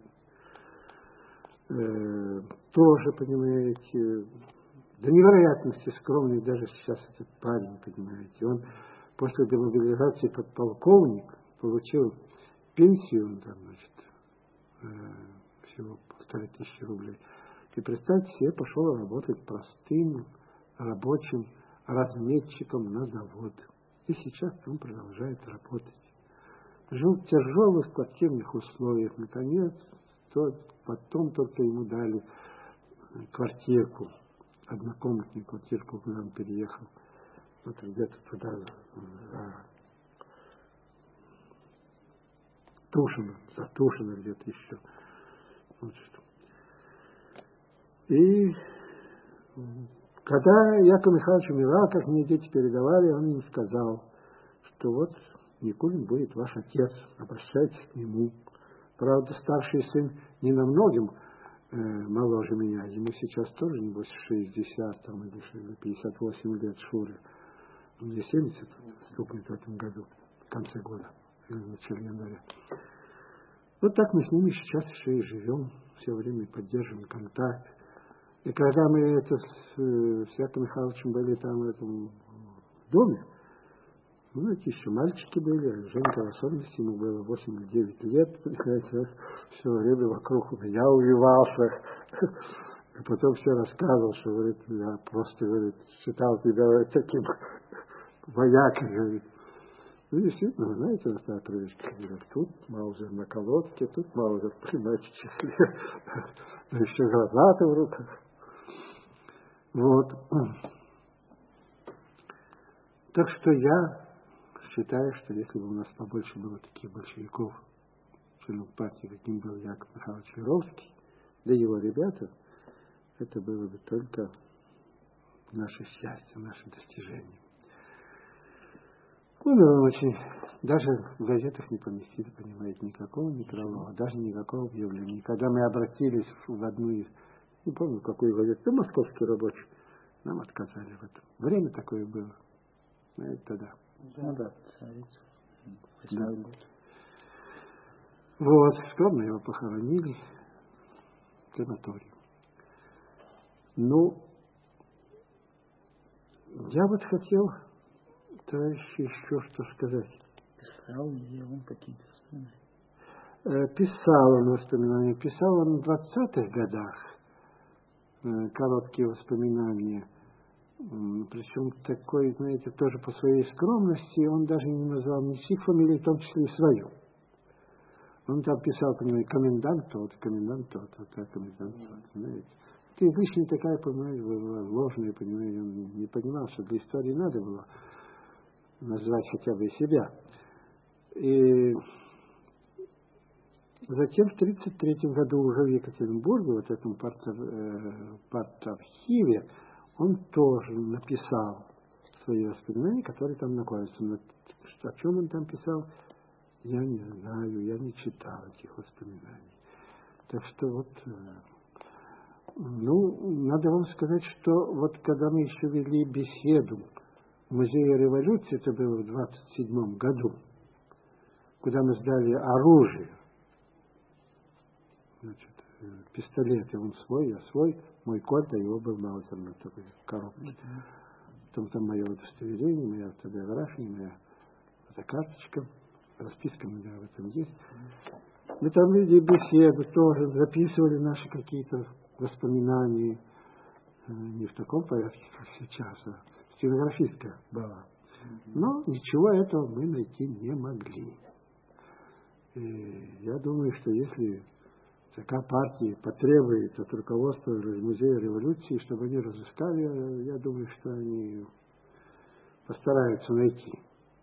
Э, тоже, понимаете, до невероятности скромный даже сейчас этот парень, понимаете. Он после демобилизации подполковник получил пенсию, там, значит, э, всего полторы тысячи рублей. И представьте себе, пошел работать простым рабочим разметчиком на завод. И сейчас он продолжает работать. Жил в тяжелых квартирных условиях. Наконец, то, потом только ему дали квартирку, однокомнатную квартирку, куда он переехал. Вот где-то туда, за Тушино, за Тушино где-то еще. Вот что. И когда Яков Михайлович умирал, как мне дети передавали, он им сказал, что вот Никулин будет ваш отец, обращайтесь к нему. Правда, старший сын не намногим э, моложе меня, ему сейчас тоже, небось, шестьдесят там, или пятьдесят восемь лет Шуре. Мне семьдесят стукнет в этом году, в конце года, или в начале января. Вот так мы с ними сейчас еще и живем, все время поддерживаем контакт. И когда мы это с, с Яковом Михайловичем были там в этом доме, ну, эти еще мальчики были, Женька в особенности, ему было восемь или девять лет, понимаете, все время вокруг меня увивался. И потом все рассказывал, что, говорит, я просто, говорит, считал тебя говорит, таким воякой, говорит. Ну, действительно, вы знаете, у нас такая привычка, говорят, тут Маузер на колодке, тут Маузер при матче-числе, да еще гранаты в руках. Вот. Так что я считаю, что если бы у нас побольше было таких большевиков, членов партии, каким был Яков Михайлович Яровский, да его ребята, это было бы только наше счастье, наше достижение. Умер он очень, даже в газетах не поместили, понимаете, никакого некролога, даже никакого объявления. Когда мы обратились в одну из, не помню, какую газету, да, московский рабочий, нам отказали в этом. Время такое было, знаете, тогда. Ну да, царица. Да. Вот, скромно его похоронили в крематории. Ну, я вот хотел, товарищи, еще что сказать. Писал ли он какие-то воспоминания? Писал он воспоминания. Писал он в двадцатых годах короткие воспоминания. Причем такой, знаете, тоже по своей скромности, он даже не назвал ничьих фамилий, в том числе и свою. Он там писал, понимаете, комендант тот, комендант тот, вот так, комендант тот, знаете. Это излишне такая, понимаете, была ложная, понимаете, он не понимал, что для истории надо было назвать хотя бы и себя. И затем в тридцать третьем году уже в Екатеринбурге, вот в этом партархиве, он тоже написал свои воспоминания, которые там находятся. Но о чем он там писал, я не знаю, я не читал этих воспоминаний. Так что вот, ну, надо вам сказать, что вот когда мы еще вели беседу в Музее революции, это было в двадцать седьмом году, куда мы сдали оружие, значит, пистолет, и он свой, я свой, мой кольт, а его был Маузер на такой коробке. Потом там мое удостоверение, моя автобиография, моя фотокарточка, расписка у меня в этом есть. Мы там видели беседы тоже, записывали наши какие-то воспоминания. Не в таком порядке, как сейчас, а стенографистская была. Но ничего этого мы найти не могли. И я думаю, что если ЦК партии потребует от руководства Музея революции, чтобы они разыскали, я думаю, что они постараются найти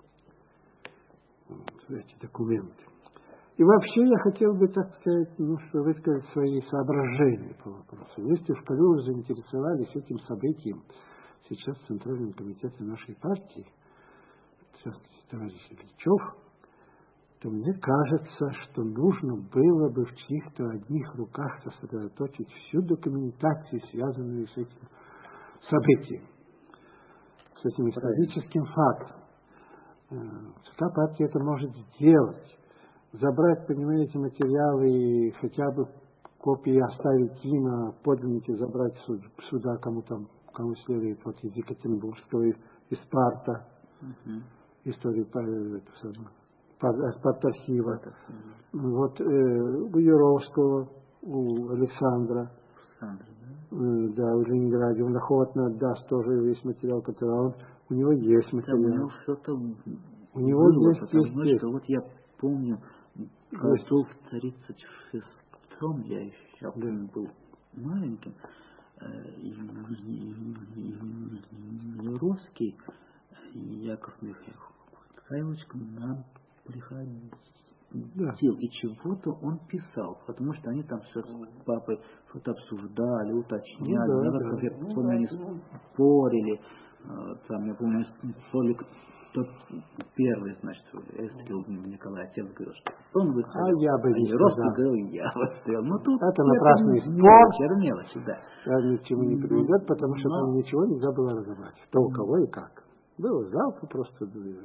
вот эти документы. И вообще я хотел бы, так сказать, ну, что высказать свои соображения по вопросу. Если в Крыму заинтересовались этим событием сейчас в Центральном комитете нашей партии, товарищ Ильичев, то мне кажется, что нужно было бы в чьих-то одних руках сосредоточить всю документацию, связанную с этим событием, с этим историческим фактом. ЦК партии это может сделать. Забрать, понимаете, материалы и хотя бы копии оставить им, а подлинники забрать сюда, кому там, кому следует, вот из Екатеринбургского, из Спарта, uh-huh. истории Спарт-архива, вот э, у Яровского, у Александра, Александр, да? Э, да, в Ленинграде, он охотно отдаст тоже весь материал, который он, у него есть материал. Да, у него что-то у него было, есть, потому есть, есть. Что вот я помню, году в тридцать шестом я еще да. был маленьким, и, и, и, и русский Яков Михайлович к нам приходил, да. и чего-то он писал, потому что они там все с папой что-то обсуждали, уточняли, ну, да, да. я помню, они спорили, там, я помню, Солик тот первый, значит, Эстрел Николай, отец говорил, что он выставил. А я бы не сказал. Ростов говорил, я выставил. Ну, тут это напрасный спор. Мелочи, да. Это ни к чему не приведет, потому что но... там ничего нельзя было разобрать. Кто у кого и как. Было жалко просто.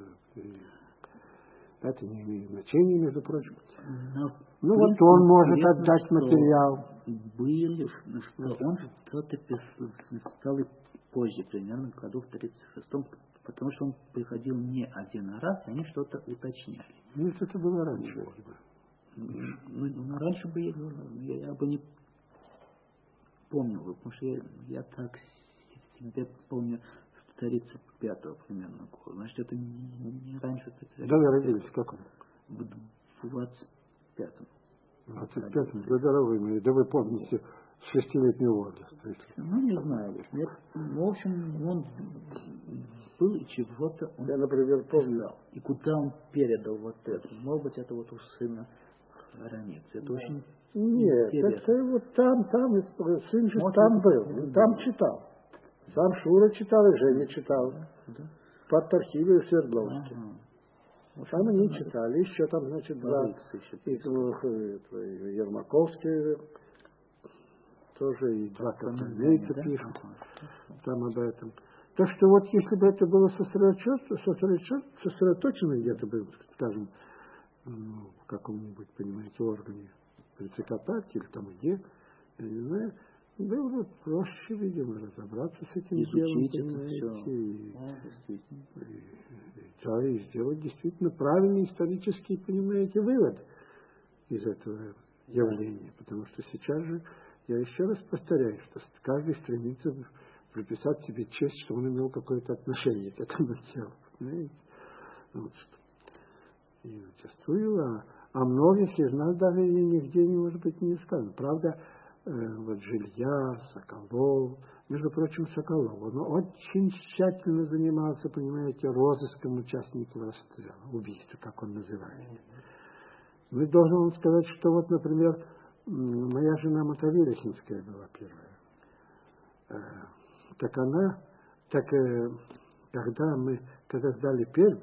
Это не имеет значения, между прочим. Но, ну, вот он может отдать материал. Были, что он что-то писал и позже, примерно в году в тридцать шестом, потому что он приходил не один раз, и они что-то уточняли. Ну, это было раньше. Ну, ну раньше бы я, я, я бы не помнил, потому что я, я так себе помню с тридцать пятого примерно года. Значит, это не, не раньше. Да, вы родились в каком? В двадцать пятом. В двадцать пятом? Да, дорогой мой, да вы помните шестилетнего возраста. Ну, не знаю. Нет, в общем, он был и чего-то он я, например, помню. И куда он передал вот это? Может быть, это вот у сына хранится. Это да. очень Нет, интересно. это вот там, там, сын же может, там был, он там читал. Сам Шура читал, и Женя читал. Да. Под архиве в Свердловске. Ага. Там они да. читали. Еще там, значит, два. И двух, Ермаковский тоже, и два Картамейца пишут там об этом. Так что вот если бы это было сосредоточено, сосредоточено где-то бы, скажем, ну, в каком-нибудь, понимаете, органе при ЦК партии или там где, я не знаю, было бы проще, видимо, разобраться с этим изучить делом, это все. И, а, и, и, да, и сделать действительно правильный исторический, понимаете, вывод из этого явления. Потому что сейчас же, я еще раз повторяю, что каждый стремится приписать себе честь, что он имел какое-то отношение к этому делу. Понимаете? Вот что. И зачастую, а, а многих из нас даже и нигде, не может быть, не сказано. Правда, э, вот Жилья, Соколов, между прочим, Соколов, он очень тщательно занимался, понимаете, розыском участников расстрела, убийства, как он называет. Мы должны вам сказать, что вот, например, моя жена Мотовилихинская была первая. Так она, так э, когда мы, когда сдали Пермь,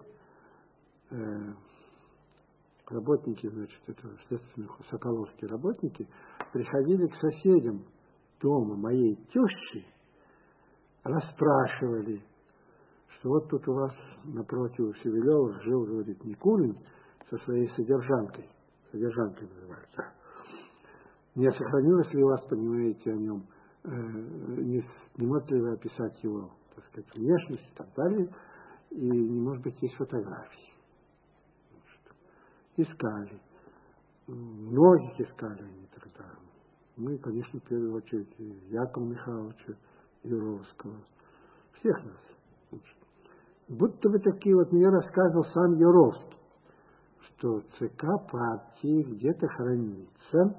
э, работники, значит, этого следственных, соколовские работники, приходили к соседям дома моей тещи, расспрашивали, что вот тут у вас напротив Шевелевых жил, говорит, Никулин со своей содержанкой, содержанкой называется. Не сохранилось ли у вас, понимаете, о нем, э, не, не можете ли вы описать его, так сказать, внешность и так далее, и не может быть есть фотографии. Искали. Многих искали они тогда. Мы, конечно, в первую очередь Якова Михайловича Юровского. Всех нас. Будто бы такие вот, мне рассказывал сам Юровский, что ЦК партии где-то хранится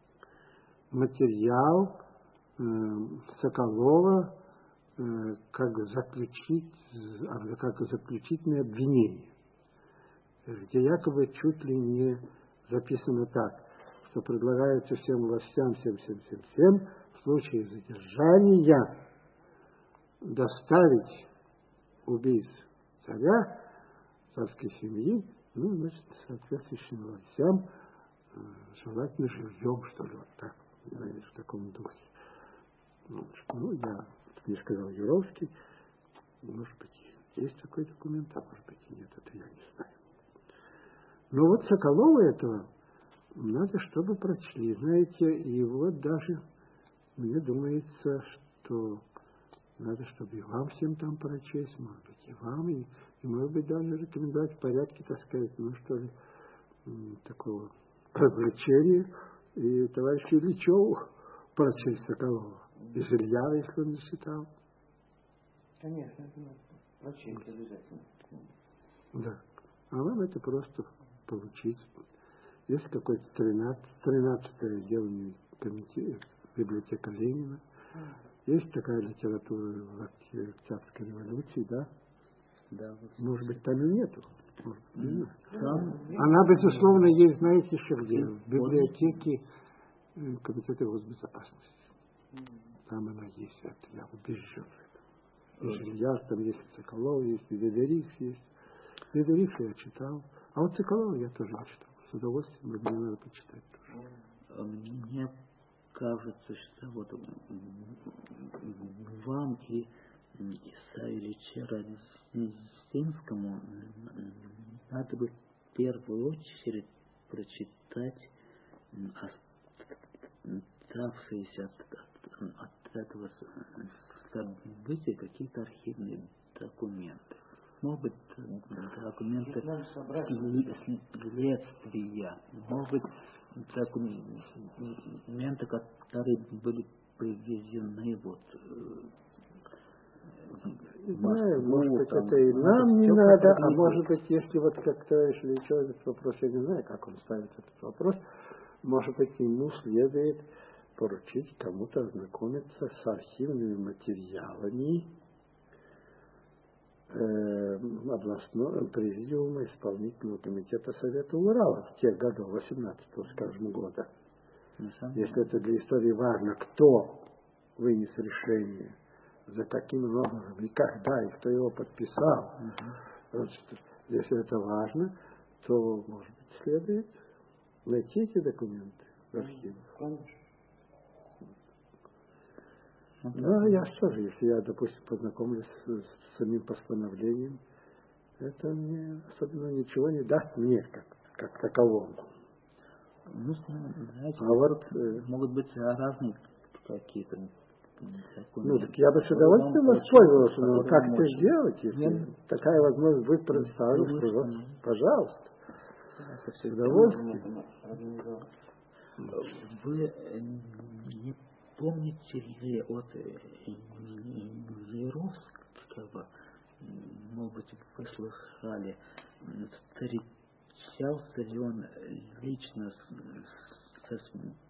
материал э, Соколова э, как заключить, как заключительное обвинение, где якобы чуть ли не записано так, что предлагается всем властям, всем, всем, всем, всем в случае задержания доставить убийц царя, царской семьи, ну, значит, соответствующим властям, э, желательно живьем, что ли, вот так, знаешь, в таком духе. Ну, ну, я не сказал Юровский, может быть, есть такой документ, а может быть и нет, это я не знаю. Но вот Соколова этого надо, чтобы прочли, знаете, и вот даже мне думается, что надо, чтобы и вам всем там прочесть, может быть, и вам, и, и может быть, даже рекомендовать в порядке, так сказать, ну, что ли, такого развлечения, и товарищу Ильичеву прочесть Соколова, и Жильява, если он не читал. Конечно, это прочесть обязательно. Да. А вам это просто получить. Есть какой-то тринадцатое отделение библиотека Ленина. Есть такая литература в Октябрьской революции, да? Да. Вот. Может быть, там и нету. Может, не там... Она, безусловно, есть, знаете, еще где? В библиотеке Комитета госбезопасности. Там она есть, это я убежден. И Жильяр, там есть Соколов, есть и Ведерикс есть. Ведерикса я читал. А вот Соколова я тоже не читал. С удовольствием, мне надо почитать тоже. Мне кажется, что вот вам и Исаию Ильичу Радзинскому надо бы в первую очередь прочитать оставшиеся от, от, от этого события какие-то архивные документы. Может быть, документы следствия, может быть, документы, которые были привезены вот не знаю, может быть, там, это и нам не надо, а может быть, если вот как товарищ Ильичев этот вопрос, я не знаю, как он ставит этот вопрос, может быть, ему следует поручить кому-то ознакомиться с архивными материалами э, областного президиума исполнительного комитета Совета Урала в тех годах, восемнадцатого, скажем, года. Если это для истории важно, кто вынес решение, за каким номером и когда, и кто его подписал. Uh-huh. Вот, если это важно, то, может быть, следует найти эти документы в архивах. Конечно. Ну, я что же, если я, допустим, познакомлюсь с, с самим постановлением, это мне особенно ничего не даст мне, как, как таковому. Ну, знаете, а вот, э, могут быть разные какие-то документы. Ну, так я бы с удовольствием воспользовался, но как это сделать, если я... такая возможность будет предоставлена, пожалуйста. С удовольствием. Вы не помните ли от Яровского, может быть, вы слышали, встречался ли он лично с, со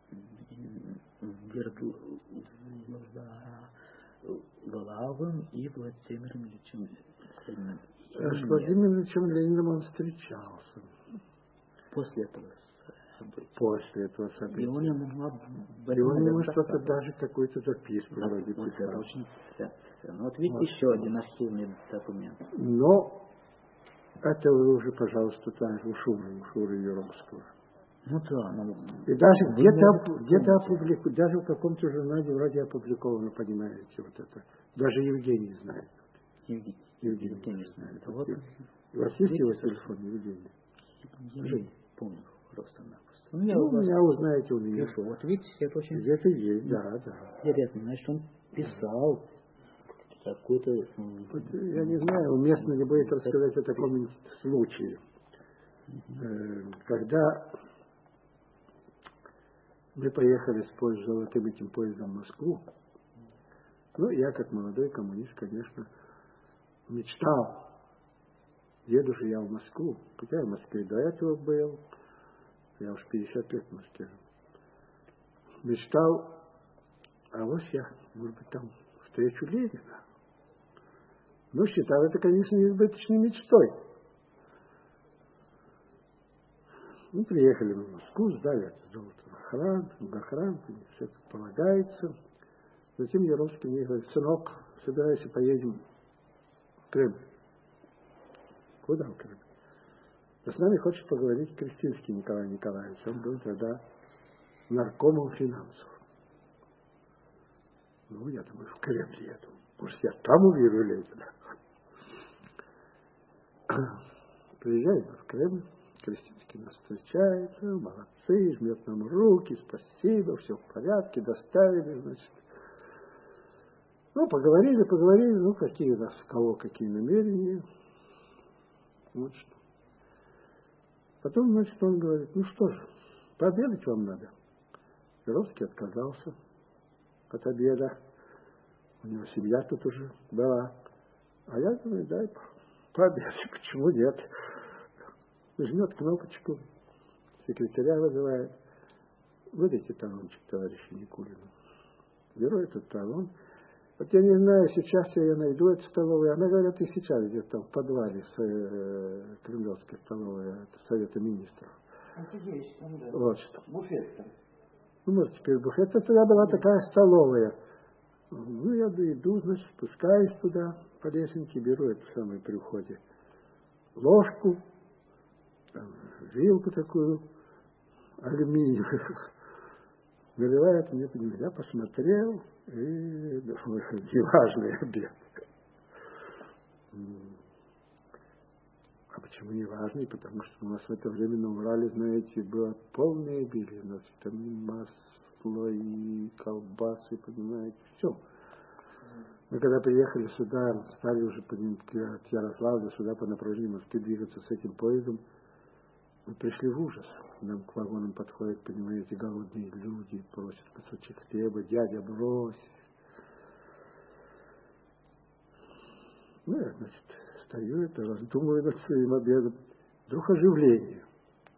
Свердловым и Владимиром Ильичем Лениным? С Владимиром Ильичем Лениным он встречался. После этого события. После этого события. И он ему, и он ему что-то даже какую-то записку вроде вот писал. Это очень ценно. Вот видите, вот. Еще один архивный документ. Но это вы уже, пожалуйста, там у Шуры, у Шуры Юровского. Ну да. Ну, и даже где-то, где-то опубликовано, даже в каком-то журнале вроде опубликовано, понимаете, вот это. Даже Евгений знает. Евгений, Евгений, Евгений знает. Вот. У вас есть его телефон, Евгений? Я не помню просто-напросто. Ну, я ну, у вас меня узнаете у меня. Пишу. Вот видите, это очень... Где-то есть, да, да. Интересно, значит, он писал какой-то... Вот, я не знаю, уместно ли будет рассказать о таком случае. Когда Мы поехали с поездом, золотым этим поездом в Москву. Ну, я, как молодой коммунист, конечно, мечтал. Еду же я в Москву. Хотя я в Москве до этого был. Я уж пятьдесят лет в Москве. Мечтал, а вот я, может быть, там встречу Ленина. Ну, считал это, конечно, неизбыточной мечтой. Ну, приехали мы в Москву, сдали это золото в охрану, в охрану, все это полагается. Затем Яровский мне говорит: сынок, собирайся, поедем в Крым. Куда в Крым? Да с нами хочет поговорить Крестинский Николай Николаевич. Он был тогда наркомом финансов. Ну, я думаю, в Крым еду. Может, я там увижу Ленина. Приезжаем в Крым. Крестинский нас встречает. Молодцы, жмет нам руки. Спасибо, все в порядке. Доставили, значит. Ну, поговорили, поговорили. Ну, какие у нас, у кого какие намерения. Вот что. Потом, значит, он говорит: ну что же, пообедать вам надо. Яровский отказался от обеда. У него семья тут уже была. А я говорю: дай пообедать, почему нет? Жмет кнопочку, секретаря вызывает. Выдайте талончик товарищу Никулину. Беру этот талон. Вот я не знаю, сейчас я ее найду, эту столовую. Она, говорят, и сейчас где-то там в подвале с, э, Кремлевской столовой, это Совета Министров. Это есть там, да. Вот что. Буфет там. Ну, может, теперь буфет. Это тогда была такая столовая. Ну, я иду, значит, спускаюсь туда по лесенке, беру эту самую при входе ложку, там, вилку такую, алюминиевую. Наливает мне, понимаете, я посмотрел, и неважный обед. А почему неважный? Потому что у нас в это время на Урале, знаете, было полное обилие. У нас там и масло, и колбасы, понимаете, все. Мы когда приехали сюда, стали уже от Ярославля сюда по направлению Москвы двигаться с этим поездом, мы пришли в ужас. Нам к вагонам подходят, понимаете, голодные люди, просят кусочек хлеба: дядя, брось. Ну, я, значит, стою, это раздумываю над своим обедом. Вдруг оживление.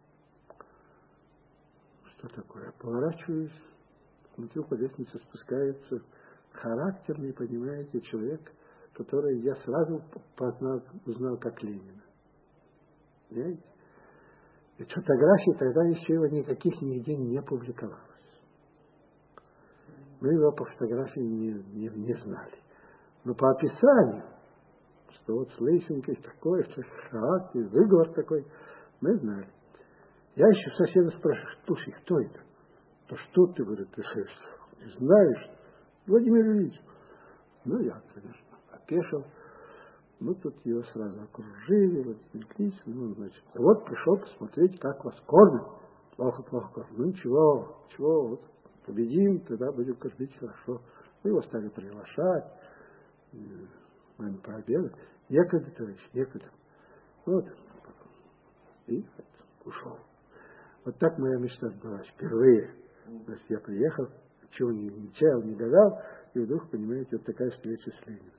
Что такое? Поворачиваюсь, смотрю, по лестнице спускается характерный, понимаете, человек, который я сразу познал, узнал как Ленина. Понимаете? И фотографий тогда еще его никаких нигде не публиковалось. Мы его по фотографии не, не, не знали. Но по описанию, что вот с лысенькой такой, характер, выговор такой, мы знали. Я еще соседа спрашиваю: слушай, кто это? Да что ты, говорит, ты не знаешь? Владимир Ильич. Ну, я, конечно, опешил. Ну, тут его сразу окружили, вот, отвлеклись. Ну, значит, вот пришел посмотреть, как вас кормят. Плохо, плохо кормят. Ну, ничего, ничего, вот, победим, тогда будем кормить хорошо. Мы его стали приглашать, нами пообедать. Некогда, товарищ, некогда. Вот. И вот, ушел. Вот так моя мечта сбылась впервые. Значит, я приехал, чего не, не чаял, не гадал, и вдруг, понимаете, вот такая встреча с Лениным.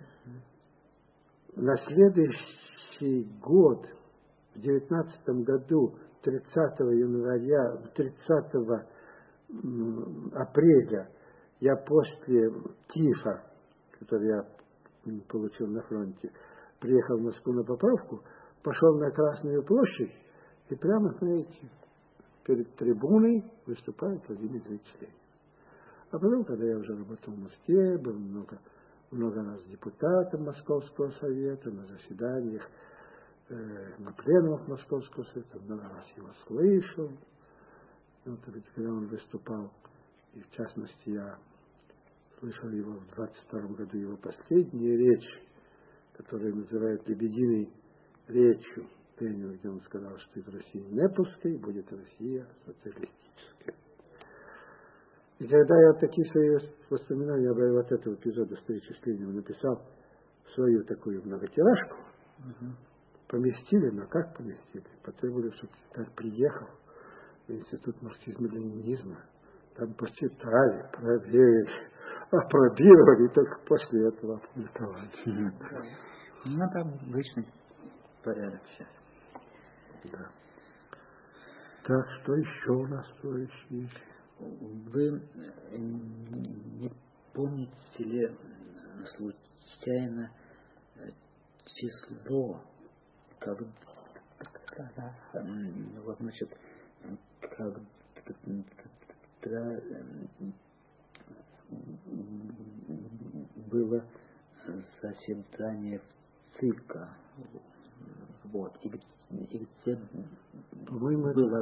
На следующий год, в девятнадцатом году, тридцатого января, тридцатого апреля, я после тифа, который я получил на фронте, приехал в Москву на поправку, пошел на Красную площадь, и прямо, знаете, перед трибуной выступает Владимир Ильич Ленин. А потом, когда я уже работал в Москве, был много, много раз депутатом Московского совета, на заседаниях, э, на пленумах Московского совета, много раз его слышал. Вот, когда он выступал, и в частности я слышал его в двадцать втором году, его последнюю речь, которую называют «Лебединой речью», Ленина, где он сказал, что из России не пускай, будет Россия социалистическая. И когда я вот такие свои воспоминания об вот этого эпизода встречи с Лениным написал свою такую многотиражку, угу. поместили, но как поместили? Потребовали, чтобы секретарь приехал в Институт марксизма-ленинизма, там посчитали, проверили, опробировали, и только после этого опубликовали. Ну, там обычный порядок сейчас. Да. Так, что еще у нас есть? Вы не помните ли случайно число, когда, вот, значит, когда было заседание ЦИКа, вот, и, и где По-моему, было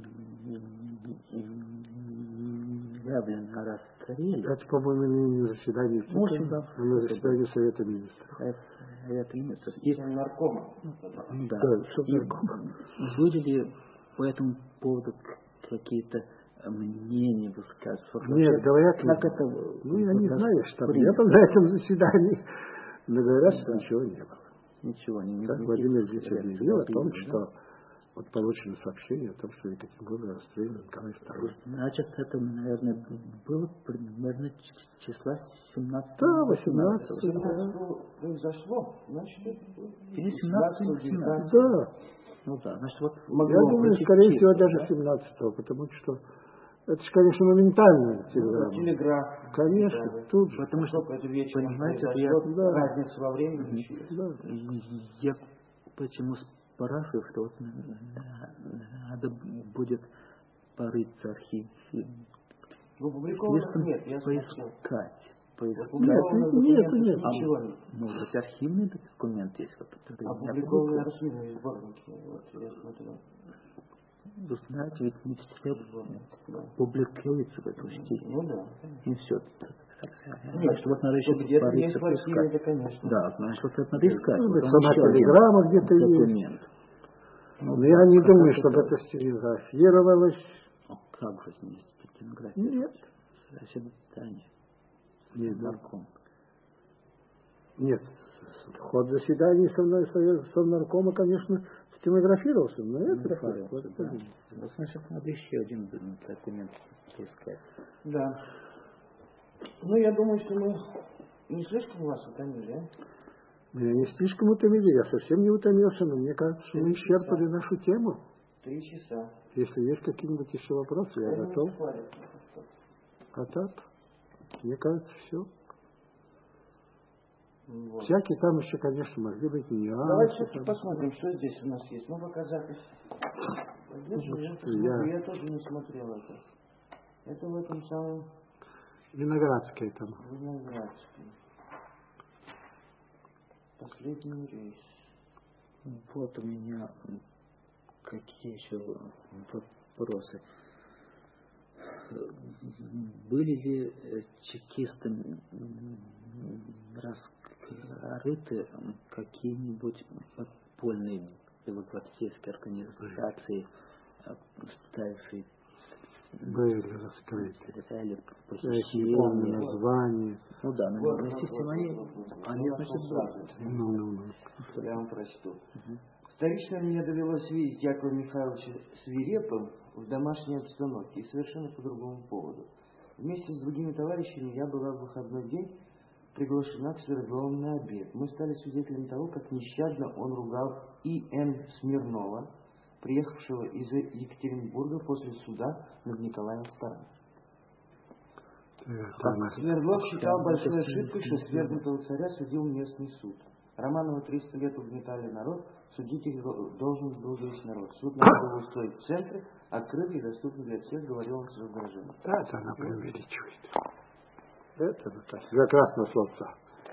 объявлено о расстреле. это, по-моему, не заседание ЦИКа, В общем, да. а на заседании Совета Министров. Это министр. И, наркома. да. Да, Совнаркома. Были ли по этому поводу какие-то мнения высказываются? Нет, говорят, как это, ну, я не вот знаю, что принято. не было на этом заседании, но говорят, что Да. ничего не было. Ничего не Так не- Владимир не- Ильич объявил о том, да? что вот получено сообщение о том, что в Екатеринбурге расстрелян Николай второй. Значит, это, наверное, было примерно ч- числа семнадцатого. Да, восемнадцатого. семнадцатого произошло, значит, это было Или семнадцатого, или семнадцатого. Да, Ну да, значит, вот я могло думаю, быть скорее всего, чисто, даже да? семнадцатого, потому что это же, конечно, моментальная телеграмма. телеграф. Конечно, Да. тут же. Потому что, Сколько это вечером понимаете, это произошло, я- да. разница во времени. Да. Я почему спрашиваю, что вот надо будет порыться архив, В опубликованных слишком нет, я смотрел. поискать, поискать. Опубликованных Нет, документов нет, ничего нет. Ну, вот архивный документ есть, вот, который не Опубликованные опубликован. архивные сборники. Вот, я смотрел. Вы знаете, ведь не все Да. публикуется в эту степень. Ну да. И все. Нет, что вот надо еще что где-то порыться, есть в архиве, поискать. это, конечно. Да, значит, вот это надо искать. Ну, Вот быть, он сама еще один телеграмма где-то есть. документ. Но я не думаю, чтобы это стенографировалось. Ну, как же не стенография? Нет. Заседание. Нет, да. Нарком. Нет. Ход заседаний Совна- Совнаркома, конечно, стенографировался, но это факт. Стенографировался, Вот да. это- Вот, значит, надо еще один документ искать. Да. Ну, я думаю, что мы не слишком вас утомили, а? Меня не слишком утомили, я совсем не утомился, но мне кажется, что мы исчерпали нашу тему. Три часа. Если есть какие-нибудь еще вопросы, я Поэтому готов. хватит. А так, мне кажется, все. Вот. Всякие там еще, конечно, могли быть Давайте нюансы. все-таки там. посмотрим, что здесь у нас есть. Ну, пока запись. Пойдешь, Ну, я, что посмотрю. я- я тоже не смотрел это. Это в этом самом Виноградская там. Виноградском. Последний рейс. Вот у меня какие еще вопросы. Были ли чекисты раскрыты какие-нибудь подпольные белогвардейские организации, ставившие Были раскрыты. стреляли, Я их не помню похищения? название. Ну да, Вот, наверное, вот, система вот, они, вот, вот, вот. они Ну, значит, нашел сразу. Ну, ну, ну. Я вам прочту. Вторично мне довелось видеть Якова Михайловича свирепым в домашней обстановке и совершенно по другому поводу. Вместе с другими товарищами я была в выходной день приглашена к Свердлову на обед. Мы стали свидетелями того, как нещадно он ругал И Н Смирнова, приехавшего из Екатеринбурга после суда над Николаем вторым. Это Свердлов считал большой ошибкой, что свергнутого царя судил местный суд. Романовы триста лет угнетали народ, судить их должен был весь народ. Суд надо было устроить в центре, открытый и доступный для всех, говорил он с раздражением. Это она преувеличивает. Это Наталья. Как раз на словца.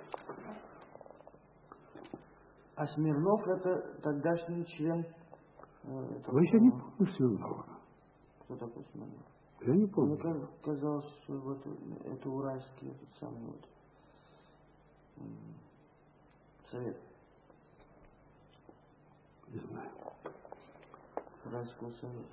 А Смирнов это тогдашний член... э, этого Вы еще не самого- помню Смирнова. Кто такой Смирнов? Я не Мне помню. ка- казалось, что вот это уральский этот самый вот м, совет Не знаю. Уральского совета.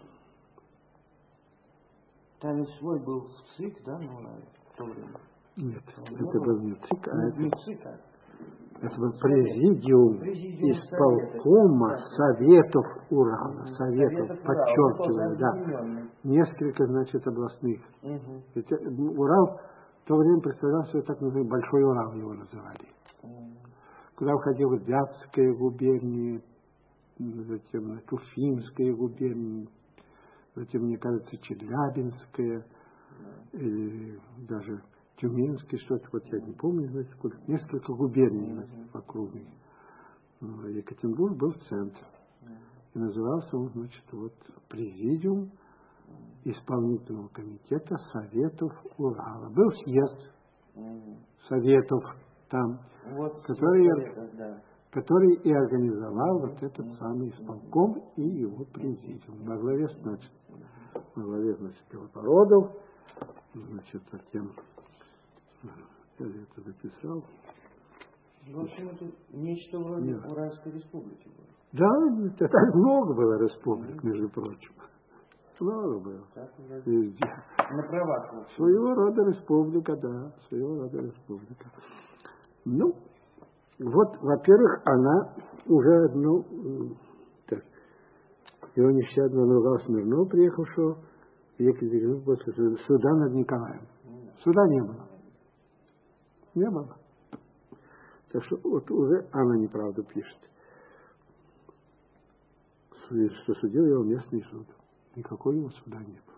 Там ведь свой был в ЦИК, да, на Урале в то время? Нет, Не это было? был не ЦИК, а Ну, это, не ЦИК, а Это был президиум, Президиум исполкома Советов Урала. Советов, Советов подчеркиваю, Урала, да. Несколько, значит, областных. Угу. Ведь Урал в то время представлял себе так называемый Большой Урал, его называли. Угу. Куда входила Вятская губерния, затем Уфимская губерния, затем, мне кажется, Челябинская, или даже Тюменская, что-то, вот я не помню, значит, сколько, несколько губерний, значит, вокруг них. Ну, Екатеринбург был в центре. И назывался он, значит, вот президиум исполнительного комитета Советов Урала. Был съезд Советов там, вот, который, Советов, да. который и организовал вот этот самый исполком и его президиум. Во главе, значит, во главе, значит, Белобородов, значит, затем, я это записал. В общем, это нечто вроде Нет. Уральской республики было. Да, это так много было республик, между прочим. Много было. Так, везде. На правах. Своего рода республика, да, своего рода республика. Ну, вот, во-первых, она уже одну, так, его нещадно наругал Смирнов, приехавшего в Екатеринбург после суда над Николаем. Суда не было. Не было. Так что вот уже она неправду пишет. Что судил его местный суд. Никакого его суда не было.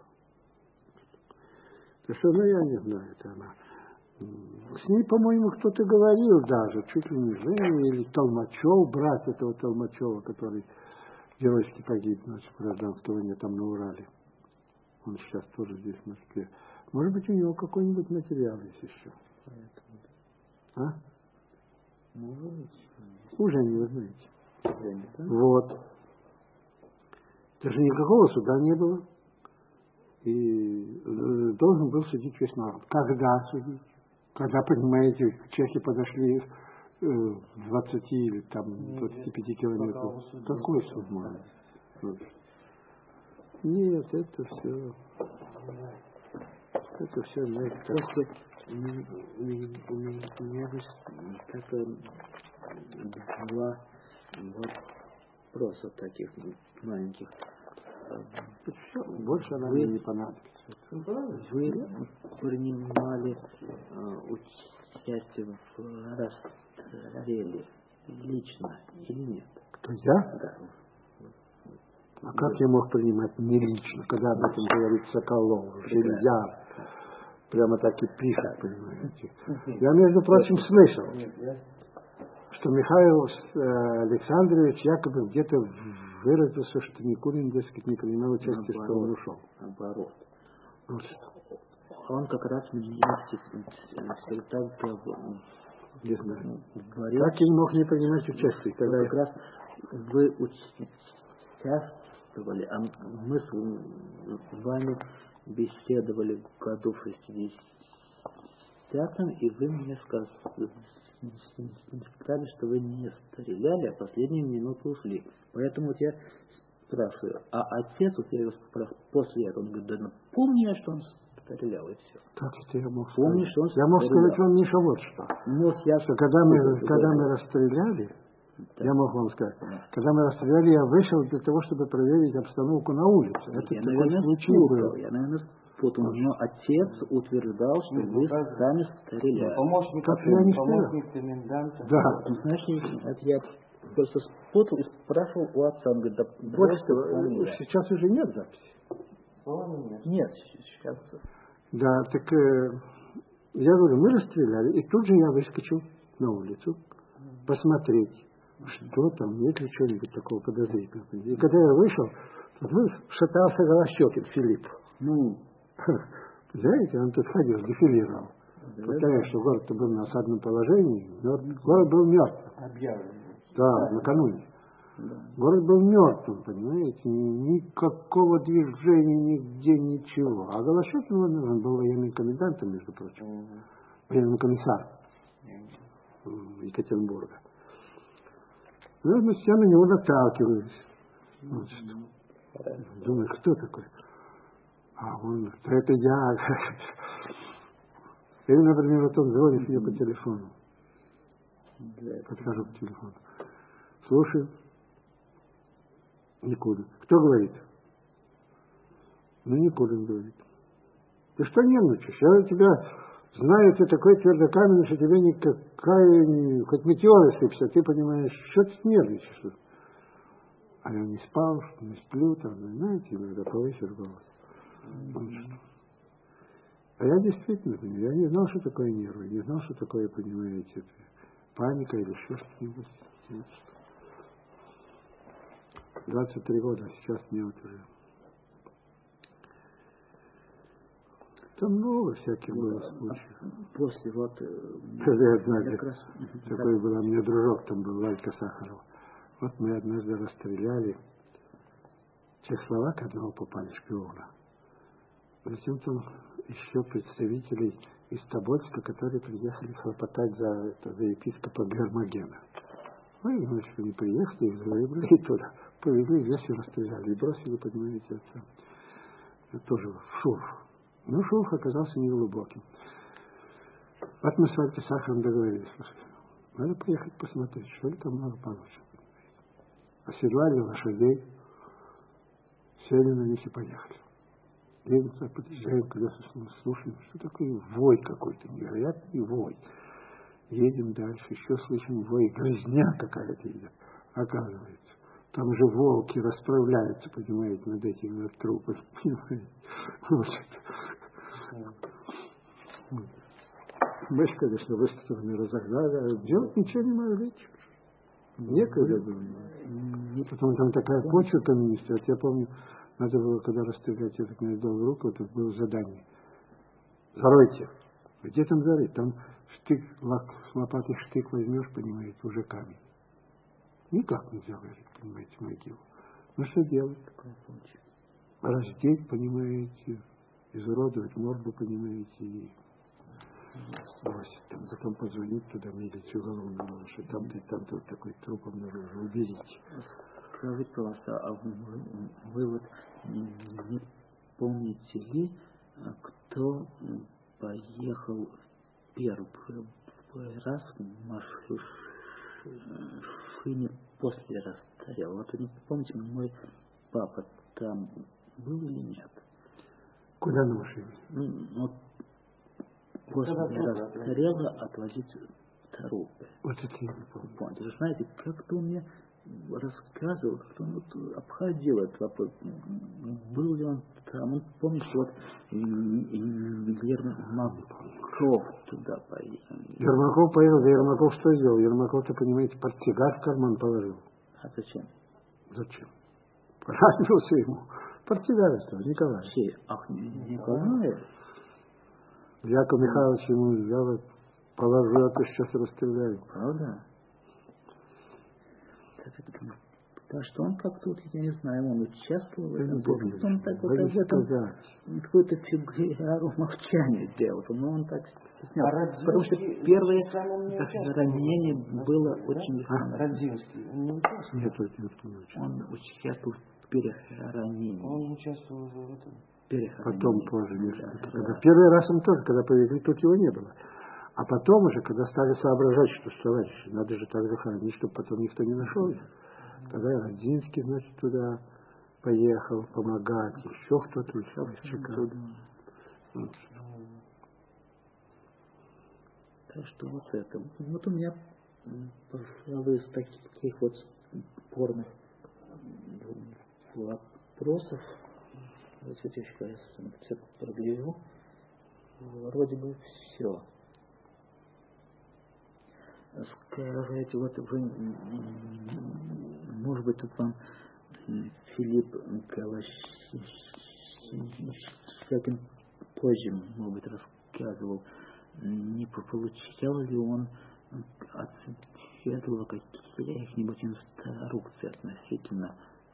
Так что, ну, я не знаю, это она. С ней, по-моему, кто-то говорил даже, чуть ли не Женя или Толмачев, брат этого Толмачева, который геройски погиб, значит, в гражданской войне там на Урале. Он сейчас тоже здесь, в Москве. Может быть, у него какой-нибудь материал есть еще. А? Может быть. Уже не вы знаете. Женя, да? Вот. Даже никакого суда не было. И э, должен был судить весь народ. Когда судить? Когда, понимаете, чехи подошли э, двадцати или там двадцати пяти километров. Какой суд может? Нет, это все. Это все, знаете, просто у меня есть два вопроса таких маленьких. Все, больше она мне не понадобится. Вы принимали э, участие в расстреле лично или нет? Кто, я? Да. А как я мог принимать не лично, когда об этом говорит Соколов, Жильяр? Прямо так и пишет, понимаете. Я, между прочим, слышал, что Михаил Александрович якобы где-то выразился, что Никулин, дескать, не принимал участие, что он ушел. Наоборот. Вот что. Он как раз мне секретарь не знаю. говорил. Как я не мог не принимать участие? Когда как я... раз вы участвовали, а мы с вами беседовали в году в шестидесятом, и вы мне сказали, что вы не стреляли, а последнюю минуту ушли. Поэтому вот я спрашиваю, а отец, вот я его спрашиваю, после этого, он говорит, да напомни, что он стрелял, и все. Как это я мог Помни, сказать? что он я мог сказать вам, Миша, вот что. Ну, я что когда мы, когда мы расстреляли, да. я мог вам сказать, да. когда мы расстреляли, я вышел для того, чтобы проверить обстановку на улице. Это я, такой наверное, случай спутал, был. Я, наверное, спутал, но отец утверждал, что ну, вы да. сами стреляли. Помощник, как я не помощник коменданта. Да. Ну, знаешь, это я просто спутал и спрашивал у отца. Он говорит, да вот что, сейчас уже нет записи. Нет. Нет, сейчас. Да, так э, я говорю, мы расстреляли, и тут же я выскочил на улицу посмотреть, что там, нет ли чего-нибудь такого подозрительного. И когда я вышел, тут шатался Голощёкин Филипп. Ну, знаете, он тут ходил, дефилировал. Да, повторяю, да. что город-то был на осадном положении, город был мертв. Объявлен. Да, да, накануне. Да. Город был мертвым, понимаете, никакого движения, нигде ничего. А Голощёкин, он был военным комендантом, между прочим, mm-hmm. военным комиссаром mm-hmm. Екатеринбурга. Ну, мы все на него наталкивались. Значит, mm-hmm. думаю, кто такой? А он, что это я. Или, например, вот он звонит мне по телефону. Подхожу к телефону. Слушай. Никулин. Кто говорит? Ну, Никулин говорит. Ты что нервничаешь? Я тебя знаю, ты такой твердокаменный, что тебе никакая, хоть метеор осыпься, ты понимаешь, что ты нервничаешь? А я не спал, что не сплю, там, знаете, иногда повысишь голос. Mm-hmm. А я действительно, я не знал, что такое нервы, не знал, что такое, понимаете, паника или еще что-нибудь. двадцать три года, а сейчас мне вот уже. Там много всяких было случаев. После вот... Когда однажды, раз... такой был, у меня дружок там был, Валька Сахаров. Вот мы однажды расстреляли чехословака одного попали, шпиона. Затем там еще представителей из Тобольска, которые приехали хлопотать за, это, за епископа Гермогена. Ну, и, значит, они приехали, их завели туда, повезли, здесь и расстреляли, и бросили, понимаете, это, это тоже в шурф. Но шурф оказался неглубоким. Вот мы с Валькой Сахаром договорились, слушай, надо поехать посмотреть, что ли там много получится. Оседлали лошадей, сели на них и поехали. Едем, подъезжаем к лесу, слушаем, что такое вой какой-то, невероятный вой. Едем дальше, еще слышим вой, грызня какая-то идет. Оказывается, там же волки расправляются, понимаете, над этими над трупами. Мы же, конечно, выставлены разогнали, а делать ничего не могли. Некогда было. Потом там такая почва каменистая. Вот я помню, надо было, когда расстрелять, я так не дал в руку, это было задание. Заройте. Где там зарыть? Там штык, лак, с лопатой штык возьмешь, понимаете, уже камень. Никак нельзя вырыть, понимаете, могилу. Ну что делать? Раздеть, понимаете, изуродовать морду, понимаете, и бросить. Там, потом позвонить туда, милицию уголовную, что там-то и там-то вот такой труп обнаружил, уберите. Скажите, пожалуйста, а вы, вы вот не помните ли, кто поехал первый раз в машине после расстрела? Вот вы не помните, мой папа там был или нет? Куда на машине? Ну, вот после расстрела отвозить трупы. Вот это я не помню. Помните, вы знаете, как-то он мне рассказывал, что он вот обходил этот вопрос. Был ли он там? Он помнит, что вот Ермаков туда поехал. Ермаков поехал, да Ермаков что сделал? Ермаков-то, понимаете, портсигар в карман положил. А зачем? Зачем? Понравился ему. Портсигар это, Николай. Чей? Ах, Николай? Яков Михайлович ему взял, положил, а то сейчас расстреляю. Правда? Да что он как-то, вот, я не знаю, он участвовал в этом, он так вот об этом какую-то фигуру молчания делал, но он так стеснялся. А потому что первое ранение было очень легко. А, Родзинский, он не участвовал? Нет, Родзинский не участвовал. Он участвовал в перехоронении. Он участвовал в этом? Потом позже, несколько. Да, когда первый раз он тоже, когда повезли, тут его не было. А потом уже, когда стали соображать, что, товарищи, надо же так захоронить, чтобы потом никто не нашел их. Тогда и Родзинский, значит, туда поехал помогать, еще кто-то, еще кто-то. Вот. Так что вот это. Вот у меня, пожалуй, из таких вот спорных вопросов, вот эти все прогляжу, вроде бы все. Скажите, вот вы, может быть, тут вам Филипп Голощекин позже, может быть, рассказывал, не получал ли он от Светлого каких-нибудь инструкций относительно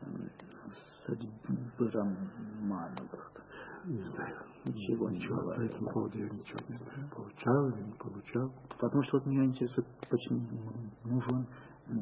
судьбы Романовых? Не знаю. Ничего, ничего. По этому поводу я ничего не знаю. Получал или не получал. Потому что вот меня интересует, почему же он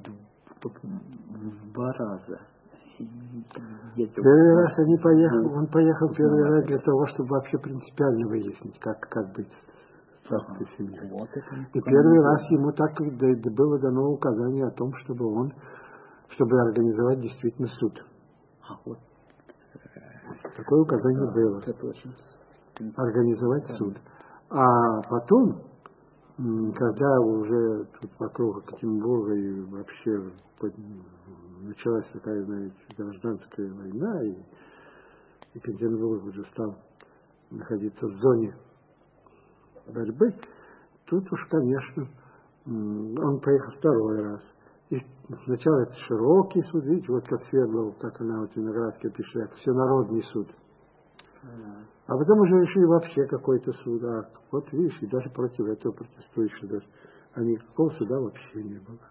два раза ездил. Первый раз они поехали, он поехал первый раз для того, чтобы вообще принципиально выяснить, как, как быть царской семьи. Вот и первый раз ему так было дано указание о том, чтобы он, чтобы организовать действительно суд. А вот. Такое указание да, было. Это очень... Организовать да. суд. А потом, когда уже тут вокруг Екатеринбурга и вообще началась такая, знаете, гражданская война, и Екатеринбург уже стал находиться в зоне борьбы, тут уж, конечно, он поехал второй раз. И сначала это широкий суд, видите, вот как Свердлов, так она вот Виноградская пишет, всенародный суд. А потом уже решили вообще какой-то суд. А вот видишь, и даже против этого протестующих даже. А никакого суда вообще не было.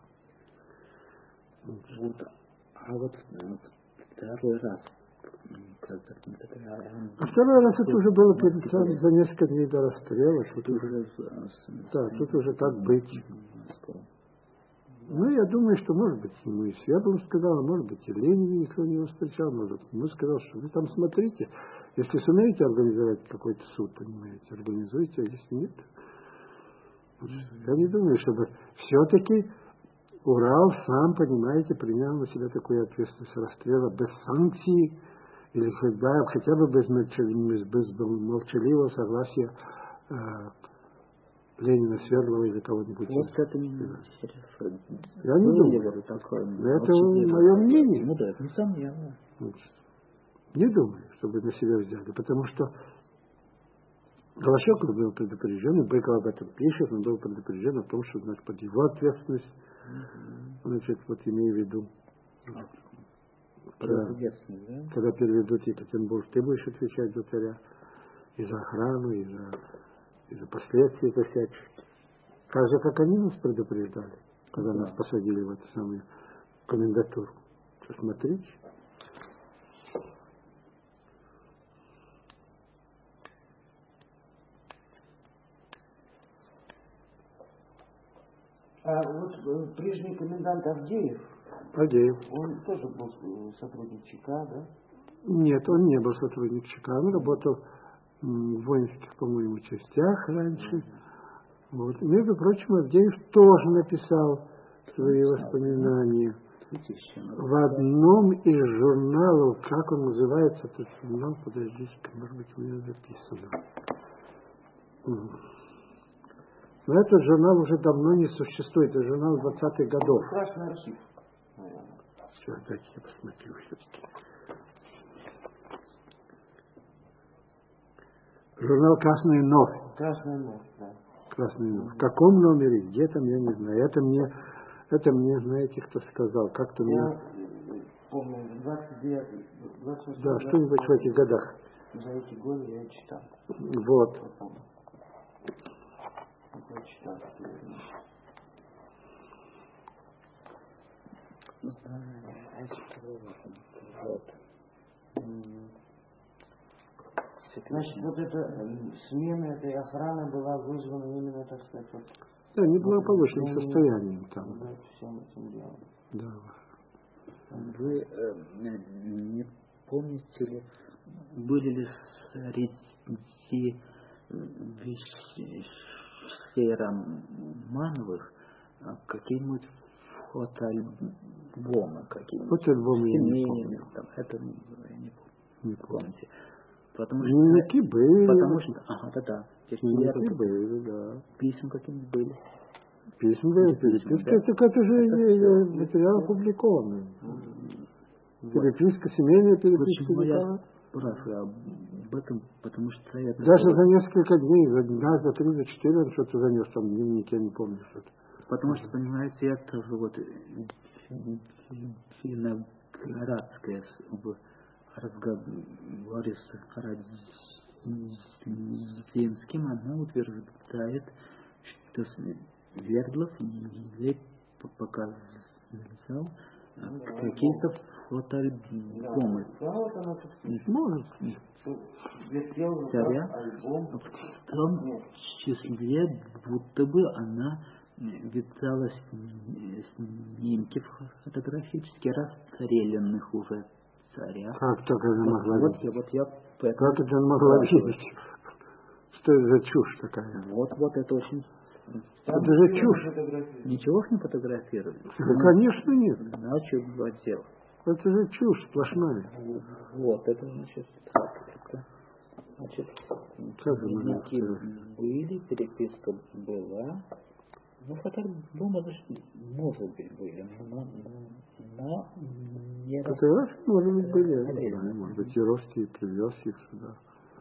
Вот. А вот второй раз. А второй раз это уже было перед самым, за несколько дней до расстрела. Тут уже, да, тут уже как быть. Ну, я думаю, что, может быть, ему и Свердлов сказал, а может быть, и Ленин никто не его встречал, может быть, ему сказал, что вы там смотрите, если сумеете организовать какой-то суд, понимаете, организуйте, а если нет. Я не думаю, чтобы все-таки Урал сам, понимаете, принял на себя такую ответственность расстрела без санкций, или хотя, хотя бы без, без молчаливого согласия э, Ленина, Свердлова или кого-нибудь. Вот это не интересно. Я не думаю. Такое, это мое мнение. Ну да, это несомненно. Не думаю, чтобы на себя взяли, потому что Голощёкин был предупрежден, и Быков об этом пишет, он был предупрежден о том, что, значит, под его ответственность, mm-hmm. значит, вот имею в виду, а, когда, да? когда переведут Екатеринбург, ты будешь отвечать за царя, и за охрану, и за, и за последствия косячки. Так же, как они нас предупреждали, когда да. нас посадили в эту самую комендатуру. Что, смотрите. А вот прежний комендант Авдеев, Авдеев. Он тоже был сотрудник ЧК, да? Нет, он не был сотрудник ЧК. Он работал в воинских, по-моему, частях раньше. Mm-hmm. Вот. Между прочим, Авдеев тоже написал свои воспоминания. В одном из журналов, как он называется, этот журнал, подождите, может быть, у меня записано. Но этот журнал уже давно не существует, это журнал двадцатых годов. Красный архив, наверное. Все, дайте я посмотрю все-таки. Журнал «Красная новь». «Красная новь», да. «Красная новь». В каком номере, где там, я не знаю. Это мне, это мне, знаете, кто сказал. Как-то я мне... помню, двадцать девятый, двадцать восьмой, да, что-нибудь в этих годах. За эти годы я читал. Вот. Я читал. Вот. Значит, вот эта смена этой охраны была вызвана именно, так сказать, вот... Да, неблагополучным вот, состоянием там. Да, всем этим делом. Да. Вы э, не помните ли, были ли среди вещей Романовых какие-нибудь фотоальбомы, какие-нибудь фотоальбомы семейными, там, это я не помню. Не помните. Потому что, дневники были. Потому что, ага, да, да. Дневники были, да. Письма какие-нибудь были. Письма были, переписка, да. Так это же это материал опубликованный. Вот. Переписка, семейная переписка. Почему я спрашиваю об этом, потому что это... Даже было... за несколько дней, за дня, за три, за четыре он что-то занес там в дневнике, я не помню что-то. Потому что, понимаете, это же вот Виноградская в разговоре с Радзинским, она утверждает, что Свердлов ей показал какие-то фотоальбомы. Может. Царя, в том числе, будто бы она вязала снимки фотографически расстрелянных уже царя. Как так она могла вот, видеть? Вот я, как это она могла видеть? Что это за чушь такая? Вот, вот это очень... Там это же чушь. Ничего не фотографировали? Ну, конечно, нет. Ночью отдел. Это же чушь сплошная. Вот, это значит так. Значит, дневники были, переписка была. Ну, хотя дома даже, может быть, были, но, но не раз... Фотографии, может быть, были, я не знаю, может быть, Яровский привез их сюда.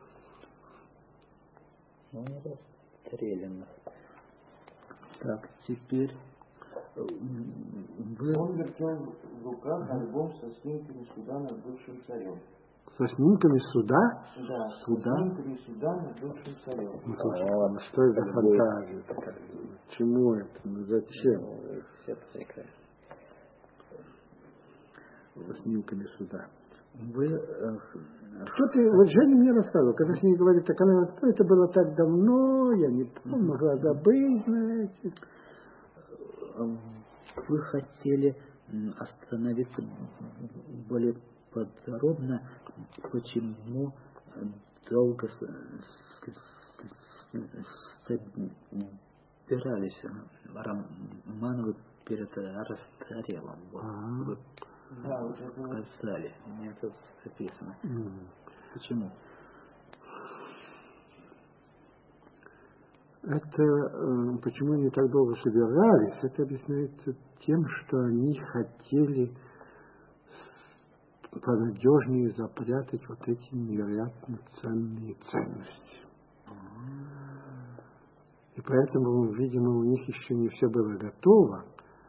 Ну, не расстрелянных. Так, теперь... Вы... Он вертел в руках альбом со снимками суда над бывшим царем. Со снимками суда? Да, суда? Со снимками суда над бывшим царем. Ну, вот, ну, что это за фантазия такая? Чему это? Ну, зачем? Ну, все прекрасно. Со снимками суда. Вы... Что ты, вот Женя мне рассказывал, когда с ней говорит, так она говорит, ну, это было так давно, я не помню, могла забыть, знаете. Вы хотели остановиться более подробно, почему долго собирались Романовы перед расстрелом. Вот. Вы да, вот это сказали, мне это записано. Mm. Почему? Это э, почему они так долго собирались, это объясняется тем, что они хотели понадежнее запрятать вот эти невероятно ценные ценности. И поэтому, видимо, у них еще не все было готово.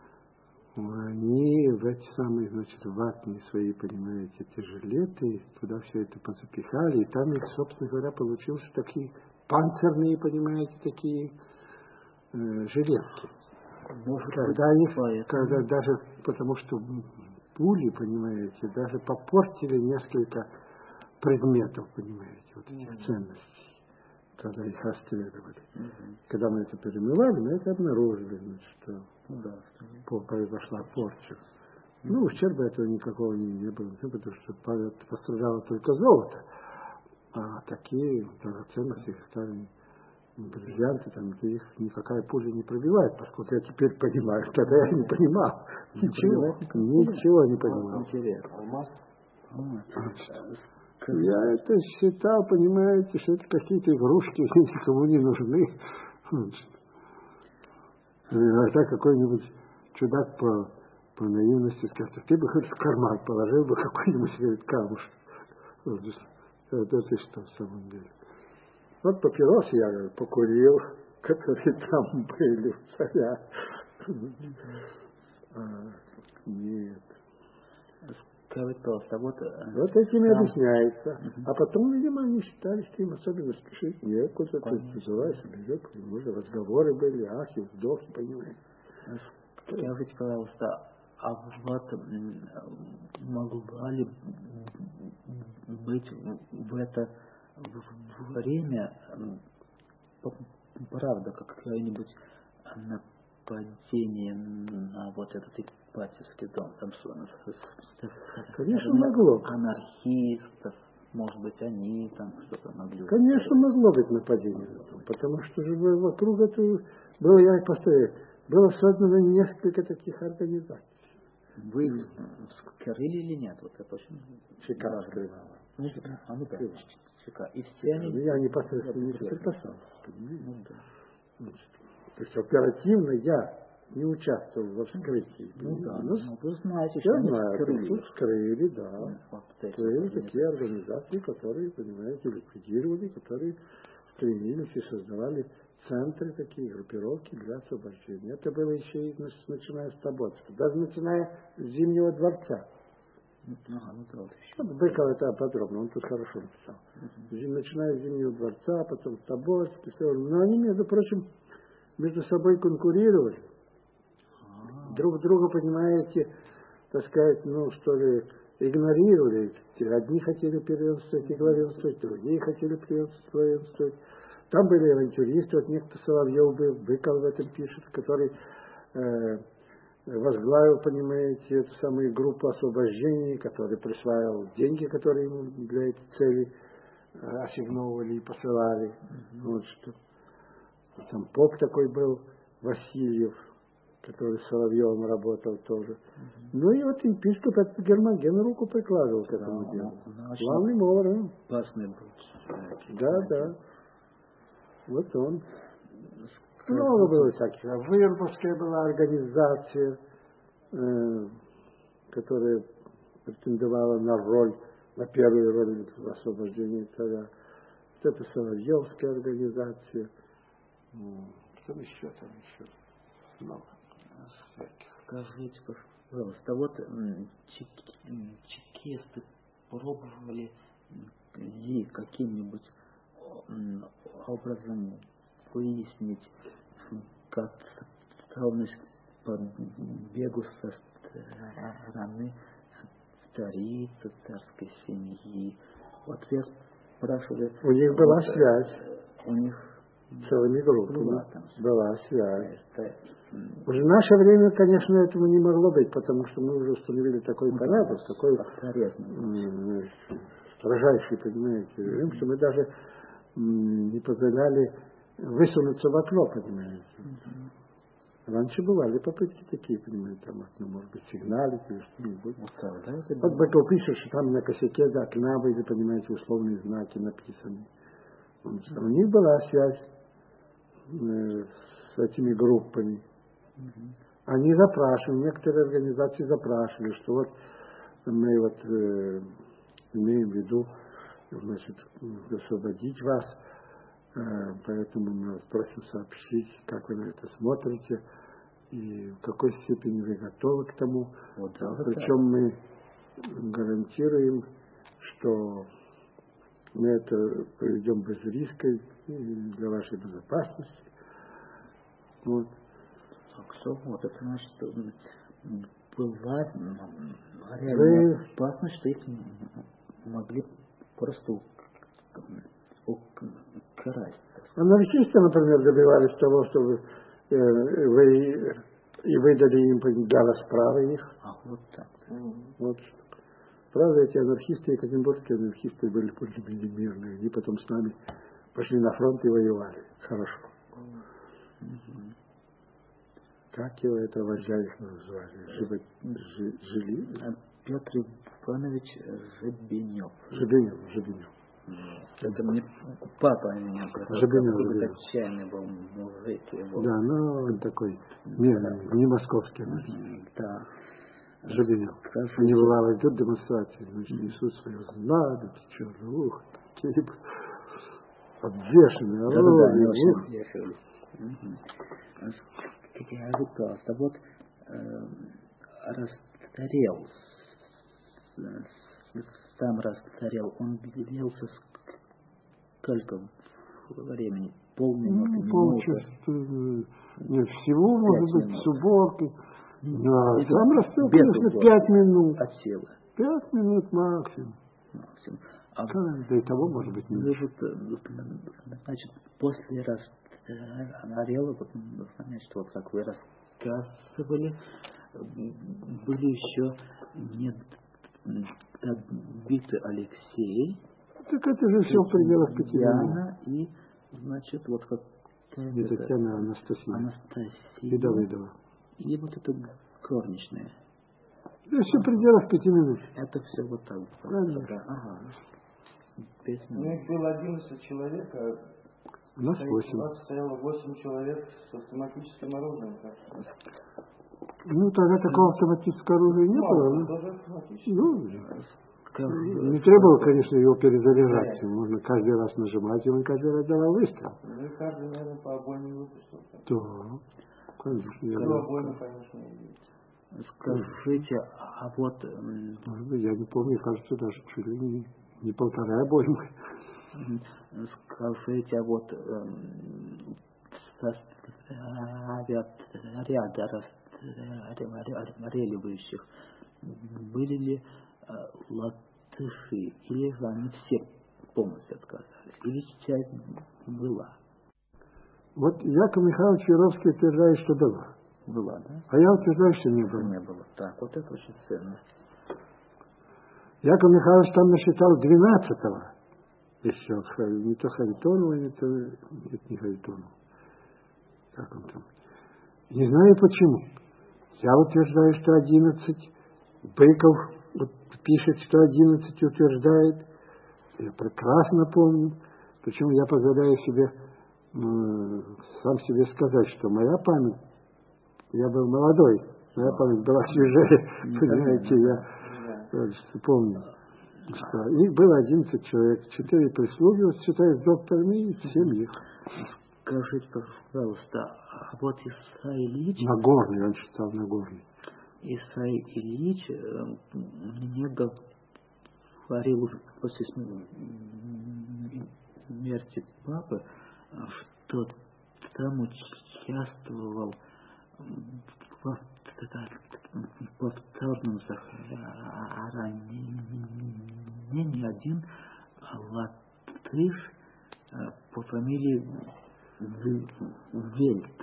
Они в эти самые, значит, ватные свои, понимаете, эти жилеты, туда все это позапихали, и там, собственно говоря, получились такие панцирные, понимаете, такие э, жилетки. Может когда их, поэтому. когда даже, потому что пули, понимаете, даже попортили несколько предметов, понимаете, вот этих mm-hmm. ценностей, когда их расстреливали. Mm-hmm. Когда мы это перемывали, мы это обнаружили, значит, что ну, да, произошла порча. Mm-hmm. Ну, ущерба этого никакого не, не было, потому что пострадало только золото. А такие драгоценности, стали бриллианты, там, где их никакая пуля не пробивает, поскольку я теперь понимаю, тогда я не понимал. Ничего, ничего не понимал. Интересно. Я это считал, понимаете, что это какие-то игрушки, никому не нужны. Иногда какой-нибудь чудак по, по наивности скажет, ты бы хоть в карман положил бы какой-нибудь, говорит, камушек. Вот это что в самом деле. Вот папирос я говорю, покурил, которые там были у царя. А, нет. Скажите, пожалуйста, вот... Вот этим и объясняется. А потом, видимо, они считали, что им особенно спешить некуда. То есть, называется, берет, может, разговоры были, ахи, вздохи, понимаете. Скажите, пожалуйста, а вот могла ли быть в это время, правда, какое-нибудь нападение на вот этот Ипатьевский дом? Там, конечно, могло. Анархистов, может быть, они там что-то могли... Конечно, могло быть нападение, потому что же вокруг этого было, я их поставил, было создано несколько таких организаций. Вы их скрыли или нет? Вот это очень шикарно скрывала. Ну, а ну как? И все они... Я непосредственно не соприкасался. Ну, да. Значит, то есть оперативно я не участвовал во вскрытии. Ну да, ну, ну, вы знаете, что я они знаю, скрыли. Тут скрыли, да. Вот скрыли такие организации, которые, понимаете, ликвидировали, которые стремились и создавали центры, такие группировки для освобождения. Это было еще и начиная с Тобольска, даже начиная с Зимнего дворца. Ага, ну, вот еще. Быков это подробно, он тут хорошо написал. Uh-huh. Начиная с Зимнего дворца, потом Тобольск, но они, между прочим, между собой конкурировали. Uh-huh. Друг друга, понимаете, так сказать, ну что ли, игнорировали. Одни хотели первенствовать и главенствовать, другие хотели первенствовать и главенствовать. Там были авантюристы, вот некто Соловьев был, Быков в этом пишет, который э, возглавил, понимаете, эту самую группу освобождения, который присваивал деньги, которые ему для этой цели ассигновывали и посылали. Mm-hmm. Вот что. Там поп такой был, Васильев, который с Соловьевым работал тоже. Mm-hmm. Ну и вот епископ этот Гермоген руку прикладывал к этому да, делу. Главным образом. Опасный был. Да, да. Вот он. Много было всяких. А Вырбовская была организация, э, которая претендовала на роль, на первую роль в освобождении царя. Вот это Соловьевская организация. Что еще там еще? Много всяких. Скажите, пожалуйста, вот чеки, чекисты пробовали ли каким-нибудь образом выяснить готовность по бегу со стороны царицы, царской семьи? Вот я спрашиваю... У них была вот, связь. У них целыми группами была, там, была связь. Это... Уже в наше время, конечно, этому не могло быть, потому что мы уже установили такой порядок, да, такой м- строжайший, понимаете, режим, что мы даже м- не позволяли высунуться в окно, понимаете. Mm-hmm. Раньше бывали попытки такие, понимаете, там, ну, может быть, сигналить или что-нибудь. Mm-hmm. Да, вот Быков пишет, что там на косяке до окна были, понимаете, условные знаки написаны. Mm-hmm. У них была связь э, с этими группами. Mm-hmm. Они запрашивали, некоторые организации запрашивали, что вот мы вот э, имеем в виду, значит, освободить вас, э, поэтому мы вас просим сообщить, как вы на это смотрите и в какой степени вы готовы к тому. Вот, да, причем вот мы гарантируем, что мы это проведем без риска для вашей безопасности. Вот. Вот это значит, была реальная опасность, что их могли просто украсть. Анархисты, например, добивались того, чтобы э, вы и выдали им для расправы их. А вот так. Вот. Правда, эти анархисты, екатеринбургские анархисты были более-менее мирные. Они потом с нами пошли на фронт и воевали. Хорошо. Mm-hmm. Как его это вождя их называли? Жиб... Ж... Жили? Петр Иванович Жебенев. Жебенев, Жебенев. Это мне папа меня говорил. Жебенев, отчаянный был мужик его. Да, ну он такой, не, да. не московский. Mm-hmm. Да. Жебенев. Они бывало идут демонстрации, значит, mm-hmm. несут свое знамя, черное ухо, такие обвешенные, оружие. Скажи, пожалуйста, вот э, расстрел, сам расстрел, он длился сколько времени? Полминуты, ну, минуты? Нет, всего, может быть, с уборкой. Да, сам расстрел, конечно, пять минут. От силы. Пять минут максимум. Максимум. А да и того, может быть, меньше. Значит, после расстрела, вот, значит, вот как вы рассказывали, были еще не добиты Алексей. Так это же все в пределах пяти минут. И, значит, вот как и Татьяна Анастасия. Анастасия. И Давыдова. И вот это горничная. Это все в пределах пяти минут. Это все вот так. Правильно. Да. Ага. У них было одиннадцать человек, а у нас восемь. У нас стояло восемь человек с автоматическим оружием. Ну, тогда такого автоматического оружия не было. Тоже ну, не требовало, конечно, его перезаряжать. Можно каждый раз нажимать, и он каждый раз давал выстрел. Ну, и каждый, наверное, по обойме выпустил. Да, конечно. По обойме, конечно, не Скажите, а вот... Может быть, я не помню, кажется, даже чуть ли не, не полтора обоймы. Скажите, а вот ряда расстреливающих были ли латыши, или же они все полностью отказались, или часть была? Вот Яков Михайлович Яровский утверждает, что была. Была, да? А я утверждаю, что не было. Не было. Так, вот это очень ценно. Яков Михайлович там насчитал двенадцатого. еще не то Харитонова, не то, нет, не Харитонова. Как он там? Не знаю почему. Я утверждаю, что одиннадцать. Быков вот, пишет, что одиннадцать утверждает. Я прекрасно помню. Почему я позволяю себе э, сам себе сказать, что моя память, я был молодой, моя память была свежее, понимаете, я да. помню. Что их было одиннадцать человек, четыре прислуги, вот считаю, с докторами, и семь их. Скажите, пожалуйста, а вот Исай Ильич... Нагорный, он читал Нагорный. Исай Ильич мне говорил после смерти папы, что там участвовал в повторном захоронении один латыш по фамилии Вельт.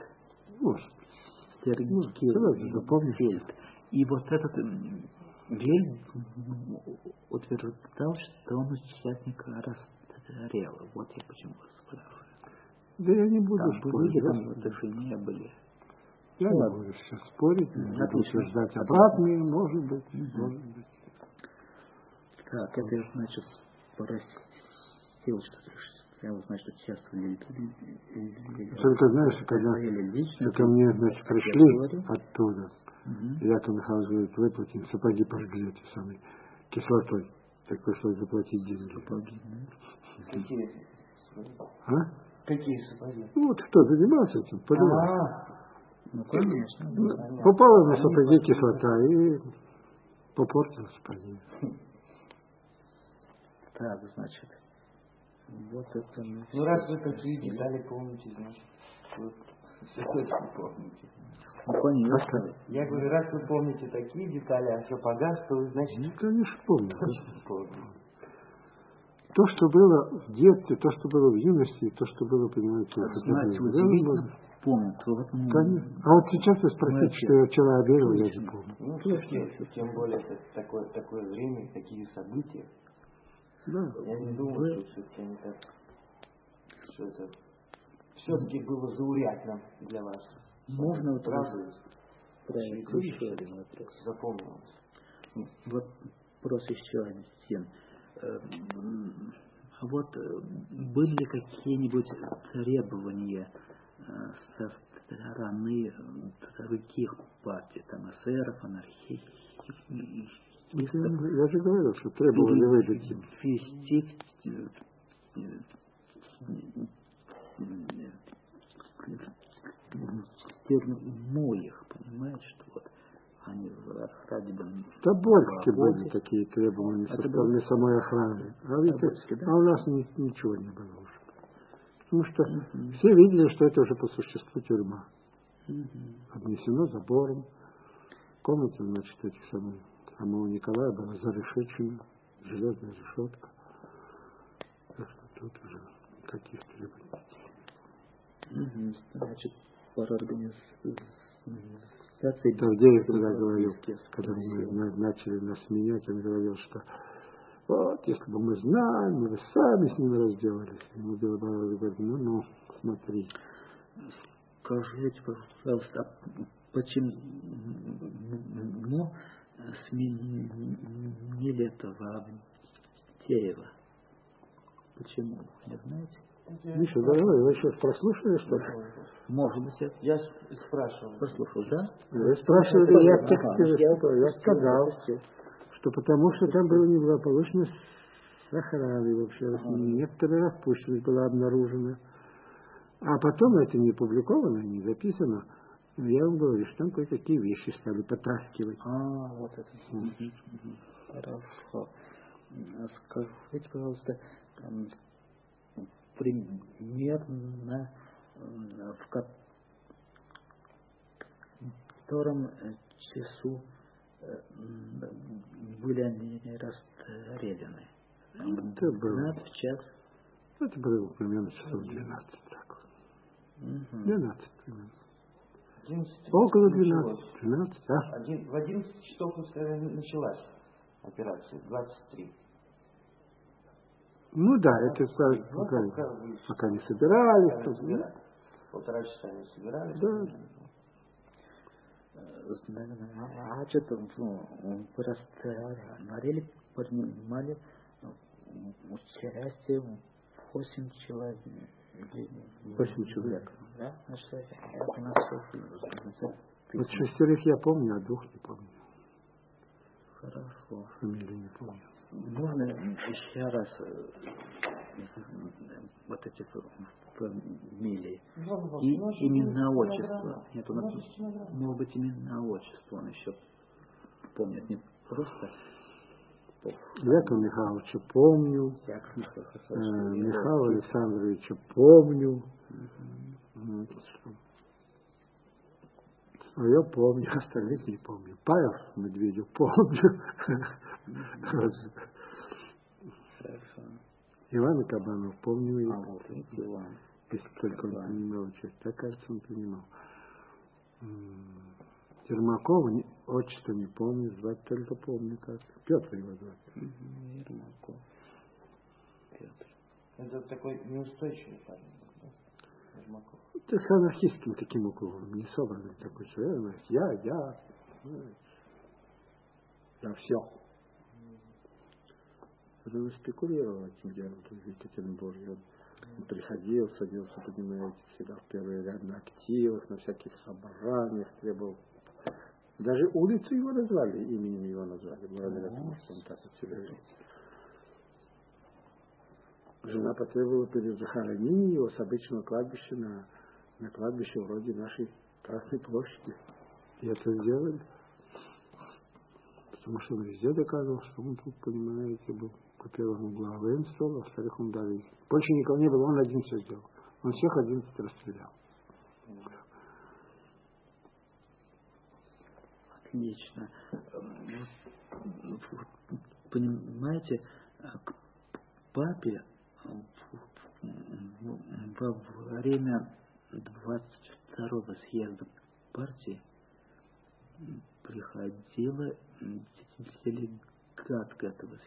Сергей Вельт. И вот этот Вельт утверждал, что он участник расстрела. Вот я почему вас спрашиваю. Да я не буду там спорить. Были, там латыши не были. Я не буду сейчас спорить, не буду утверждать обратные, может быть, mm-hmm. может быть. Так, это значит спросил, что я узнаю, что участвовали. Только знаешь, когда ко мне, значит, пришли оттуда, mm-hmm. Яков Михайлович говорит, выплатим, сапоги пожгли эти самые кислотой. Так пришлось заплатить деньги. Сапоги, какие сапоги? А? Какие сапоги? Ну, вот кто занимался этим, понимаешь? Ну, конечно. Ну, попала на сапоги кислота и попортила сапоги. Так, значит. Вот это... Ну, раз вы такие детали помните, значит, вы все точно помните. Ну, конечно. Я говорю, раз вы помните такие детали о сапогах, то вы, значит... Ну, конечно, помню. Точно помните. То, что было в детстве, то, что было в юности, то, что было, понимаете, это знаете, удивительно. Помню. Вот, ну, конечно. А вот сейчас вы спросите, что я вчера обедал, я не помню. Ну, точно, тем более это такое, такое время, такие события. Да. Я не думаю, вы... что все-таки они так, что это все-таки было заурядно для вас. Можно вот правда? Правильно, еще один вопрос. Запомнилось. Вот вопрос еще один. Вот были ли какие-нибудь требования со стороны других партий, там эсеров, анархистов? Я же говорил, что требовали выдать им. Вести тюрьму их, понимаете, что вот они ради бы... Да больше были такие требования со стороны самой охраны. А, ведь, а у нас ни, ничего не было уже. Потому что uh-huh. все видели, что это уже по существу тюрьма. Uh-huh. Обнесено забором. Комната, значит, этих самых самого Николая была зарешечена, железная решетка. Так что тут уже никаких требований. Uh-huh. Значит, пара организаций. Тавдеев тогда говорил, когда мы начали нас менять, он говорил, что вот, если бы мы знали, мы бы сами с ними разделались. Ему Белобородов говорит, ну, ну, смотри. Скажите, пожалуйста, почему сменили этого Авдеева? Почему? Не знаете? Миша, дорогой, вы сейчас прослушали что-то? Может быть, я спрашивал. Прослушал, да? Вы спрашивали, я, так, я, я сказал, что потому что там было неблагополучно с охраной вообще. Ага. Некоторая распущенность была обнаружена. А потом это не опубликовано, не записано. Но я вам говорю, что там кое-какие вещи стали потаскивать. А, вот это. Mm-hmm. Хорошо. Скажите, пожалуйста, примерно в котором часу были они расстреляны? Это было в час? Это было примерно часов двенадцать. Так. Угу. двенадцать примерно. одиннадцать Около двенадцати. двенадцать, а? Один, в одиннадцать часов началась операция, двадцать три. Ну да, это пока, пока, пока не собирались. Пока не собирались. Полтора часа не собирались. Да. А что-то вы рассмотрели, принимали участие восемь человек. Восемь человек. Да? Вот шестерых я помню, а двух не помню. Хорошо. Фамилию не помню. Можно еще раз вот эти фамилии и имена, отчества. Нет, у нас может быть имена, отчества он еще помнит, не просто. Якова Михайловича помню, Яков Михайлович, э, Михаила Александровича помню. Mm-hmm. Я помню, остальных не помню. Павел Медведев помню. Ивана Кабанова помню. А, вот, видите, Иван. Если только он принимал участие. Так, кажется, он принимал. Ермакова не, отчество не помню, звать только помню как. Петр его звать. Ермаков. Петр. Это такой неустойчивый парень, да? Ермаков. Это с анархистским таким уклоном, не собранный такой человек. Я, я, я все. Он спекулировал этим делом в Екатеринбурге. Он приходил, садился, понимаете, всегда в первый ряд на активах, на всяких собраниях, требовал. Даже улицу его назвали, именем его назвали, благодаря тому, что он так от себя жил. Жена потребовала перед захоронением его с обычного кладбища на, на кладбище вроде нашей Красной площади. И это сделали. Потому что он везде доказывал, что он тут, понимаете, был, во-первых, главенствовал, во-вторых, он давил. Больше никого не было, он один все сделал. Он всех одиннадцать расстрелял. Отлично. Понимаете, к папе во время двадцать второго съезда партии приходила делегатка этого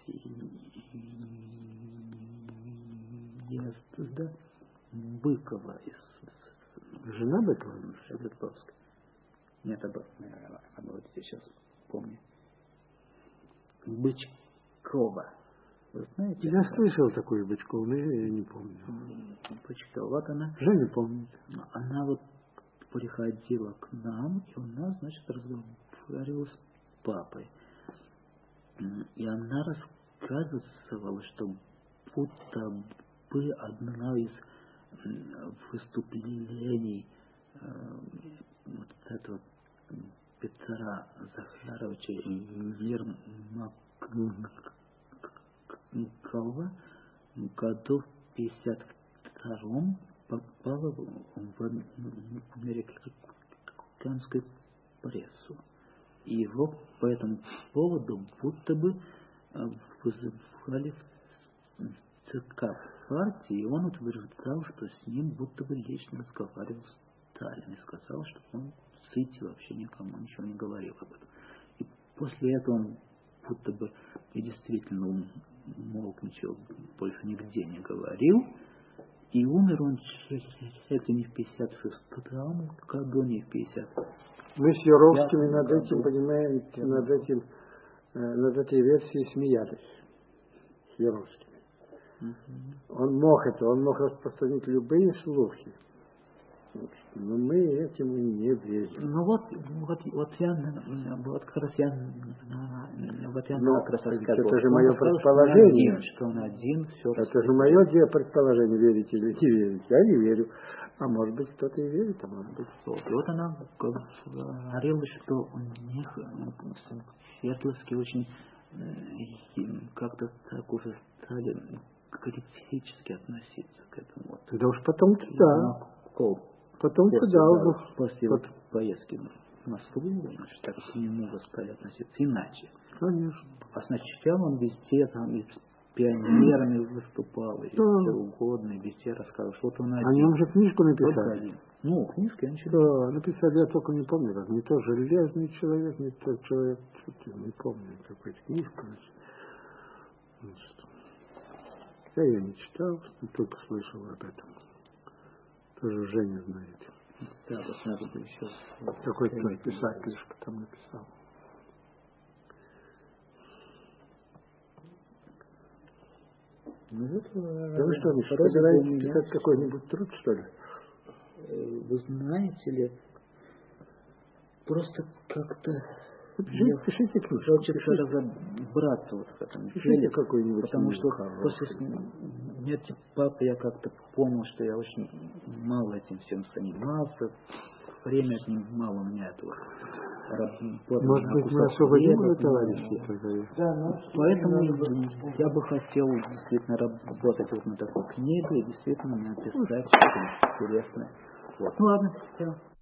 съезда Быкова из жена Быкова? Светловской. Нет, об она вот сейчас помню. Бычкова. Вы знаете? Я слышал такую Бычкову, но я ее не помню. Бычкова. Вот она. Женя помнит. Она вот приходила к нам, и у нас, значит, разговаривала с папой. И она рассказывала, что будто бы одна из выступлений вот этого Петра Захаровича Ермакова году в пятьдесят втором попала в американскую прессу. И его по этому поводу будто бы вызывали в ЦК партии, и он утверждал, что с ним будто бы лично разговаривал Сталин и сказал, что он в ЦИТе вообще никому ничего не говорил об этом. И после этого он будто бы и действительно умолк, ничего больше нигде не говорил. И умер он это не в пятьдесят шестом году, не в пятьдесят пятом. Мы с Яровскими над этим, понимаете, над этим, над этой версией смеялись. С Яровскими. Угу. Он мог это, он мог распространить любые слухи. Но мы этому не верим. Ну вот, вот, вот я, вот как раз я, вот я Но, как раз рассказывал. Это же мое предположение. Что он один, все. Это же мое предположение, верите или не верите. Я не верю. А может быть, кто-то и верит, а может быть, что. И вот она говорила, что у них Свердловские очень как-то так уже стали критически относиться к этому. Да уж потом-то да. Потом туда уже. После вот поездки в Москву, значит, так к нему стали относиться иначе. Конечно. А сначала он везде там и с пионерами выступал, и да. Все угодно, и везде рассказывал, что вот он один. Они уже книжку написали. Ну, книжки они читали. Да, написали, я только не помню, как. Не то железный человек, не то человек, не помню, какой-то книжку. Значит. Я ее не читал, только слышал об этом. Тоже Женя знает. Да, вот надо бы еще... Какой-то писатель там написал. Ну, вот, да вы что, Миша, собираетесь писать какой-нибудь труд, что ли? Вы знаете ли, просто как-то... Пишите, пишите книжку. Хочется разобраться вот в этом деле, какой-нибудь, потому что после смерти папы я как-то понял, что я очень мало этим всем занимался, время от него мало у меня этого работы. Может быть, мы освободим его, товарищи? Да, ну, поэтому я бы хотел действительно работать вот на такой книге и действительно написать что-то интересное. Вот. Ну ладно, все.